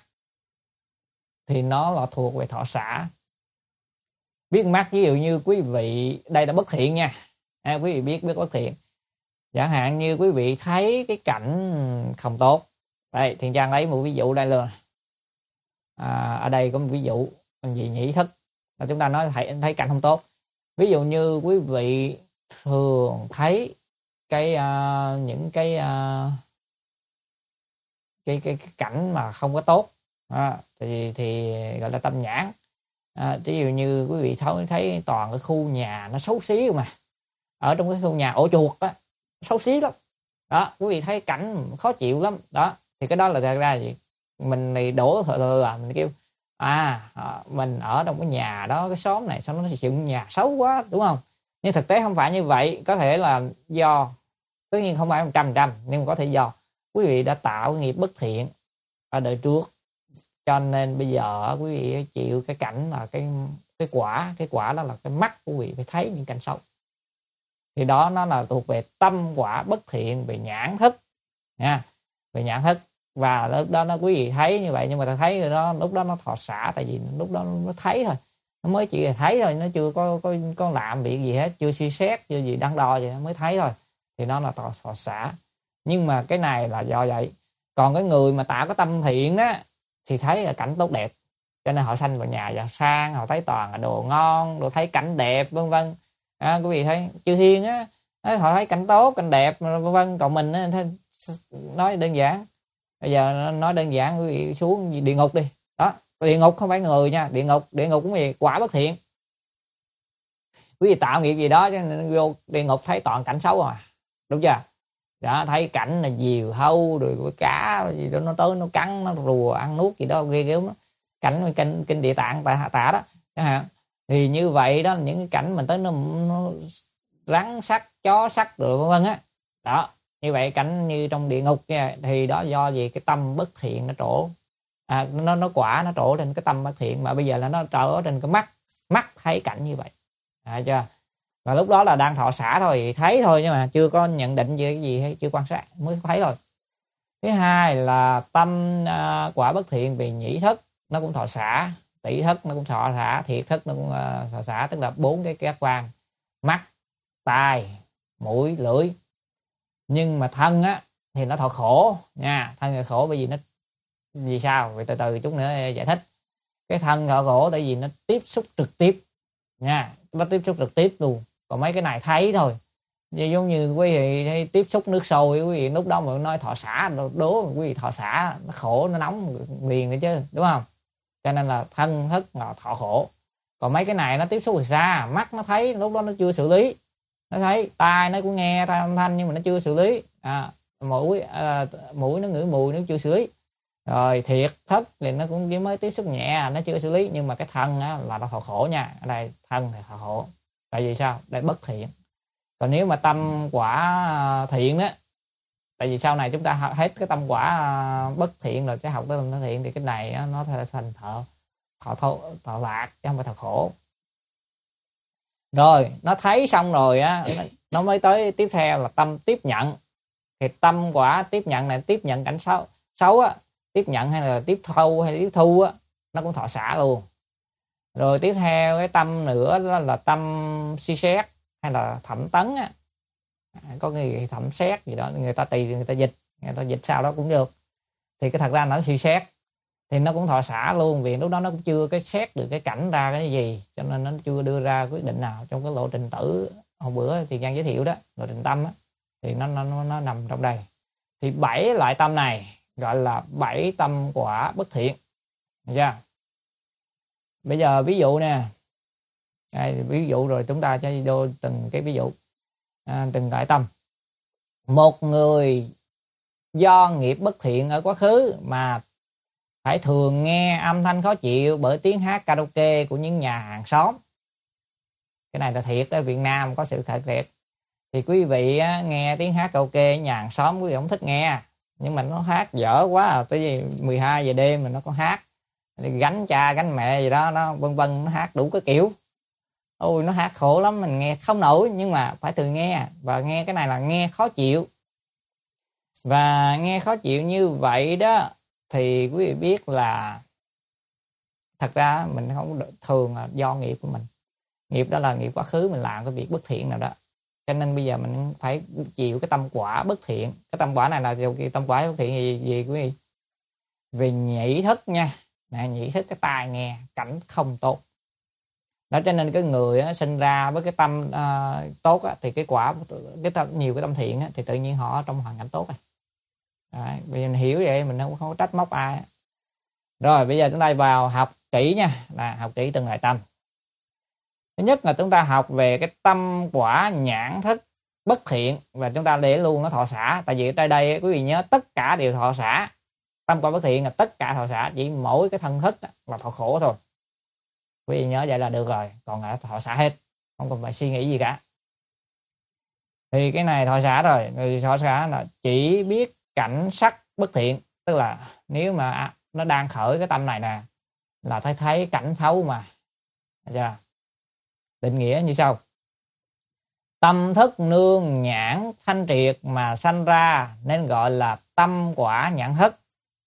thì nó là thuộc về thọ xả. Biết mắt, ví dụ như quý vị đây là bất thiện nha, quý vị biết bất thiện. Chẳng hạn như quý vị thấy cái cảnh không tốt, đây Thiện Trang lấy một ví dụ đây luôn. Ở đây có một ví dụ gì nhĩ thức, là chúng ta nói thấy cảnh không tốt. Ví dụ như quý vị thường thấy những cái cảnh mà không có tốt, thì gọi là tâm nhãn. Ví dụ như quý vị thấy toàn cái khu nhà nó xấu xí mà, ở trong cái khu nhà ổ chuột á, xấu xí lắm đó, quý vị thấy cảnh khó chịu lắm đó, thì cái đó là thật ra gì, mình thì đổ thừa mình kêu mình ở trong cái nhà đó, cái xóm này sao nó dựng nhà xấu quá, đúng không? Nhưng thực tế không phải như vậy. Có thể là do, tất nhiên không phải 100%, nhưng có thể do quý vị đã tạo nghiệp bất thiện ở đời trước, cho nên bây giờ quý vị chịu cái cảnh là cái quả đó là cái mắt của quý vị phải thấy những cảnh xấu. Thì đó nó là thuộc về tâm quả bất thiện về nhãn thức nha, về nhãn thức. Và lúc đó nó quý vị thấy như vậy, nhưng mà ta thấy rồi đó, lúc đó nó thọ xả, tại vì lúc đó nó thấy thôi, nó mới chỉ là thấy thôi, nó chưa có làm việc gì hết, chưa suy xét, chưa gì đắn đo gì, nó mới thấy thôi, thì nó là thọ xả. Nhưng mà cái này là do vậy. Còn cái người mà tạo cái tâm thiện á, thì thấy là cảnh tốt đẹp, cho nên họ sanh vào nhà giàu sang, họ thấy toàn là đồ ngon, đồ thấy cảnh đẹp, vân vân. Quý vị thấy chư thiên á, họ thấy cảnh tốt, cảnh đẹp, vân vân. Còn mình á, nói đơn giản, bây giờ nói đơn giản, quý vị xuống địa ngục đi đó, địa ngục không phải người nha, địa ngục cũng vì quả bất thiện. Quý vị tạo nghiệp gì đó cho nên vô địa ngục thấy toàn cảnh xấu mà, đúng chưa? Đó, thấy cảnh là diều hâu rồi với cá gì đó, nó tới nó cắn, nó rùa ăn nuốt gì đó ghê gớm đó. Cảnh kinh địa tạng tả đó chẳng hạn. Thì như vậy đó, những cái cảnh mình tới nó rắn sắc, chó sắc rồi vân vân á. Đó, như vậy cảnh như trong địa ngục nha, thì đó do gì? Cái tâm bất thiện nó trổ. Nó quả nó trổ trên cái tâm bất thiện, mà bây giờ là nó trổ trên cái mắt thấy cảnh như vậy. Chưa? Và lúc đó là đang thọ xả thôi, thấy thôi, nhưng mà chưa có nhận định gì cái gì hay, chưa quan sát mới thấy thôi. Thứ hai là tâm quả bất thiện về nhĩ thức, nó cũng thọ xả, tỷ thức nó cũng thọ xả, thiệt thức nó cũng thọ xả, tức là 4 cái giác quan: mắt, tai, mũi, lưỡi. Nhưng mà thân á thì nó thọ khổ nha, thân là khổ bởi vì nó vì sao? Vì từ từ chút nữa giải thích. Cái thân thọ khổ tại vì nó tiếp xúc trực tiếp nha, nó tiếp xúc trực tiếp luôn. Còn mấy cái này thấy thôi, giống như quý vị tiếp xúc nước sôi, quý vị lúc đó mà nói thọ xả, đố quý vị thọ xả, nó khổ nó nóng liền nữa chứ, đúng không? Cho nên là thân thức là thọ khổ. Còn mấy cái này nó tiếp xúc từ xa, mắt nó thấy lúc đó nó chưa xử lý, nó thấy, tai nó cũng nghe âm thanh nhưng mà nó chưa xử lý, mũi nó ngửi mùi nó chưa xử lý, rồi thiệt thất thì nó cũng chỉ mới tiếp xúc nhẹ, nó chưa xử lý. Nhưng mà cái thân á, là nó thọ khổ nha. Ở đây thân thì thọ khổ, tại vì sao? Đây bất thiện. Còn nếu mà tâm quả thiện đó, tại vì sau này chúng ta hết cái tâm quả bất thiện rồi sẽ học tới tâm thiện, thì cái này nó thành thọ lạc chứ không phải thọ khổ. Rồi nó thấy xong rồi á, nó mới tới tiếp theo là tâm tiếp nhận. Thì tâm quả tiếp nhận này, tiếp nhận cảnh xấu á, tiếp nhận hay là tiếp thâu hay tiếp thu á, nó cũng thọ xả luôn. Rồi tiếp theo cái tâm nữa đó là tâm suy xét hay là thẩm tấn á, có người thẩm xét gì đó, người ta tùy người ta dịch sao đó cũng được. Thì cái thật ra nó suy xét thì nó cũng thọ xả luôn, vì lúc đó nó cũng chưa cái xét được cái cảnh ra cái gì, cho nên nó chưa đưa ra quyết định nào. Trong cái lộ trình tử hôm bữa thì Giang giới thiệu đó, lộ trình tâm á, thì nó nằm trong đây. Thì 7 loại tâm này gọi là 7 tâm quả bất thiện. Được chưa? Bây giờ ví dụ nè, đây, ví dụ rồi chúng ta sẽ vô từng cái ví dụ, từng loại tâm. Một người do nghiệp bất thiện ở quá khứ mà phải thường nghe âm thanh khó chịu bởi tiếng hát karaoke của những nhà hàng xóm. Cái này là thiệt, ở Việt Nam có sự thật thiệt. Thì quý vị nghe tiếng hát karaoke nhà hàng xóm quý vị không thích nghe, nhưng mà nó hát dở quá tới 12 giờ đêm mà nó có hát gánh cha gánh mẹ gì đó, nó vân vân, nó hát đủ cái kiểu. Ôi nó hát khổ lắm, mình nghe không nổi, nhưng mà phải thường nghe. Và nghe cái này là nghe khó chịu. Và nghe khó chịu như vậy đó thì quý vị biết là thật ra mình không thường là do nghiệp của mình. Nghiệp đó là nghiệp quá khứ mình làm cái việc bất thiện nào đó, cho nên bây giờ mình phải chịu cái tâm quả bất thiện. Cái tâm quả này là tâm quả bất thiện gì quý vị? Về nhĩ thức nha. Nhĩ thức, cái tai nghe cảnh không tốt đó, cho nên cái người sinh ra với cái tâm tốt thì cái quả nhiều cái tâm thiện thì tự nhiên họ trong hoàn cảnh tốt. Đấy, bây giờ mình hiểu vậy mình không có trách móc ai. Rồi bây giờ chúng ta vào học kỹ nha, là học kỹ từng loại tâm. Thứ nhất là chúng ta học về cái tâm quả nhãn thức bất thiện, và chúng ta để luôn nó thọ xả. Tại vì ở đây quý vị nhớ tất cả đều thọ xả. Tâm quả bất thiện là tất cả thọ xả, chỉ mỗi cái thân thức là thọ khổ thôi. Quý vị nhớ vậy là được rồi, còn lại thọ xả hết, không cần phải suy nghĩ gì cả. Thì cái này thọ xả rồi, người thọ xả là chỉ biết cảnh sắc bất thiện, tức là nếu mà nó đang khởi cái tâm này nè là thấy cảnh xấu mà. Được chưa? Định nghĩa như sau: tâm thức nương nhãn thanh triệt mà sanh ra nên gọi là tâm quả nhãn thức.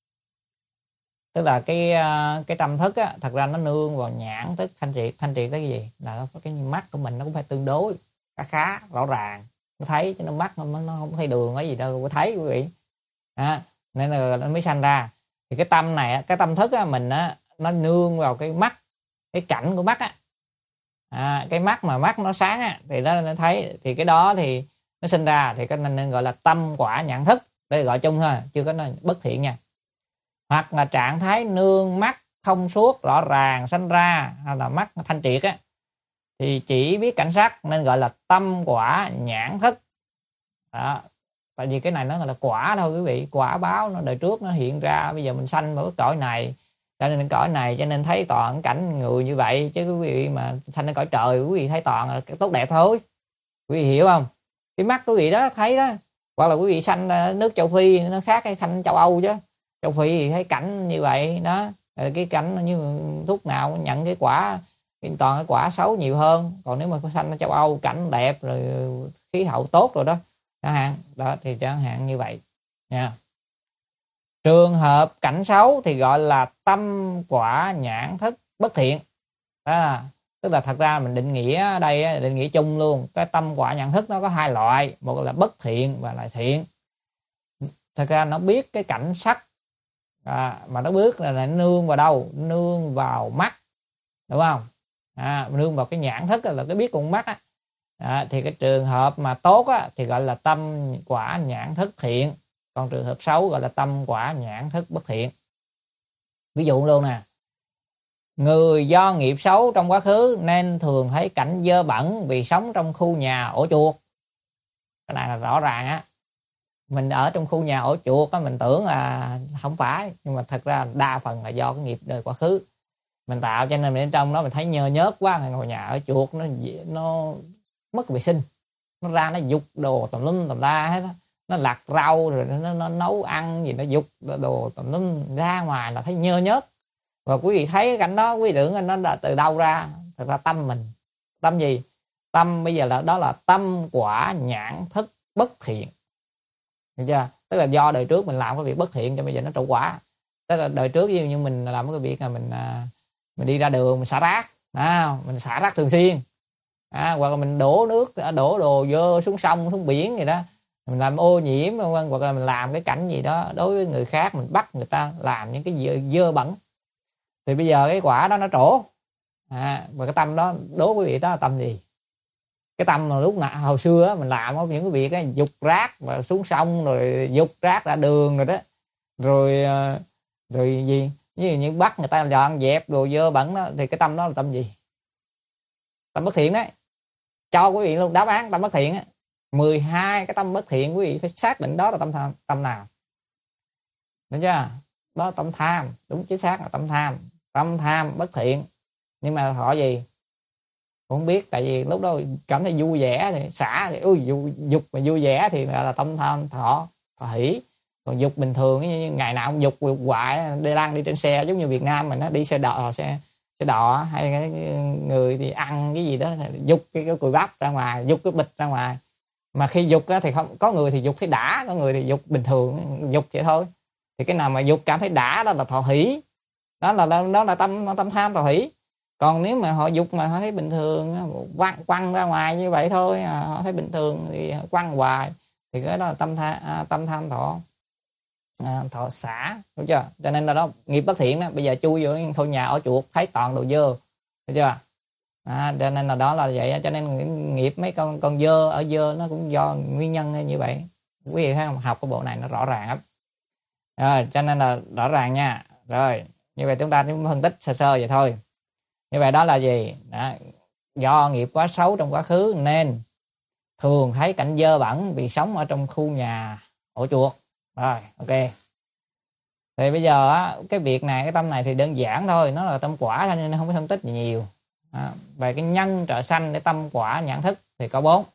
Tức là cái tâm thức á, thật ra nó nương vào nhãn thức thanh triệt. Thanh triệt cái gì? Là cái mắt của mình nó cũng phải tương đối khá rõ ràng, nó thấy, cho nên mắt nó không thấy đường cái gì đâu có thấy quý vị. Nên là nó mới sanh ra. Thì cái tâm này, cái tâm thức á, mình á, nó nương vào cái mắt, cái cảnh của mắt á. Cái mắt mà mắt nó sáng á, thì nó thấy, thì cái đó thì nó sinh ra, thì cái nên gọi là tâm quả nhãn thức. Đây gọi chung thôi, chưa có nói bất thiện nha. Hoặc là trạng thái nương mắt thông suốt rõ ràng sanh ra, hay là mắt thanh triệt á, thì chỉ biết cảnh sắc nên gọi là tâm quả nhãn thức. Đó. Tại vì cái này nó là quả thôi quý vị, quả báo nó đời trước nó hiện ra, bây giờ mình sanh vào cái cõi này, cho nên cõi này cho nên thấy toàn cảnh người như vậy, chứ quý vị mà sanh ở cõi trời quý vị thấy toàn là tốt đẹp thôi. Quý vị hiểu không? Cái mắt quý vị đó thấy đó, hoặc là quý vị sanh nước châu Phi nó khác cái sanh châu Âu chứ. Châu Phi thì thấy cảnh như vậy đó, cái cảnh như thuốc nào nhận cái quả, toàn cái quả xấu nhiều hơn. Còn nếu mà sanh ở châu Âu cảnh đẹp rồi khí hậu tốt rồi đó chẳng hạn, đó thì chẳng hạn như vậy nha. Trường hợp cảnh xấu thì gọi là tâm quả nhãn thức bất thiện. Tức là thật ra mình định nghĩa ở đây, định nghĩa chung luôn, cái tâm quả nhãn thức nó có hai loại, một là bất thiện và là thiện. Thật ra nó biết cái cảnh sắc mà nó biết là nương vào đâu? Nương vào mắt, đúng không? Nương vào cái nhãn thức là cái biết con mắt á. Đó, thì cái trường hợp mà tốt á, thì gọi là tâm quả nhãn thức thiện, còn trường hợp xấu gọi là tâm quả nhãn thức bất thiện. Ví dụ luôn nè, người do nghiệp xấu trong quá khứ nên thường thấy cảnh dơ bẩn vì sống trong khu nhà ổ chuột. Cái này là rõ ràng á, mình ở trong khu nhà ổ chuột á, mình tưởng là không phải, nhưng mà thật ra đa phần là do cái nghiệp đời quá khứ mình tạo, cho nên mình ở trong đó mình thấy nhơ nhớt quá, ngồi nhà ở chuột nó mất vệ sinh, nó ra nó dục đồ tùm lum tùm la hết đó. Nó lặt rau rồi nó nấu ăn gì, nó dục đồ tùm lum ra ngoài là thấy nhơ nhớt. Và quý vị thấy cái cảnh đó, quý vị tưởng nó là từ đâu ra? Thật ra tâm mình. Tâm gì? Tâm bây giờ là đó là tâm quả nhãn thức bất thiện. Được chưa? Tức là do đời trước mình làm cái việc bất thiện cho bây giờ nó trụ quả. Tức là đời trước như mình làm cái việc là mình đi ra đường mình xả rác, mình xả rác thường xuyên, hoặc là mình đổ nước, đổ đồ dơ xuống sông xuống biển gì đó, mình làm ô nhiễm, hoặc là mình làm cái cảnh gì đó đối với người khác, mình bắt người ta làm những cái dơ bẩn, thì bây giờ cái quả đó nó trổ. Và cái tâm đó đối với vị đó là tâm gì? Cái tâm mà lúc nào hồi xưa mình làm những cái việc ấy, dục rác và xuống sông, rồi dục rác ra đường rồi đó, rồi gì như bắt người ta dọn dẹp đồ dơ bẩn đó, thì cái tâm đó là tâm gì? Tâm bất thiện đấy. Cho quý vị luôn đáp án tâm bất thiện á. 12 cái tâm bất thiện, quý vị phải xác định đó là tâm nào. Được chưa? Đó là tâm tham, đúng chính xác là tâm tham. Tâm tham bất thiện. Nhưng mà họ gì? Cũng không biết, tại vì lúc đó cảm thấy vui vẻ thì xả thì dục mà vui vẻ thì là tâm tham thọ hỷ. Còn dục bình thường như ngày nào cũng dục hoài, đang đi trên xe, giống như Việt Nam mình nó đi xe đò hay cái người thì ăn cái gì đó dục cái cùi bắp ra ngoài, dục cái bịch ra ngoài. Mà khi dục thì không có người thì dục thấy đã, có người thì dục bình thường, dục vậy thôi. Thì cái nào mà dục cảm thấy đã đó là thọ hỷ, đó là tâm tham thọ hỷ. Còn nếu mà họ dục mà họ thấy bình thường, quăng ra ngoài như vậy thôi, họ thấy bình thường thì quăng hoài, thì cái đó là tâm tham thọ xả, đúng chưa? Cho nên là đó nghiệp bất thiện đó. Bây giờ chui vô thôi nhà ở chuột thấy toàn đồ dơ, được chưa? Cho nên là đó là vậy. Cho nên nghiệp mấy con dơ ở dơ nó cũng do nguyên nhân như vậy. Quý vị thấy không? Học cái bộ này nó rõ ràng lắm. Rồi, cho nên là rõ ràng nha. Rồi, như vậy chúng ta cũng phân tích sơ sơ vậy thôi. Như vậy đó là gì? Đó, do nghiệp quá xấu trong quá khứ nên thường thấy cảnh dơ bẩn vì sống ở trong khu nhà ổ chuột. Rồi, ok. Thì bây giờ á, cái việc này, cái tâm này thì đơn giản thôi, nó là tâm quả thôi nên không có phân tích gì nhiều. Về cái nhân trợ sanh để tâm quả nhãn thức thì có 4.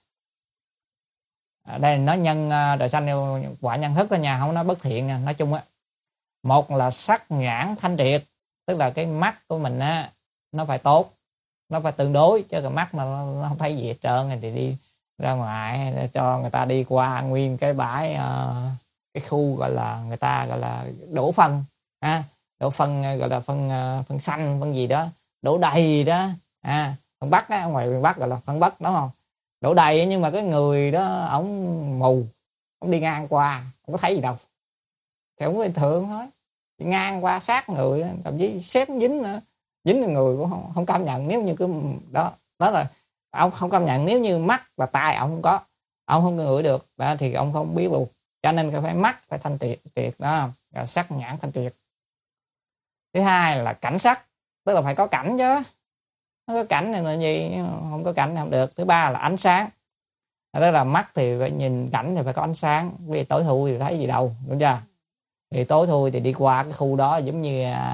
Đây nó nhân trợ sanh quả nhãn thức thôi nha, không nói bất thiện nha. Nói chung á, một là sắc nhãn thanh triệt, tức là cái mắt của mình á nó phải tốt, nó phải tương đối, chứ cái mắt mà nó không thấy gì hết trơn thì đi ra ngoài cho người ta đi qua nguyên cái bãi, cái khu gọi là người ta gọi là đổ phân, đổ phân gọi là phân xanh phân gì đó, đổ đầy đó, phân Bắc á, ngoài miền Bắc gọi là phân Bắc, đúng không? Đổ đầy nhưng mà cái người đó ổng mù, ổng đi ngang qua không có thấy gì đâu, thì ổng bình thường thôi, đi ngang qua sát người, thậm chí xếp dính nữa, dính người cũng không cảm nhận. Nếu như cái đó là ông không cảm nhận, nếu như mắt và tai ông không có, ông không ngửi được đó, thì ông không biết luôn. Cho nên phải mắt phải thanh triệt đó, là sắc nhãn thanh triệt. Thứ hai là cảnh sắc, tức là phải có cảnh chứ, nó có cảnh này là gì, không có cảnh thì không được. Thứ ba là ánh sáng, tức là mắt thì phải nhìn cảnh thì phải có ánh sáng, vì tối thui thì thấy gì đâu, đúng chưa? Thì tối thui thì đi qua cái khu đó giống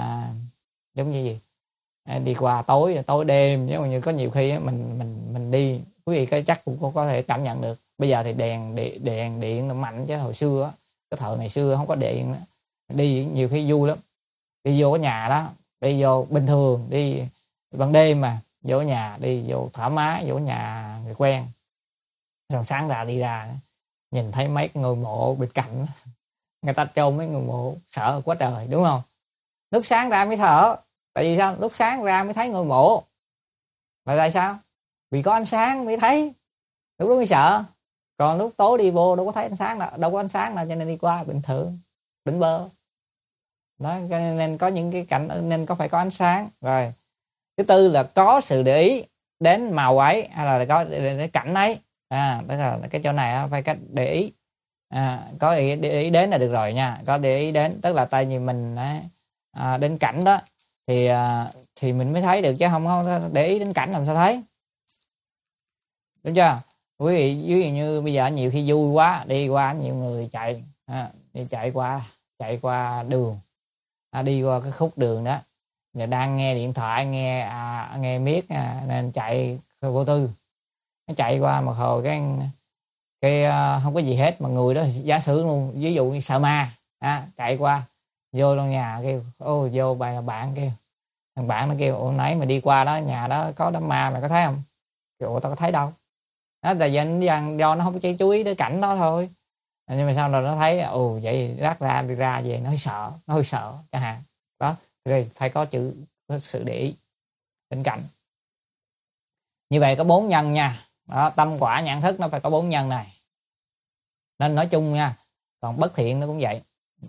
như gì, đi qua tối đêm, nếu như có nhiều khi mình đi, quý vị chắc cũng có thể cảm nhận được. Bây giờ thì đèn điện nó mạnh, chứ hồi xưa cái thời ngày xưa không có điện, đi nhiều khi vui lắm, đi vô cái nhà đó, đi vô bình thường, đi ban đêm mà vô nhà, đi vô thoải mái, vô nhà người quen, rồi sáng ra đi ra nhìn thấy mấy cái ngôi mộ bên cạnh người ta chôn mấy ngôi mộ, sợ quá trời, đúng không? Lúc sáng ra mới thở, tại vì sao? Lúc sáng ra mới thấy ngôi mộ, là tại sao? Vì có ánh sáng mới thấy, lúc đó mới sợ. Còn lúc tối đi vô đâu có thấy ánh sáng nào, đâu có ánh sáng nào, cho nên đi qua bình thường, tỉnh bơ đó. Nên có những cái cảnh nên phải có ánh sáng. Rồi thứ tư là có sự để ý, đến màu ấy hay là có đến cảnh ấy. Tức là cái chỗ này phải cách để ý. Có để ý đến là được rồi nha. Có để ý đến tức là tại vì mình đến cảnh đó thì mình mới thấy được, chứ không để ý đến cảnh làm sao thấy, đúng chưa? Quý vị ví dụ như bây giờ nhiều khi vui quá đi qua nhiều người chạy chạy qua đường, đi qua cái khúc đường đó, giờ đang nghe điện thoại nghe miết nên chạy vô tư, nó chạy qua một hồi cái không có gì hết mà người đó giả sử luôn, ví dụ như sợ ma chạy qua vô trong nhà kêu vô bạn kêu thằng bạn nó kêu nãy mà đi qua đó nhà đó có đám ma mày có thấy không? Kêu tao có thấy đâu. Đó là do nó không chú ý tới cảnh đó thôi. Nhưng mà sau rồi nó thấy vậy rác ra đi ra về nó hơi sợ chẳng hạn. Đó rồi phải có sự để ý bên cạnh. Như vậy có 4 nhân nha. Đó, tâm quả nhãn thức nó phải có 4 nhân này. Nên nói chung nha. Còn bất thiện nó cũng vậy.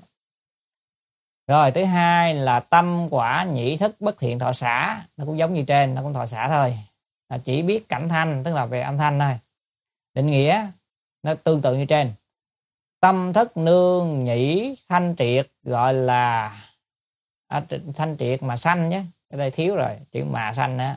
Rồi thứ hai là tâm quả nhĩ thức bất thiện thọ xả, nó cũng giống như trên, nó cũng thọ xả thôi. Chỉ biết cảnh thanh, tức là về âm thanh thôi. Định nghĩa nó tương tự như trên. Tâm thức nương nhĩ thanh triệt gọi là thanh triệt mà sanh nhé, ở đây thiếu rồi chữ mà sanh nữa.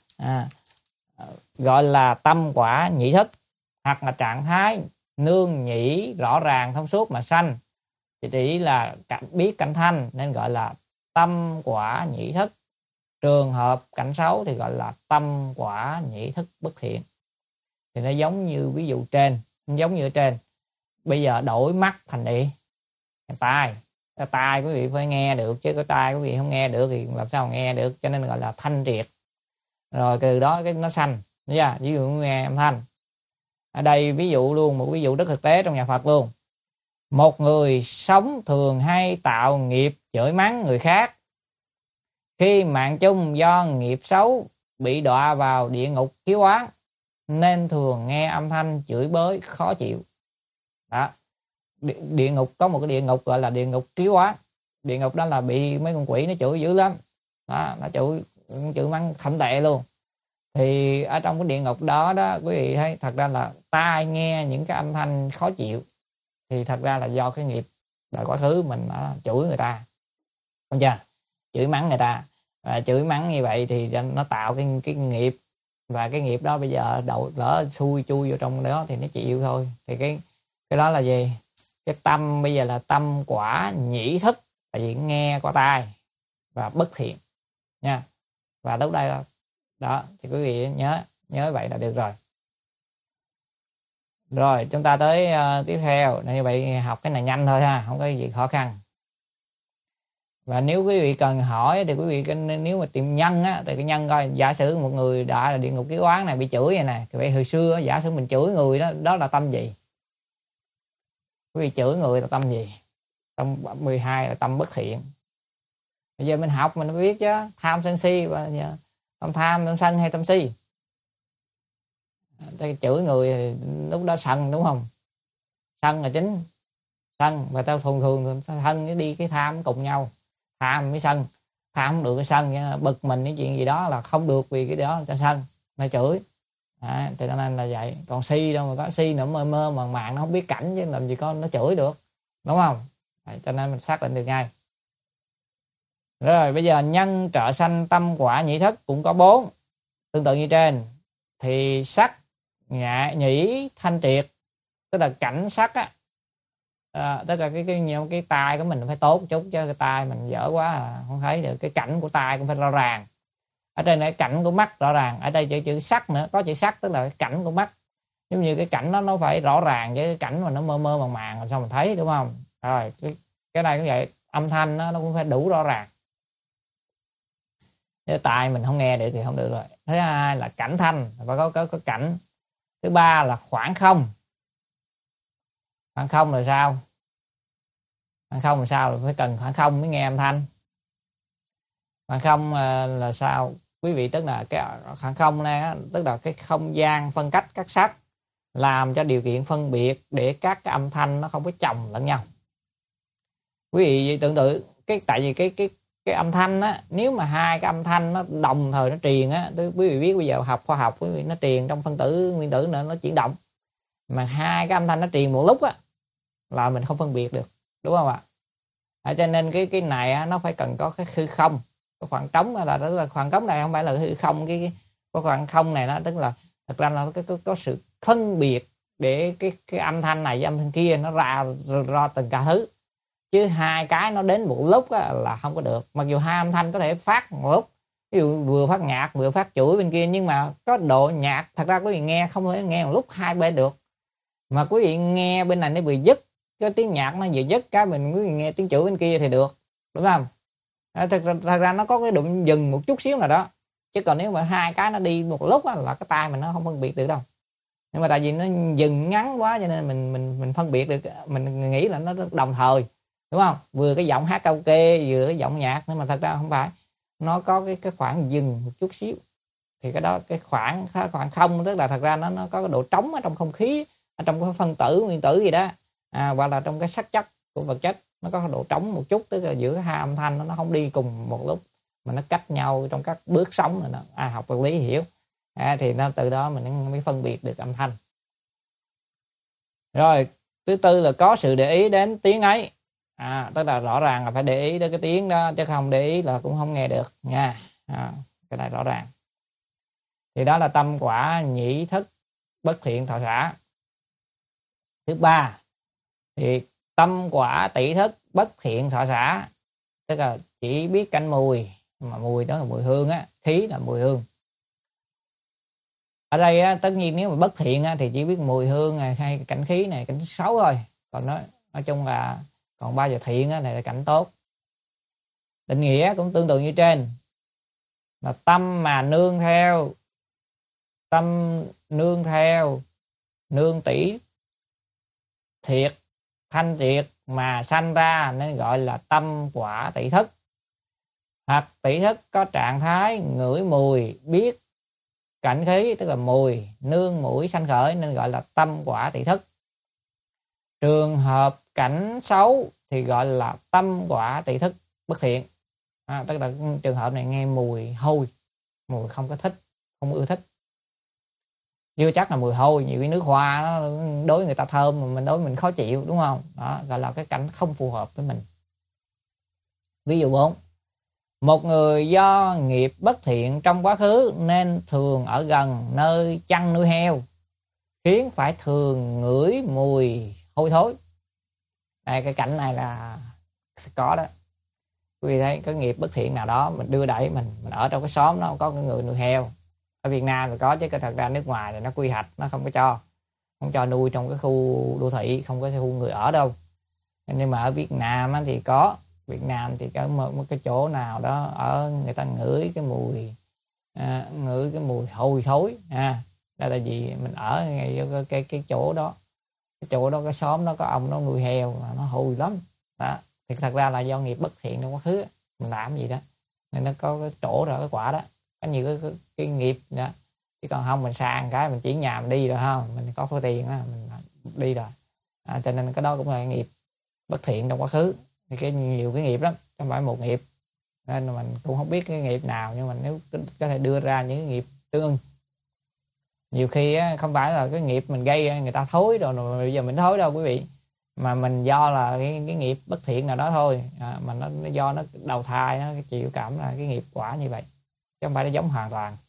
Gọi là tâm quả nhĩ thức, hoặc là trạng thái nương nhĩ rõ ràng thông suốt mà sanh, chỉ là biết cảnh thanh nên gọi là tâm quả nhĩ thức. Trường hợp cảnh xấu thì gọi là tâm quả nhĩ thức bất thiện. Thì nó giống như ví dụ trên, giống như ở trên. Bây giờ đổi mắt thành đi tai quý vị phải nghe được, chứ cái tai quý vị không nghe được thì làm sao nghe được, cho nên gọi là thanh triệt. Rồi từ đó cái nó sanh, ví dụ nghe âm thanh. Ở đây ví dụ luôn, một ví dụ rất thực tế trong nhà Phật luôn. Một người sống thường hay tạo nghiệp chửi mắng người khác, khi mạng chung do nghiệp xấu bị đọa vào địa ngục kiếu oán, nên thường nghe âm thanh chửi bới khó chịu. Đó. Địa ngục có một cái địa ngục gọi là địa ngục kiếu oán. Địa ngục đó là bị mấy con quỷ nó chửi dữ lắm. Đó, nó chửi mắng thậm tệ luôn. Thì ở trong cái địa ngục đó quý vị thấy thật ra là tai nghe những cái âm thanh khó chịu thì thật ra là do cái nghiệp đời quá khứ mình chửi người ta, không chưa? Chửi mắng người ta, và chửi mắng như vậy thì nó tạo cái nghiệp, và cái nghiệp đó bây giờ lỡ xui chui vô trong đó thì nó chịu thôi. Thì cái đó là gì? Cái tâm bây giờ là tâm quả nhĩ thức, tại vì nghe qua tai và bất thiện nha. Và lúc đây đó thì quý vị nhớ vậy là được rồi. Rồi chúng ta tới tiếp theo. Như vậy học cái này nhanh thôi ha, không có gì khó khăn. Và nếu quý vị cần hỏi thì quý vị nếu mà tìm nhân thì cái nhân coi, giả sử một người đã là địa ngục kiếu oán này bị chửi vậy nè, thì vậy hồi xưa giả sử mình chửi người đó là tâm gì? Quý vị chửi người là tâm gì? Tâm 12 là tâm bất thiện. Bây giờ mình học mình biết chứ, tham sân si và tâm tham, tâm sân hay tâm si. Chửi người thì lúc đó sân đúng không? Sân là chính. Sân và tao thường sân đi cái tham cùng nhau. Tham với sân, tham không được cái sân, bực mình cái chuyện gì đó là không được vì cái đó cho sân, nó chửi. Thì nên là vậy. Còn si đâu mà có si nữa, mơ màng màng nó không biết cảnh chứ làm gì có nó chửi được, đúng không? Cho nên mình xác định được ngay. Rồi bây giờ nhân trợ sanh tâm quả nhĩ thức cũng có 4, tương tự như trên. Thì sắc nhĩ thanh triệt, tức là cảnh sắc á, tức là cái tai của mình phải tốt một chút, chứ cái tai mình dở quá không thấy được. Cái cảnh của tai cũng phải rõ ràng. Ở trên này cảnh của mắt rõ ràng, ở đây chữ sắc nữa, có chữ sắc tức là cái cảnh của mắt. Giống như cái cảnh đó nó phải rõ ràng, với cái cảnh mà nó mơ màng màng sao mình thấy, đúng không? Rồi cái này cũng vậy, âm thanh nó cũng phải đủ rõ ràng. Nếu tai mình không nghe được thì không được rồi. Thứ hai là cảnh thanh, và có cảnh. Thứ ba là khoảng không. Khoảng không là sao? Khoảng không là sao? Phải cần khoảng không mới nghe âm thanh. Khoảng không là sao? Quý vị, tức là cái khoảng không này tức là cái không gian phân cách các sắc, làm cho điều kiện phân biệt để các cái âm thanh nó không có chồng lẫn nhau. Quý vị tưởng tượng tại vì cái âm thanh á, nếu mà hai cái âm thanh nó đồng thời nó truyền á, quý vị biết bây giờ học khoa học quý vị, nó truyền trong phân tử nguyên tử nữa, nó chuyển động, mà hai cái âm thanh nó truyền một lúc á là mình không phân biệt được, đúng không ạ? Cho nên cái này á, nó phải cần có cái hư không, cái khoảng trống là tức là khoảng trống này không phải là hư không, cái khoảng không này nó tức là thật ra là có sự phân biệt để cái âm thanh này với âm thanh kia nó ra từng cả thứ, chứ hai cái nó đến một lúc á, là không có được. Mặc dù hai âm thanh có thể phát một lúc, ví dụ vừa phát nhạc vừa phát chuỗi bên kia, nhưng mà có độ nhạc thật ra quý vị nghe không thể nghe một lúc hai bên được, mà quý vị nghe bên này nó vừa dứt cái tiếng nhạc, nó vừa dứt cái mình quý vị nghe tiếng chuỗi bên kia thì được, đúng không? Thật ra nó có cái độ dừng một chút xíu nào đó, chứ còn nếu mà hai cái nó đi một lúc á, là cái tai mình nó không phân biệt được đâu. Nhưng mà tại vì nó dừng ngắn quá cho nên mình phân biệt được, mình nghĩ là nó đồng thời, đúng không? Vừa cái giọng hát karaoke vừa cái giọng nhạc, nhưng mà thật ra không phải, nó có cái khoảng dừng một chút xíu. Thì cái đó cái khoảng không, tức là thật ra nó có cái độ trống ở trong không khí, ở trong cái phân tử nguyên tử gì đó, hoặc là trong cái sắc chất của vật chất, nó có độ trống một chút, tức là giữa hai âm thanh nó không đi cùng một lúc mà nó cách nhau trong các bước sóng rồi đó. Học vật lý hiểu, thì nó từ đó mình mới phân biệt được âm thanh. Rồi thứ tư là có sự để ý đến tiếng ấy, tức là rõ ràng là phải để ý đến cái tiếng đó, chứ không để ý là cũng không nghe được nha. Cái này rõ ràng. Thì đó là tâm quả nhĩ thức bất thiện thọ xả. Thứ ba thì tâm quả tỷ thức bất thiện thọ xả, tức là chỉ biết canh mùi, mà mùi đó là mùi hương á, khí là mùi hương. Ở đây á, tất nhiên nếu mà bất thiện á, thì chỉ biết mùi hương này, hay cảnh khí này, cảnh xấu thôi. Còn nói chung là còn bao giờ thiện á, này là cảnh tốt. Định nghĩa cũng tương tự như trên, là tâm mà nương theo nương tỷ thiệt thanh triệt mà sanh ra nên gọi là tâm quả tỷ thức. Hoặc tỷ thức có trạng thái ngửi mùi, biết cảnh khí, tức là mùi, nương mũi sanh khởi nên gọi là tâm quả tỷ thức. Trường hợp cảnh xấu thì gọi là tâm quả tỷ thức bất thiện. Tức là trường hợp này nghe mùi hôi, mùi không có thích, không ưa thích. Chưa chắc là mùi hôi, nhiều cái nước hoa nó đối với người ta thơm mà mình đối với mình khó chịu, đúng không? Đó gọi là cái cảnh không phù hợp với mình. Ví dụ 4. Một người do nghiệp bất thiện trong quá khứ nên thường ở gần nơi chăn nuôi heo, khiến phải thường ngửi mùi hôi thối. Đây, cái cảnh này là có đó. Vì thấy cái nghiệp bất thiện nào đó mình đưa đẩy mình ở trong cái xóm nó có cái người nuôi heo. Ở Việt Nam thì có, chứ thật ra nước ngoài thì nó quy hoạch nó không cho nuôi trong cái khu đô thị, không có khu người ở đâu. Nhưng mà ở Việt Nam thì có. Việt Nam thì có một cái chỗ nào đó ở người ta ngửi cái mùi hôi thối. Đây là gì, mình ở ngay cái chỗ đó, cái xóm đó có ông nó nuôi heo mà nó hôi lắm đó. Thì thật ra là do nghiệp bất thiện trong quá khứ mình làm gì đó nên nó có cái trổ ra cái quả đó, có nhiều cái nghiệp đó. Chứ còn không mình sang cái mình chuyển nhà mình đi rồi ha, mình có tiền đó, mình đi rồi. Cho nên cái đó cũng là nghiệp bất thiện trong quá khứ. Thì nhiều cái nghiệp lắm, không phải một nghiệp, nên mình cũng không biết cái nghiệp nào, nhưng mà nếu có thể đưa ra những cái nghiệp tương ưng. Nhiều khi không phải là cái nghiệp mình gây người ta thối rồi bây giờ mình thối đâu quý vị, mà mình do là cái nghiệp bất thiện nào đó thôi, mà nó do nó đầu thai nó chịu cảm là cái nghiệp quả như vậy, chứ không phải nó giống hoàn toàn.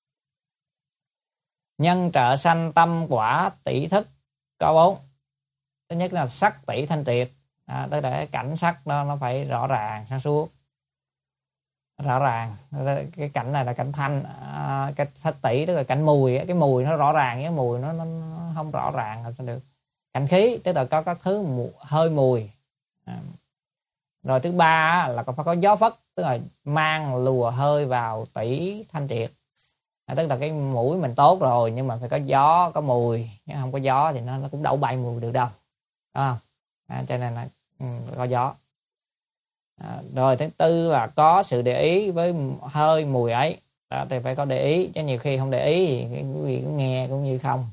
Nhân trợ sanh tâm quả tỷ thức có 4. Thứ nhất là sắc tỷ thanh triệt, tức là cái cảnh sắc đó nó phải rõ ràng sáng suốt, rõ ràng. Cái cảnh này là cảnh thanh. Cái thanh tỷ tức là cảnh mùi, cái mùi nó rõ ràng, cái mùi nó không rõ ràng là sao được. Cảnh khí tức là có các thứ hơi mùi. Rồi thứ ba là còn phải có gió phất, tức là mang lùa hơi vào tỷ thanh triệt. Tức là cái mũi mình tốt rồi nhưng mà phải có gió, có mùi, nếu không có gió thì nó cũng đâu bay mùi được đâu. Cho nên là có gió. Rồi thứ tư là có sự để ý với hơi mùi ấy. Thì phải có để ý, chứ nhiều khi không để ý thì quý vị cũng nghe cũng như không.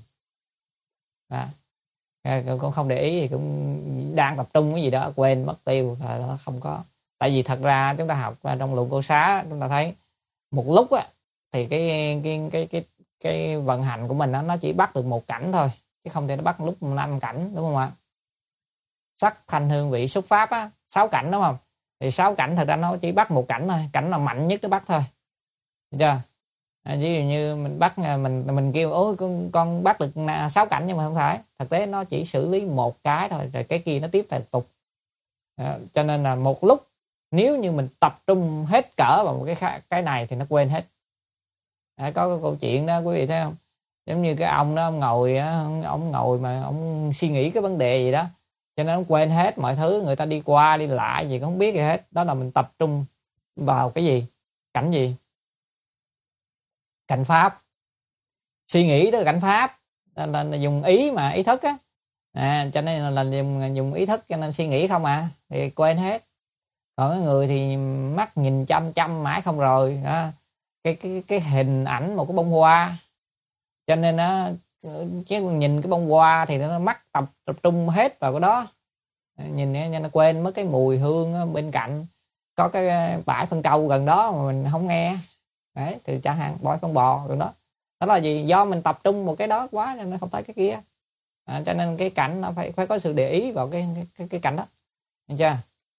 Cũng không để ý thì cũng đang tập trung cái gì đó quên mất tiêu, nó không có Tại vì thật ra chúng ta học trong Luận Cô Xá, chúng ta thấy một lúc á thì cái vận hành của mình đó, nó chỉ bắt được một cảnh thôi, chứ không thể nó bắt lúc 5 cảnh, đúng không ạ? Sắc thanh hương vị xúc pháp á, 6 cảnh đúng không? Thì 6 cảnh thật ra nó chỉ bắt một cảnh thôi, cảnh là mạnh nhất nó bắt thôi. Được chưa? Ví dụ như mình bắt mình kêu ôi con bắt được 6 cảnh, nhưng mà không phải, thực tế nó chỉ xử lý một cái thôi, rồi cái kia nó tiếp tục. Cho nên là một lúc nếu như mình tập trung hết cỡ vào một cái này thì nó quên hết. Có cái câu chuyện đó quý vị thấy không, giống như cái ông đó, ông ngồi mà ông suy nghĩ cái vấn đề gì đó, cho nên ông quên hết mọi thứ, người ta đi qua đi lại gì cũng không biết gì hết. Đó là mình tập trung vào cái gì, cảnh gì, cảnh pháp, suy nghĩ đó là cảnh pháp, là dùng ý mà, ý thức á, cho nên là dùng ý thức, cho nên suy nghĩ không thì quên hết. Còn cái người thì mắt nhìn chăm mãi không rồi đó, cái hình ảnh một cái bông hoa, cho nên nó chứ nhìn cái bông hoa thì nó mắt tập trung hết vào cái đó, nhìn nó quên mất cái mùi hương bên cạnh, có cái bãi phân trâu gần đó mà mình không nghe đấy, thì chẳng hạn bãi phân bò gần đó. Đó là gì? Do mình tập trung một cái đó quá nên nó không thấy cái kia. Cho nên cái cảnh nó phải có sự để ý vào cái cảnh đó, được chưa?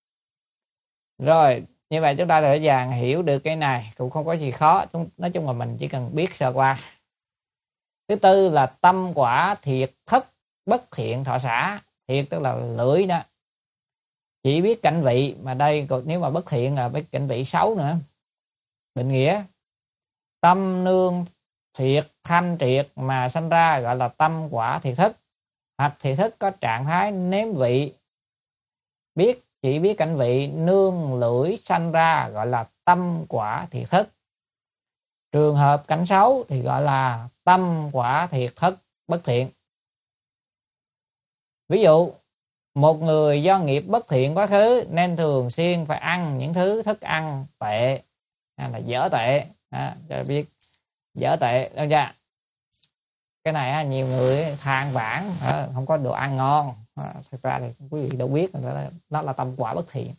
Rồi như vậy chúng ta dễ dàng hiểu được cái này, cũng không có gì khó. Nói chung là mình chỉ cần biết sơ qua. Thứ tư là tâm quả thiệt thất bất thiện thọ xả. Thiệt tức là lưỡi đó, chỉ biết cảnh vị, mà đây nếu mà bất thiện là biết cảnh vị xấu nữa. Định nghĩa tâm nương thiệt thanh triệt mà sanh ra gọi là tâm quả thiệt thức, hoặc thiệt thức có trạng thái nếm vị, chỉ biết cảnh vị nương lưỡi sanh ra gọi là tâm quả thiệt thức. Trường hợp cảnh xấu thì gọi là tâm quả thiệt thức bất thiện. Ví dụ một người do nghiệp bất thiện quá khứ nên thường xuyên phải ăn những thứ thức ăn tệ, hay là dở tệ, cho biết dở tệ đâu chưa? Cái này nhiều người than vãn không có đồ ăn ngon, thật ra thì quý vị đâu biết đó là tâm quả bất thiện.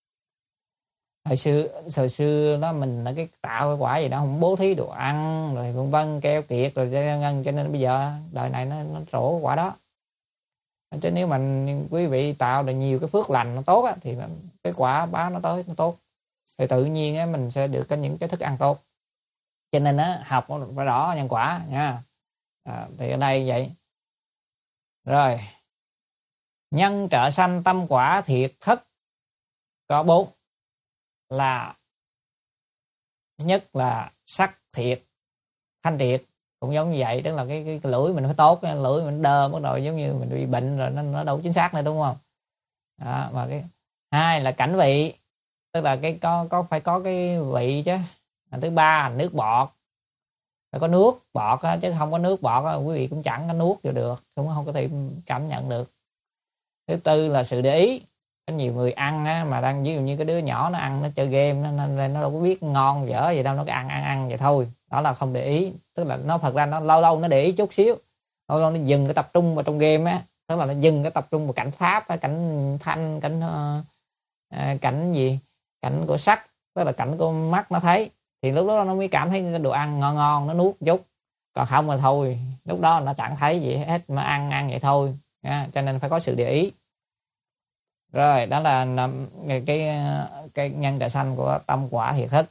Hồi xưa đó mình là cái tạo cái quả gì đó không bố thí đồ ăn rồi vân vân, keo kiệt rồi cho nên bây giờ đời này nó trổ quả đó. Chứ nếu mà quý vị tạo được nhiều cái phước lành nó tốt á, thì cái quả báo nó tới nó tốt, thì tự nhiên á, mình sẽ được những cái thức ăn tốt. Cho nên á, học phải rõ nhân quả nha. Thì ở đây vậy. Rồi nhân trợ sanh tâm quả thiệt thất có 4 là nhất là sắc thiệt thanh triệt, cũng giống như vậy, tức là cái lưỡi mình phải tốt, cái lưỡi mình đơ bắt đầu giống như mình bị bệnh rồi, nó đâu chính xác nữa, đúng không? Và cái hai là cảnh vị, tức là cái có phải có cái vị chứ. Thứ ba là nước bọt, phải có nước bọt á, chứ không có nước bọt á, quý vị cũng chẳng có nuốt vô được, cũng không có thể cảm nhận được. Thứ tư là sự để ý. Có nhiều người ăn á, mà đang ví dụ như cái đứa nhỏ nó ăn nó chơi game nên nó đâu có biết ngon dở gì đâu, nó cứ ăn vậy thôi, đó là không để ý. Tức là nó thật ra nó lâu nó để ý chút xíu, lâu nó dừng cái tập trung vào trong game á, tức là nó dừng cái tập trung vào cảnh pháp, cảnh thanh, cảnh gì, cảnh của sắc, tức là cảnh của mắt nó thấy, thì lúc đó nó mới cảm thấy cái đồ ăn ngon nó nuốt chút. Còn không là thôi, lúc đó nó chẳng thấy gì hết, mà ăn vậy thôi. Cho nên phải có sự để ý. Rồi đó là cái nhân trợ sanh của tâm quả thiệt thức.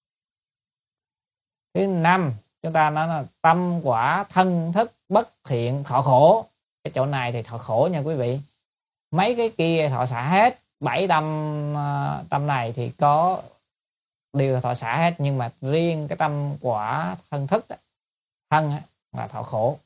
Thứ 5 chúng ta nói là tâm quả thân thức bất thiện thọ khổ. Cái chỗ này thì thọ khổ nha quý vị, mấy cái kia thọ xả hết. 7 tâm này thì có đều thọ xả hết, nhưng mà riêng cái tâm quả thân thức thân là thọ khổ.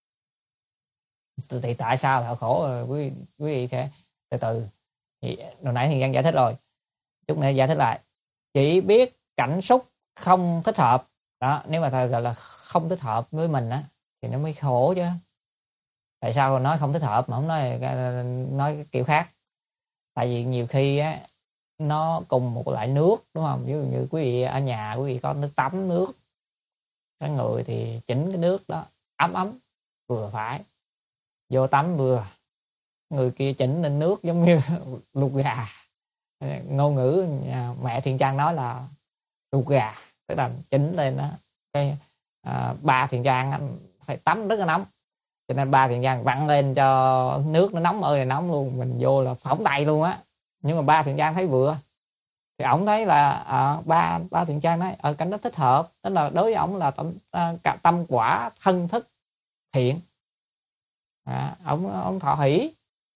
Thì tại sao thọ khổ rồi quý vị sẽ từ từ. Thì hồi nãy thì Giang giải thích rồi, chút nữa giải thích lại. Chỉ biết cảnh xúc không thích hợp đó, nếu mà gọi là không thích hợp với mình á thì nó mới khổ chứ. Tại sao nói không thích hợp mà không nói cái kiểu khác? Tại vì nhiều khi á, nó cùng một loại nước, đúng không? Ví dụ như quý vị ở nhà quý vị có nước tắm nước, cái người thì chỉnh cái nước đó ấm vừa phải, vô tắm vừa, người kia chỉnh lên nước giống như luộc gà, ngôn ngữ mẹ Thiện Trang nói là ruột gà, tức là chỉnh lên đó. Cái ba Thiện Trang phải tắm rất là nóng, cho nên ba Thiện Trang vặn lên cho nước nó nóng ơi là nóng luôn, mình vô là phỏng tay luôn á. Nhưng mà ba Thiện Trang thấy vừa, thì ổng thấy là ba Thiện Trang nói ở cảnh đó thích hợp, tức là đối với ổng là tâm quả thân thức thiện, ông thọ hỷ,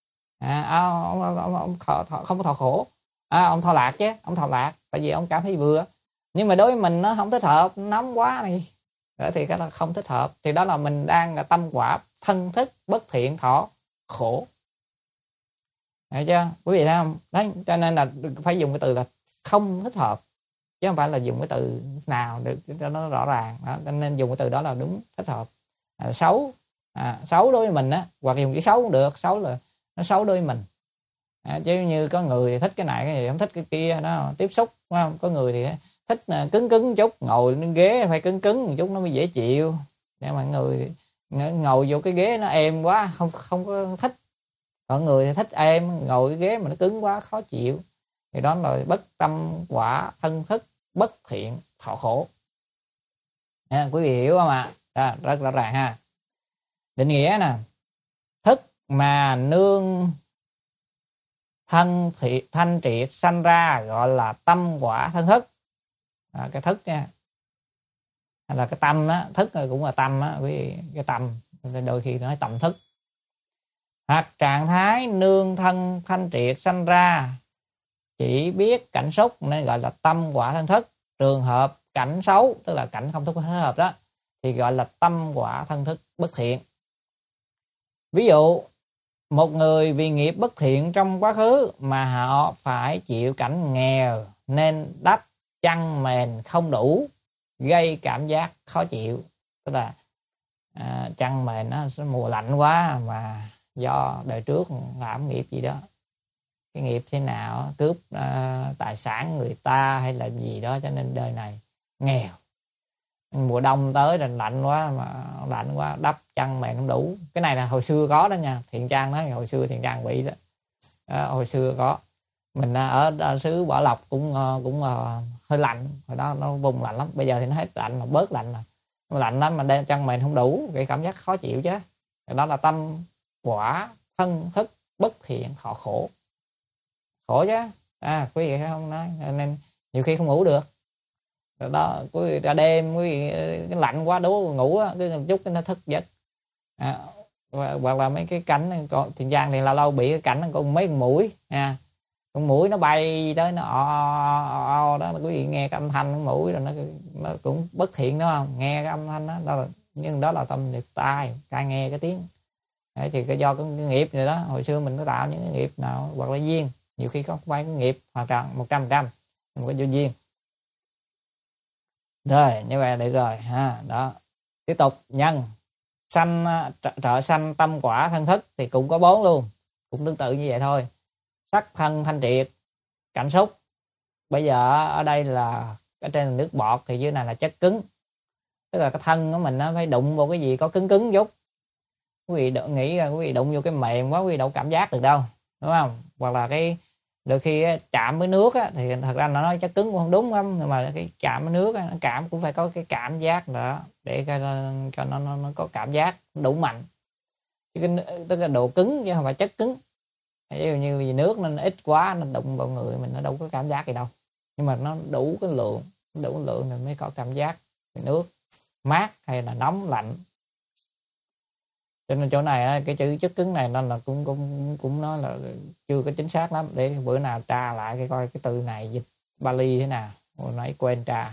ông không có thọ khổ, ông thọ lạc chứ, ông thọ lạc tại vì ông cảm thấy vừa. Nhưng mà đối với mình nó không thích hợp, nóng quá này thì cái là không thích hợp, thì đó là mình đang là tâm quả thân thức bất thiện thọ khổ. Hiểu chưa quý vị thấy không? Đấy, cho nên là phải dùng cái từ là không thích hợp, chứ không phải là dùng cái từ nào được cho nó rõ ràng đó. Cho nên dùng cái từ đó là đúng, thích hợp. Xấu xấu đối với mình á, hoặc dùng chữ xấu cũng được, xấu là nó xấu đối với mình. Chứ như có người thì thích cái này, cái gì không thích cái kia, nó tiếp xúc, đúng không? Có người thì thích cứng cứng chút, ngồi lên ghế phải cứng cứng một chút nó mới dễ chịu. Nhưng mà người ngồi vô cái ghế nó êm quá không có thích. Còn người thì thích êm, ngồi cái ghế mà nó cứng quá khó chịu, thì đó là bất tâm quả thân thức bất thiện thọ khổ. Quý vị hiểu không ạ? Rất rõ ràng ha. Định nghĩa nè, thức mà nương thanh triệt sanh ra gọi là tâm quả thân thức. Cái thức nha, hay là cái tâm đó, thức cũng là tâm á quý vị, cái tâm đôi khi nói tâm thức. Hoặc trạng thái nương thân thanh triệt sanh ra chỉ biết cảnh xúc nên gọi là tâm quả thân thức. Trường hợp cảnh xấu, tức là cảnh không thích hợp đó, thì gọi là tâm quả thân thức bất thiện. Ví dụ một người vì nghiệp bất thiện trong quá khứ mà họ phải chịu cảnh nghèo nên đắp chăn mền không đủ, gây cảm giác khó chịu. Tức là chăn mền nó mùa lạnh quá mà do đời trước làm nghiệp gì đó, cái nghiệp thế nào cướp tài sản người ta hay là gì đó, cho nên đời này nghèo. Mùa đông tới là lạnh quá đắp chăn mền không đủ. Cái này là hồi xưa có đó nha, Thiện Trang nói hồi xưa Thiện Trang bị đó. Hồi xưa có, mình ở xứ Bảo Lộc cũng hơi lạnh, hồi đó nó vùng lạnh lắm. Bây giờ thì nó hết lạnh mà bớt lạnh rồi, nó lạnh lắm mà đem chăn mền không đủ, cái cảm giác khó chịu chứ. Đó là tâm quả thân thức bất thiện thọ khổ chứ. Quý vị không nói, nên nhiều khi không ngủ được đó. Quý vị ra đêm quý vị cái lạnh quá đố ngủ cái chút cái nó thức giấc. Hoặc là mấy cái cảnh Thiện Trang thì lâu lâu bị cái cảnh con mấy con mũi con mũi nó bay tới nó o đó, quý vị nghe cái âm thanh con mũi rồi nó cũng bất thiện đúng không? Nghe cái âm thanh đó, nhưng đó là tâm nghiệp tai nghe cái tiếng. Đấy, thì cái do cái nghiệp này đó, hồi xưa mình có tạo những cái nghiệp nào hoặc là duyên, nhiều khi không phải cái nghiệp hoàn toàn 100%, mình có vô duyên. Rồi như vậy được rồi ha. Đó, tiếp tục nhân sanh trợ sanh tâm quả thân thức thì cũng có 4 luôn, cũng tương tự như vậy thôi. Sắc thân thanh triệt cảm xúc. Bây giờ ở đây là ở trên là nước bọt thì dưới này là chất cứng, tức là cái thân của mình nó phải đụng vào cái gì có cứng cứng chút. Quý vị nghĩ là quý vị đụng vô cái mềm quá quý vị đâu cảm giác được đâu, đúng không? Hoặc là cái đôi khi chạm với nước thì thật ra nó nói chất cứng cũng không đúng không, nhưng mà cái chạm với nước nó cảm cũng phải có cái cảm giác nữa để cho nó có cảm giác đủ mạnh. Tức là độ cứng chứ không phải chất cứng. Ví dụ như vì nước nên ít quá nó đụng vào người mình nó đâu có cảm giác gì đâu, nhưng mà nó đủ cái lượng thì mới có cảm giác. Nước mát hay là nóng lạnh, cho nên chỗ này cái chữ chất cứng này nên là cũng nói là chưa có chính xác lắm. Để bữa nào tra lại cái coi cái từ này dịch Bali thế nào, hồi nãy quên tra.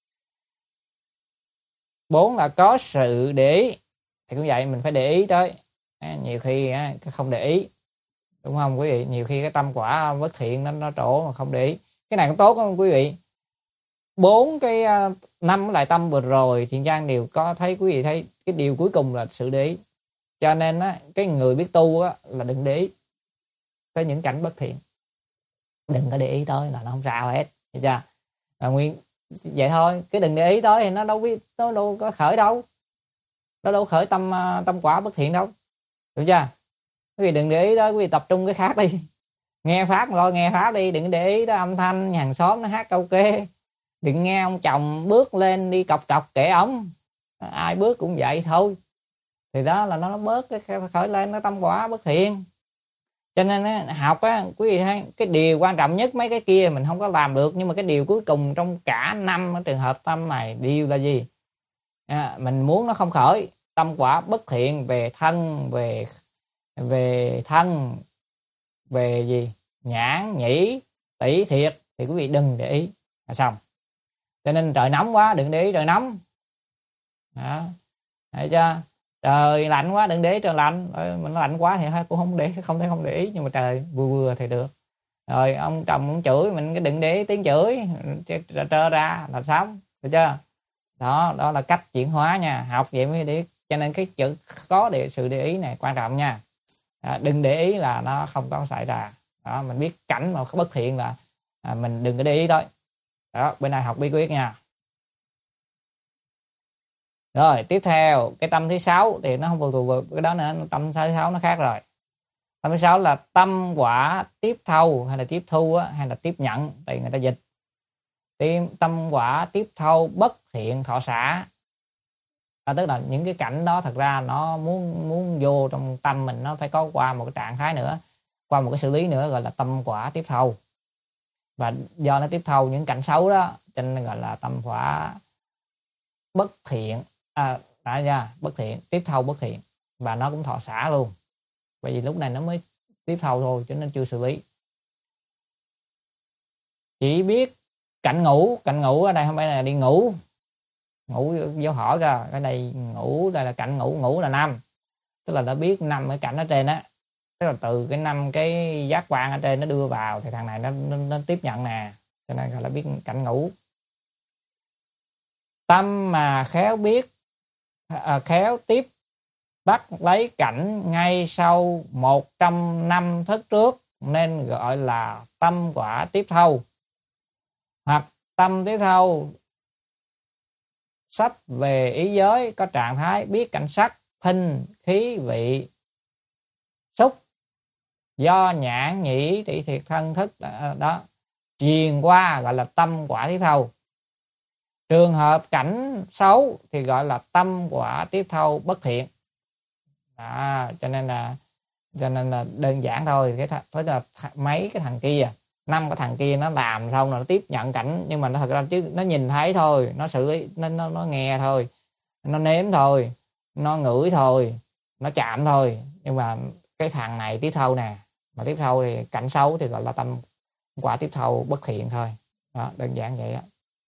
4 là có sự để ý, thì cũng vậy, mình phải để ý tới. Nhiều khi không để ý, đúng không quý vị? Nhiều khi cái tâm quả bất thiện nó trổ mà không để ý. Cái này cũng tốt không quý vị? 4 cái 5 lại tâm vừa rồi Thiện Trang đều có thấy, quý vị thấy cái điều cuối cùng là sự để ý. Cho nên cái người biết tu là đừng để ý tới những cảnh bất thiện, đừng có để ý tới là nó không sao hết, hiểu chưa? Nguyên vậy thôi, cái đừng để ý tới thì nó đâu có khởi đâu, nó đâu khởi tâm quả bất thiện đâu, hiểu chưa? Quý vị đừng để ý tới, quý vị tập trung cái khác đi. Nghe pháp rồi nghe pháp đi, đừng để ý tới âm thanh hàng xóm nó hát karaoke, đừng nghe ông chồng bước lên đi cọc cọc kệ ống, ai bước cũng vậy thôi. Thì đó là nó bớt cái khởi lên nó tâm quả bất thiện. Cho nên á, học á quý vị thấy cái điều quan trọng nhất, mấy cái kia mình không có làm được, nhưng mà cái điều cuối cùng trong cả năm cái trường hợp tâm này điều là gì? Mình muốn nó không khởi tâm quả bất thiện về thân, về thân, về gì nhãn nhĩ tỷ thiệt, thì quý vị đừng để ý là xong. Cho nên trời nóng quá đừng để ý trời nóng, đó, thấy chưa? Trời lạnh quá đừng để ý trời lạnh, mình lạnh quá thì cũng không để ý, nhưng mà trời vừa vừa thì được. Rồi ông chồng ông chửi mình cái đừng để ý tiếng chửi, trơ ra là xong, được chưa? Đó là cách chuyển hóa nha, học vậy mới để. Cho nên cái chữ có sự để ý này quan trọng nha. Đừng để ý là nó không có xảy ra. Đó, mình biết cảnh mà bất thiện là mình đừng có để ý thôi. Đó, bên này học bí quyết nha. Rồi tiếp theo cái tâm thứ 6 thì nó không phụ thuộc vào cái đó nữa, tâm thứ 6 nó khác rồi. Tâm thứ 6 là tâm quả tiếp thâu hay là tiếp thu á, hay là tiếp nhận, thì người ta dịch. Tâm quả tiếp thâu bất thiện thọ xả. Tức là những cái cảnh đó thật ra nó muốn vô trong tâm mình, nó phải có qua một cái trạng thái nữa, qua một cái xử lý nữa, gọi là tâm quả tiếp thâu. Và do nó tiếp thâu những cảnh xấu đó cho nên gọi là tâm quả bất thiện, đã ra bất thiện, tiếp thâu bất thiện, và nó cũng thọ xả luôn. Bởi vì lúc này nó mới tiếp thâu thôi cho nên chưa xử lý. Chỉ biết cảnh ngủ ở đây không phải là đi ngủ vô hỏi ra, cái này ngủ đây là cảnh ngủ là 5, tức là nó biết 5 cái cảnh ở trên á, tức là từ cái 5 cái giác quan ở trên nó đưa vào thì thằng này nó tiếp nhận nè, cho nên gọi là biết cảnh ngủ. Tâm mà khéo biết khéo tiếp bắt lấy cảnh ngay sau 100 năm thức trước nên gọi là tâm quả tiếp thâu. Hoặc tâm tiếp thâu sắp về ý giới có trạng thái biết cảnh sắc, thinh, khí, vị, xúc do nhãn nhĩ tỷ thiệt thân thức đó truyền qua gọi là tâm quả tiếp thâu. Trường hợp cảnh xấu thì gọi là tâm quả tiếp thâu bất thiện. Cho nên là đơn giản thôi, cái là mấy cái thằng kia, 5 cái thằng kia nó làm xong rồi nó tiếp nhận cảnh, nhưng mà nó thật ra chứ nó nhìn thấy thôi, nó xử lý, nó nghe thôi, nó nếm thôi, nó ngửi thôi, nó chạm thôi. Nhưng mà cái thằng này tiếp thâu nè, mà tiếp thâu thì cảnh xấu thì gọi là tâm quả tiếp thâu bất thiện thôi. Đó, đơn giản vậy đó.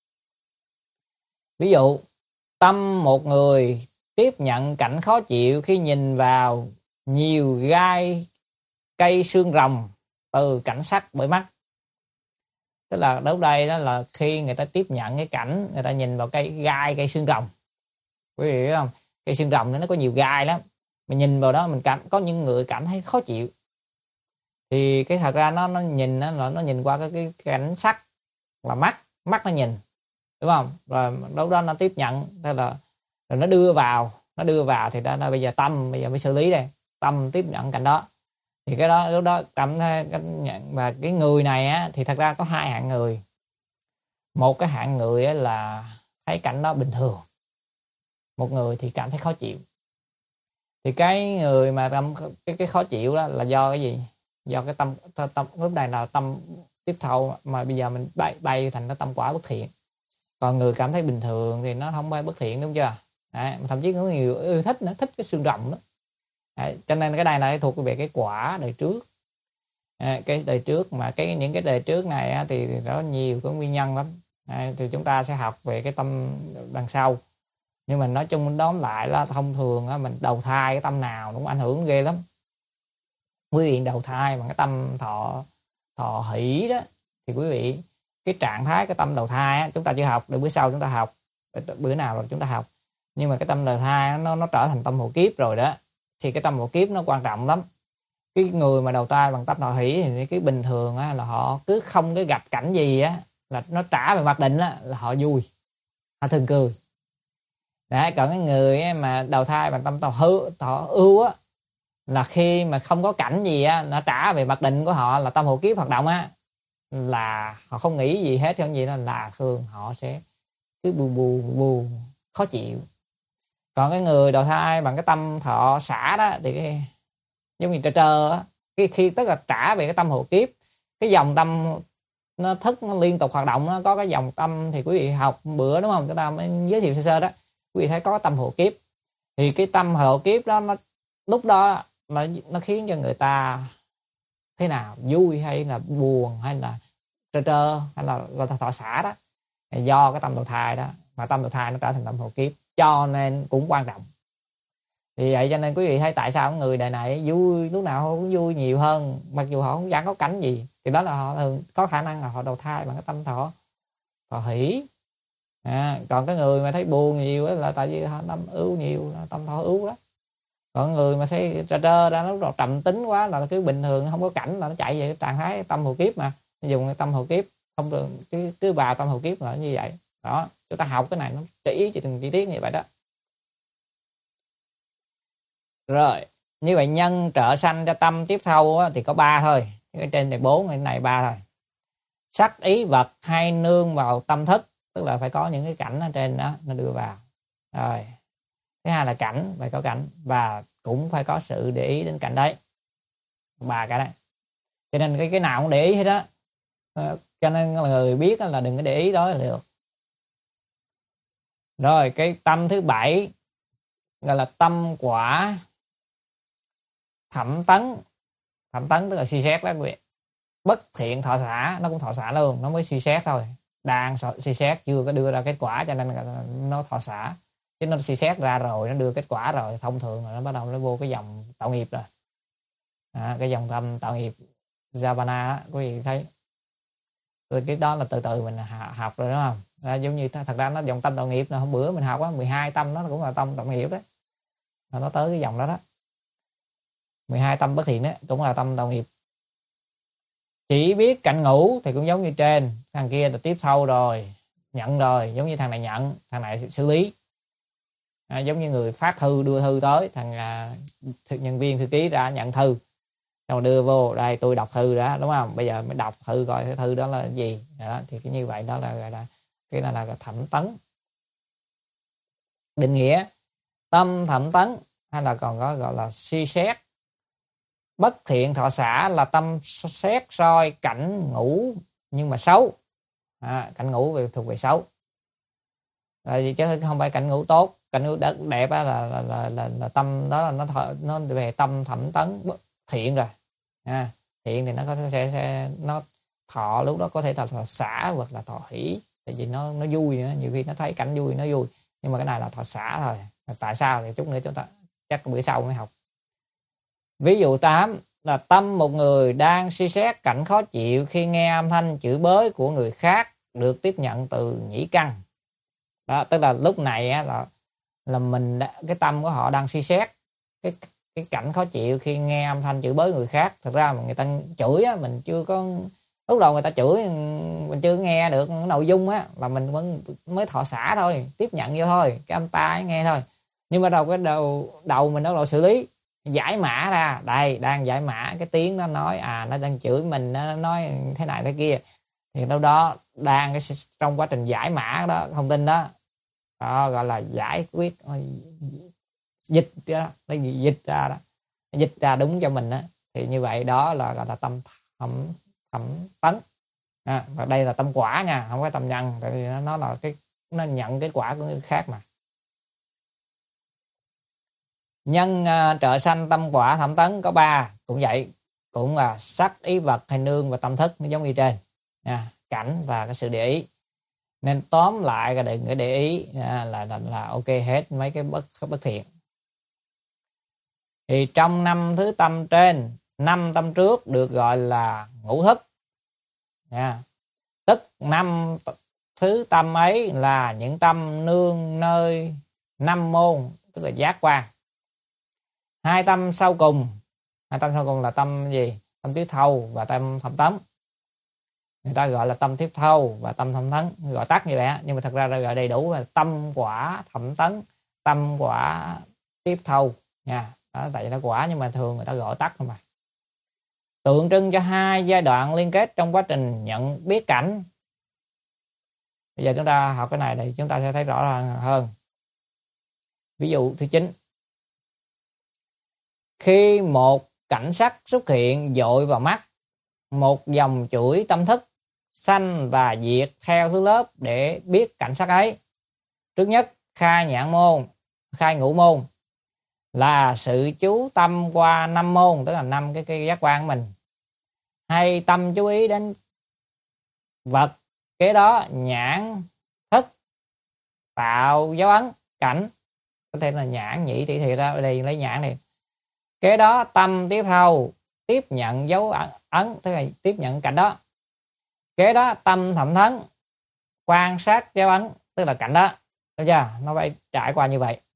Ví dụ tâm một người tiếp nhận cảnh khó chịu khi nhìn vào nhiều gai cây xương rồng từ cảnh sắc bởi mắt. Tức là lúc đây đó là khi người ta tiếp nhận cái cảnh, người ta nhìn vào cây xương rồng. Quý vị hiểu không? Cây xương rồng nó có nhiều gai lắm. Mình nhìn vào đó mình có những người cảm thấy khó chịu. Thì cái thật ra nó nhìn nó nhìn qua cái cảnh sắc là mắt nó nhìn, đúng không? Rồi lúc đó nó tiếp nhận, tức là rồi nó đưa vào thì đó bây giờ tâm bây giờ mới xử lý đây, tâm tiếp nhận cảnh đó. Thì cái đó lúc đó cảm thấy và cái người này á thì thật ra có 2 hạng người. Một cái hạng người á là thấy cảnh đó bình thường, một người thì cảm thấy khó chịu. Thì cái người mà cái khó chịu đó là do cái gì? Do cái tâm lúc này là tâm tiếp thâu, mà bây giờ mình bay thành cái tâm quả bất thiện. Còn người cảm thấy bình thường thì nó không bay bất thiện, đúng chưa? Đấy, thậm chí có nhiều ưa thích nữa, thích cái xương rồng đó. Đấy, cho nên cái này là thuộc về cái quả đời trước. Cái đời trước mà những cái đời trước này á, thì nó nhiều cái nguyên nhân lắm. Thì chúng ta sẽ học về cái tâm đằng sau. Nhưng mà nói chung đóm lại là thông thường á, mình đầu thai cái tâm nào nó cũng ảnh hưởng ghê lắm. Quý vị đầu thai bằng cái tâm thọ hỷ đó thì quý vị cái trạng thái cái tâm đầu thai á, chúng ta chưa học, để bữa sau chúng ta học, bữa nào rồi chúng ta học. Nhưng mà cái tâm đầu thai nó trở thành tâm hộ kiếp rồi đó, thì cái tâm hộ kiếp nó quan trọng lắm. Cái người mà đầu thai bằng tâm thọ hỷ thì cái bình thường á, là họ cứ không cái gặp cảnh gì á là nó trả về mặc định á, là họ vui, họ thường cười. Đấy, còn cái người mà đầu thai bằng tâm thọ ưu á là khi mà không có cảnh gì á, nó trả về mặc định của họ là tâm hộ kiếp hoạt động á, là họ không nghĩ gì hết, không gì đó, là thường họ sẽ cứ bù khó chịu. Còn cái người đầu thai bằng cái tâm thọ xả đó thì cái, giống như trơ á, cái khi tức là trả về cái tâm hộ kiếp, cái dòng tâm nó thức nó liên tục hoạt động, nó có cái dòng tâm thì quý vị học bữa đúng không, chúng ta mới giới thiệu sơ sơ đó, quý vị thấy có tâm hộ kiếp, thì cái tâm hộ kiếp đó nó lúc đó nó khiến cho người ta thế nào, vui hay là buồn hay là trơ hay là thọ xả đó, do cái tâm đầu thai đó, mà tâm đầu thai nó trở thành tâm hộ kiếp, cho nên cũng quan trọng. Thì vậy cho nên quý vị thấy tại sao người đời này vui, lúc nào cũng vui nhiều hơn, mặc dù họ không chẳng có cảnh gì, thì đó là họ thường có khả năng là họ đầu thai bằng cái tâm thọ hỷ. Còn cái người mà thấy buồn nhiều là tại vì họ tâm ưu nhiều, tâm thọ ưu đó. Còn người mà thấy trơ ra nó trầm tính quá là cứ bình thường, không có cảnh là nó chạy về trạng thái tâm hộ kiếp, mà dùng cái tâm hộ kiếp không được, cứ vào tâm hộ kiếp là như vậy đó. Chúng ta học cái này nó kỹ cho từng chi tiết như vậy đó. Rồi như vậy nhân trợ sanh cho tâm tiếp thâu thì có 3 thôi, cái trên này 4, cái này 3 thôi. Sắc ý vật hay nương vào tâm thức, tức là phải có những cái cảnh ở trên đó nó đưa vào. Rồi thứ hai là cảnh, phải có cảnh, và cũng phải có sự để ý đến cảnh đấy, 3 cái đấy. Cho nên cái nào cũng để ý hết đó, cho nên là người biết là đừng có để ý đó là được. Rồi cái tâm thứ 7 gọi là tâm quả thẩm tấn. Thẩm tấn tức là suy xét đó quý vị. Bất thiện thọ xả, nó cũng thọ xả luôn, nó mới suy xét thôi, đang suy xét chưa có đưa ra kết quả cho nên nó thọ xả. Chứ nó suy xét ra rồi, nó đưa kết quả rồi, thông thường là nó bắt đầu nó vô cái dòng tạo nghiệp rồi. Cái dòng tâm tạo nghiệp Javana quý vị thấy. Rồi cái đó là từ từ mình học rồi đúng không? Giống như thật ra nó dòng tâm tạo nghiệp là hôm bữa mình học á, 12 tâm nó cũng là tâm tạo nghiệp đấy. Nó tới cái dòng đó đó. 12 tâm bất thiện đó cũng là tâm tạo nghiệp. Chỉ biết cảnh ngủ thì cũng giống như trên, thằng kia là tiếp thâu rồi, nhận rồi, giống như thằng này nhận, thằng này xử lý. Giống như người phát thư đưa thư tới, thằng nhân viên thư ký ra nhận thư, rồi đưa vô đây tôi đọc thư đó đúng không, bây giờ mới đọc thư coi cái thư đó là gì đó, thì cái như vậy đó là gọi là cái này là thẩm tấn. Định nghĩa tâm thẩm tấn hay là còn có gọi là suy xét. Bất thiện thọ xả là tâm xét soi cảnh ngủ nhưng mà xấu, cảnh ngủ về thuộc về xấu, chứ không phải cảnh ngủ tốt. Cảnh ngủ đẹp là tâm đó là nó về tâm thẩm tấn thiện rồi. Thiện thì nó có sẽ nó thọ, lúc đó có thể là thọ xả hoặc là thọ hỷ, tại vì nó vui nữa, nhiều khi nó thấy cảnh vui nó vui, nhưng mà cái này là thọ xả thôi. Tại sao thì chút nữa chúng ta chắc bữa sau mới học. Ví dụ 8 là tâm một người đang suy xét cảnh khó chịu khi nghe âm thanh chửi bới của người khác được tiếp nhận từ nhĩ căn. Đó, tức là lúc này á, là mình cái tâm của họ đang suy xét cái cảnh khó chịu khi nghe âm thanh chửi bới người khác. Thực ra mà người ta chửi á, mình chưa có, lúc đầu người ta chửi mình chưa nghe được cái nội dung á, là mình vẫn mới thọ xả thôi, tiếp nhận vô thôi, cái âm tai nghe thôi. Nhưng mà cái đầu mình bắt đầu xử lý, giải mã ra, đây đang giải mã cái tiếng nó nói nó đang chửi mình, nó nói thế này thế kia, thì đâu đó đang trong quá trình giải mã đó thông tin đó, gọi là giải quyết, dịch ra, nó dịch ra đó, dịch ra đúng cho mình đó. Thì như vậy đó là gọi là tâm thẩm tấn. Và đây là tâm quả nha, không phải tâm nhân, tại vì nó là nó nhận kết quả của người khác mà. Nhân trợ sanh tâm quả thẩm tấn có 3, cũng vậy, cũng là sắc ý vật hay nương và tâm thức, nó giống như trên, cảnh và cái sự để ý. Nên tóm lại là đừng có để ý là ok hết mấy cái bất thiện. Thì trong 5 thứ tâm trên, 5 tâm trước được gọi là ngũ thức. Tức 5 thứ tâm ấy là những tâm nương nơi 5 môn, tức là giác quan. 2 tâm sau cùng là tâm gì? Tâm tiếp thâu và tâm thẩm tấn. Người ta gọi là tâm tiếp thâu và tâm thẩm tấn, gọi tắt như vậy á, nhưng mà thật ra gọi đầy đủ là tâm quả thẩm tấn, tâm quả tiếp thâu nha. đó, tại vì nó quả nhưng mà thường người ta gọi tắt thôi mà. Tượng trưng cho hai giai đoạn liên kết trong quá trình nhận biết cảnh. Bây giờ chúng ta học cái này thì chúng ta sẽ thấy rõ ràng hơn. Ví dụ thứ 9. Khi một cảnh sắc xuất hiện dội vào mắt, một dòng chuỗi tâm thức sanh và diệt theo thứ lớp để biết cảnh sắc ấy. Trước nhất, khai ngũ môn là sự chú tâm qua 5 môn, tức là 5 cái giác quan của mình. Hay tâm chú ý đến vật, kế đó nhãn thức tạo dấu ấn cảnh, có thể là nhãn nhĩ tỷ thiệt ra, ở đây lấy nhãn này. Kế đó tâm tiếp thâu tiếp nhận dấu ấn, tức là tiếp nhận cảnh đó. Kế đó tâm thẩm thấn quan sát dấu ấn, tức là cảnh đó. Được chưa? Nó phải trải qua như vậy.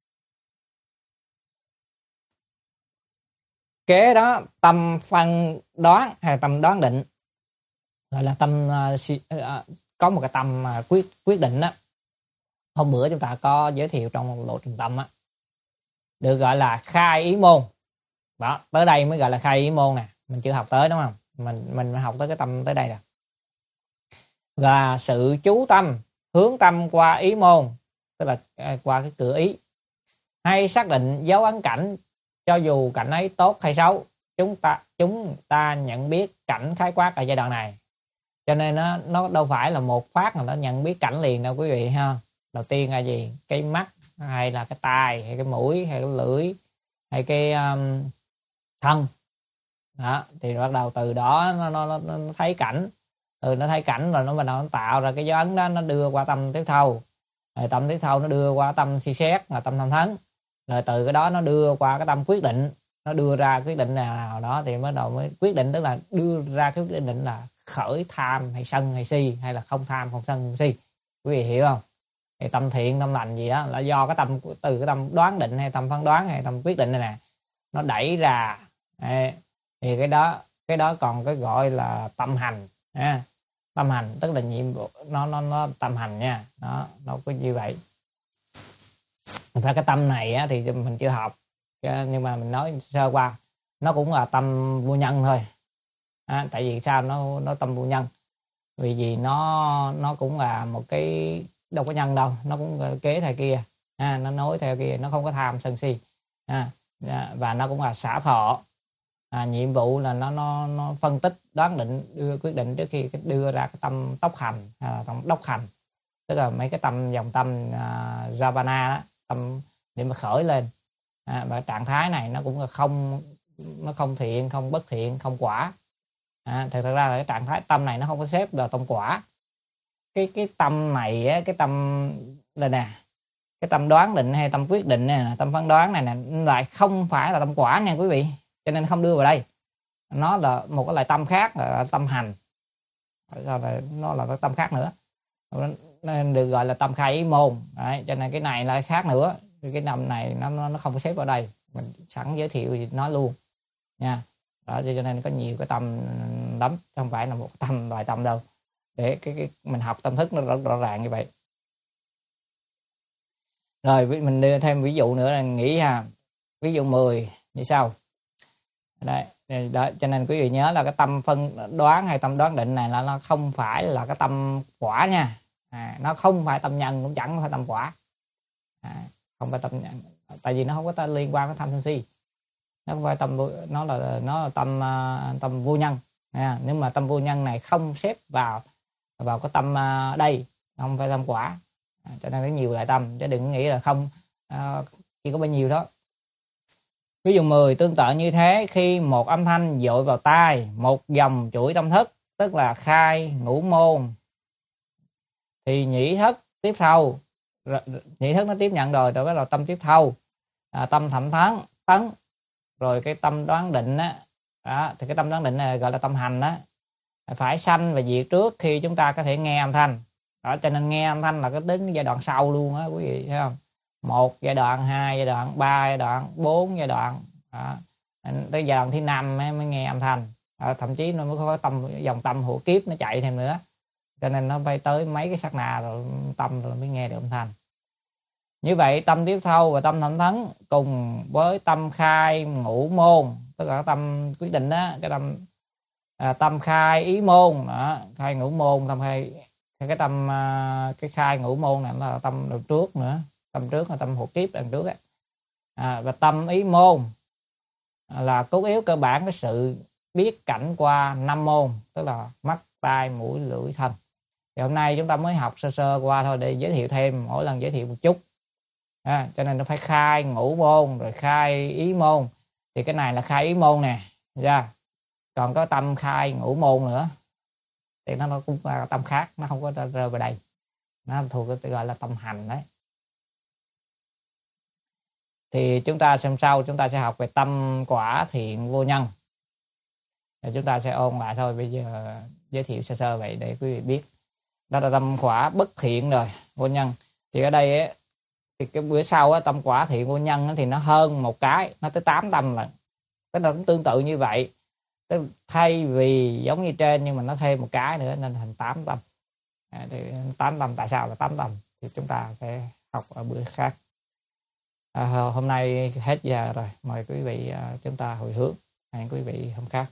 Kế đó tâm phân đoán hay tâm đoán định, gọi là tâm có một cái tâm quyết định đó. Hôm bữa chúng ta có giới thiệu trong lộ trình tâm á, được gọi là khai ý môn. Đó, tới đây mới gọi là khai ý môn nè, mình chưa học tới đúng không? Mình học tới cái tâm tới đây rồi. Là sự chú tâm, hướng tâm qua ý môn, tức là qua cái cửa ý. Hay xác định dấu ấn cảnh, cho dù cảnh ấy tốt hay xấu, chúng ta nhận biết cảnh khái quát ở giai đoạn này. Cho nên nó đâu phải là một phát mà nó nhận biết cảnh liền đâu quý vị ha. Đầu tiên là gì? Cái mắt, hay là cái tai, hay cái mũi, hay cái lưỡi, hay cái thân. Đó, thì bắt đầu từ đó nó thấy cảnh. Nó thấy cảnh rồi nó bắt đầu tạo ra cái dấu ấn đó, nó đưa qua tâm tiếp thâu. Rồi tâm tiếp thâu nó đưa qua tâm suy xét là tâm thẩm thấn. Rồi từ cái đó nó đưa qua cái tâm quyết định, nó đưa ra quyết định nào đó thì bắt đầu mới quyết định, tức là đưa ra cái quyết định là khởi tham hay sân hay si, hay là không tham không sân không si. Quý vị hiểu không? Thì tâm thiện tâm lành gì đó là do cái tâm, từ cái tâm đoán định hay tâm phán đoán hay tâm quyết định này nè, nó đẩy ra. Thì cái đó còn cái gọi là tâm hành. Tâm hành tức là nhiệm vụ, nó tâm hành nha. Nó có như vậy. Thật ra cái tâm này á, thì mình chưa học, nhưng mà mình nói sơ qua, nó cũng là tâm vô nhân thôi. Tại vì sao nó tâm vô nhân? Vì nó cũng là một cái, đâu có nhân đâu, nó cũng kế theo kia, nó nối theo kia, nó không có tham sân si, và nó cũng là xả thọ. Nhiệm vụ là nó phân tích đoán định đưa quyết định trước khi đưa ra cái tâm tốc hành hay là tâm đốc hành, tức là mấy cái tâm dòng tâm Javana đó, tâm để mà khởi lên. Và trạng thái này nó cũng là nó không thiện, không bất thiện, không quả. Thật ra là cái trạng thái tâm này nó không có xếp vào tâm quả. Cái tâm này á, cái tâm đây nè, cái tâm đoán định hay tâm quyết định này, tâm phán đoán này nè, lại không phải là tâm quả nha quý vị, cho nên không đưa vào đây. Nó là một cái loại tâm khác, là tâm hành. Nó là cái tâm khác nữa, nên được gọi là tâm khai ý môn. Đấy, cho nên cái này là khác nữa. Cái nằm này nó không có xếp vào đây, mình sẵn giới thiệu thì nói luôn nha. Đó, cho nên có nhiều cái tâm lắm, không phải là một tâm loại tâm đâu, để cái mình học tâm thức nó rõ ràng như vậy. Rồi mình đưa thêm ví dụ nữa là nghĩ ha. Ví dụ 10 như sau. Đấy, đó, cho nên quý vị nhớ là cái tâm phân đoán hay tâm đoán định này là nó không phải là cái tâm quả nha. Nó không phải tâm nhân, cũng chẳng phải tâm quả. Không phải tâm nhân, tại vì nó không có liên quan đến tham sân si. Nó không phải tâm, nó là tâm vô nhân. Nhưng mà tâm vô nhân này không xếp vào cái tâm đây, không phải tâm quả. Cho nên có nhiều loại tâm, chứ đừng nghĩ là không, chỉ có bao nhiêu đó. Ví dụ 10 tương tự như thế, khi một âm thanh dội vào tai, một dòng chuỗi tâm thức, tức là khai ngũ môn, thì nhĩ thức tiếp thâu. Nhĩ thức nó tiếp nhận rồi bắt đầu tâm tiếp thâu, tâm thẩm tấn, rồi cái tâm đoán định đó, thì cái tâm đoán định này gọi là tâm hành đó, phải sanh và diệt trước khi chúng ta có thể nghe âm thanh. Đó, cho nên nghe âm thanh là cái đến giai đoạn sau luôn á quý vị thấy không? 1 giai đoạn, 2 giai đoạn, 3 giai đoạn, 4 giai đoạn. Đó. Tới giai đoạn thứ 5 mới nghe âm thanh. Đó, thậm chí nó mới có dòng tâm hộ kiếp nó chạy thêm nữa. Cho nên nó phải tới mấy cái sát na rồi tâm rồi mới nghe được âm thanh. Như vậy tâm tiếp thâu và tâm thẩm thắng cùng với tâm khai ngũ môn, tức là tâm quyết định đó, cái tâm tâm khai ý môn đó, khai ngũ môn, tâm khai cái tâm cái khai ngũ môn này là tâm đầu trước nữa, tâm trước là tâm hộ tiếp đằng trước ấy. Và tâm ý môn là cốt yếu cơ bản cái sự biết cảnh qua 5 môn, tức là mắt, tai, mũi, lưỡi, thân. Thì hôm nay chúng ta mới học sơ sơ qua thôi, để giới thiệu thêm, mỗi lần giới thiệu một chút. Cho nên nó phải khai ngũ môn rồi khai ý môn. Thì cái này là khai ý môn nè, ra. Còn có tâm khai ngũ môn nữa thì nó cũng là tâm khác, nó không có rơi vào đây, nó thuộc cái gọi là tâm hành đấy. Thì chúng ta xem sau, chúng ta sẽ học về tâm quả thiện vô nhân. Thì chúng ta sẽ ôn lại thôi, bây giờ giới thiệu sơ sơ vậy để quý vị biết. Đó là tâm quả bất thiện rồi, vô nhân. Thì ở đây ấy, thì cái bữa sau ấy, tâm quả thiện vô nhân ấy, thì nó hơn một cái, nó tới 8 tâm lần. Tức là cũng tương tự như vậy. Tức thay vì giống như trên nhưng mà nó thêm một cái nữa nên thành 8 tâm. Thì 8 tâm, tại sao là 8 tâm? Thì chúng ta sẽ học ở bữa khác. Hôm nay hết giờ rồi, mời quý vị chúng ta hồi hướng. Hẹn quý vị hôm khác.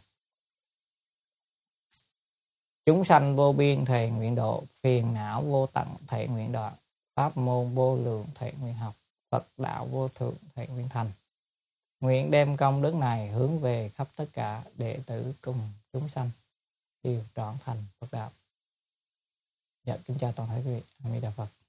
Chúng sanh vô biên thệ nguyện độ, phiền não vô tận thệ nguyện đoạn, pháp môn vô lượng thệ nguyện học, Phật đạo vô thượng thệ nguyện thành. Nguyện đem công đức này hướng về khắp tất cả đệ tử cùng chúng sanh đều trọn thành Phật đạo. Dạ, kính chào toàn thể quý vị. A Di Đà Phật.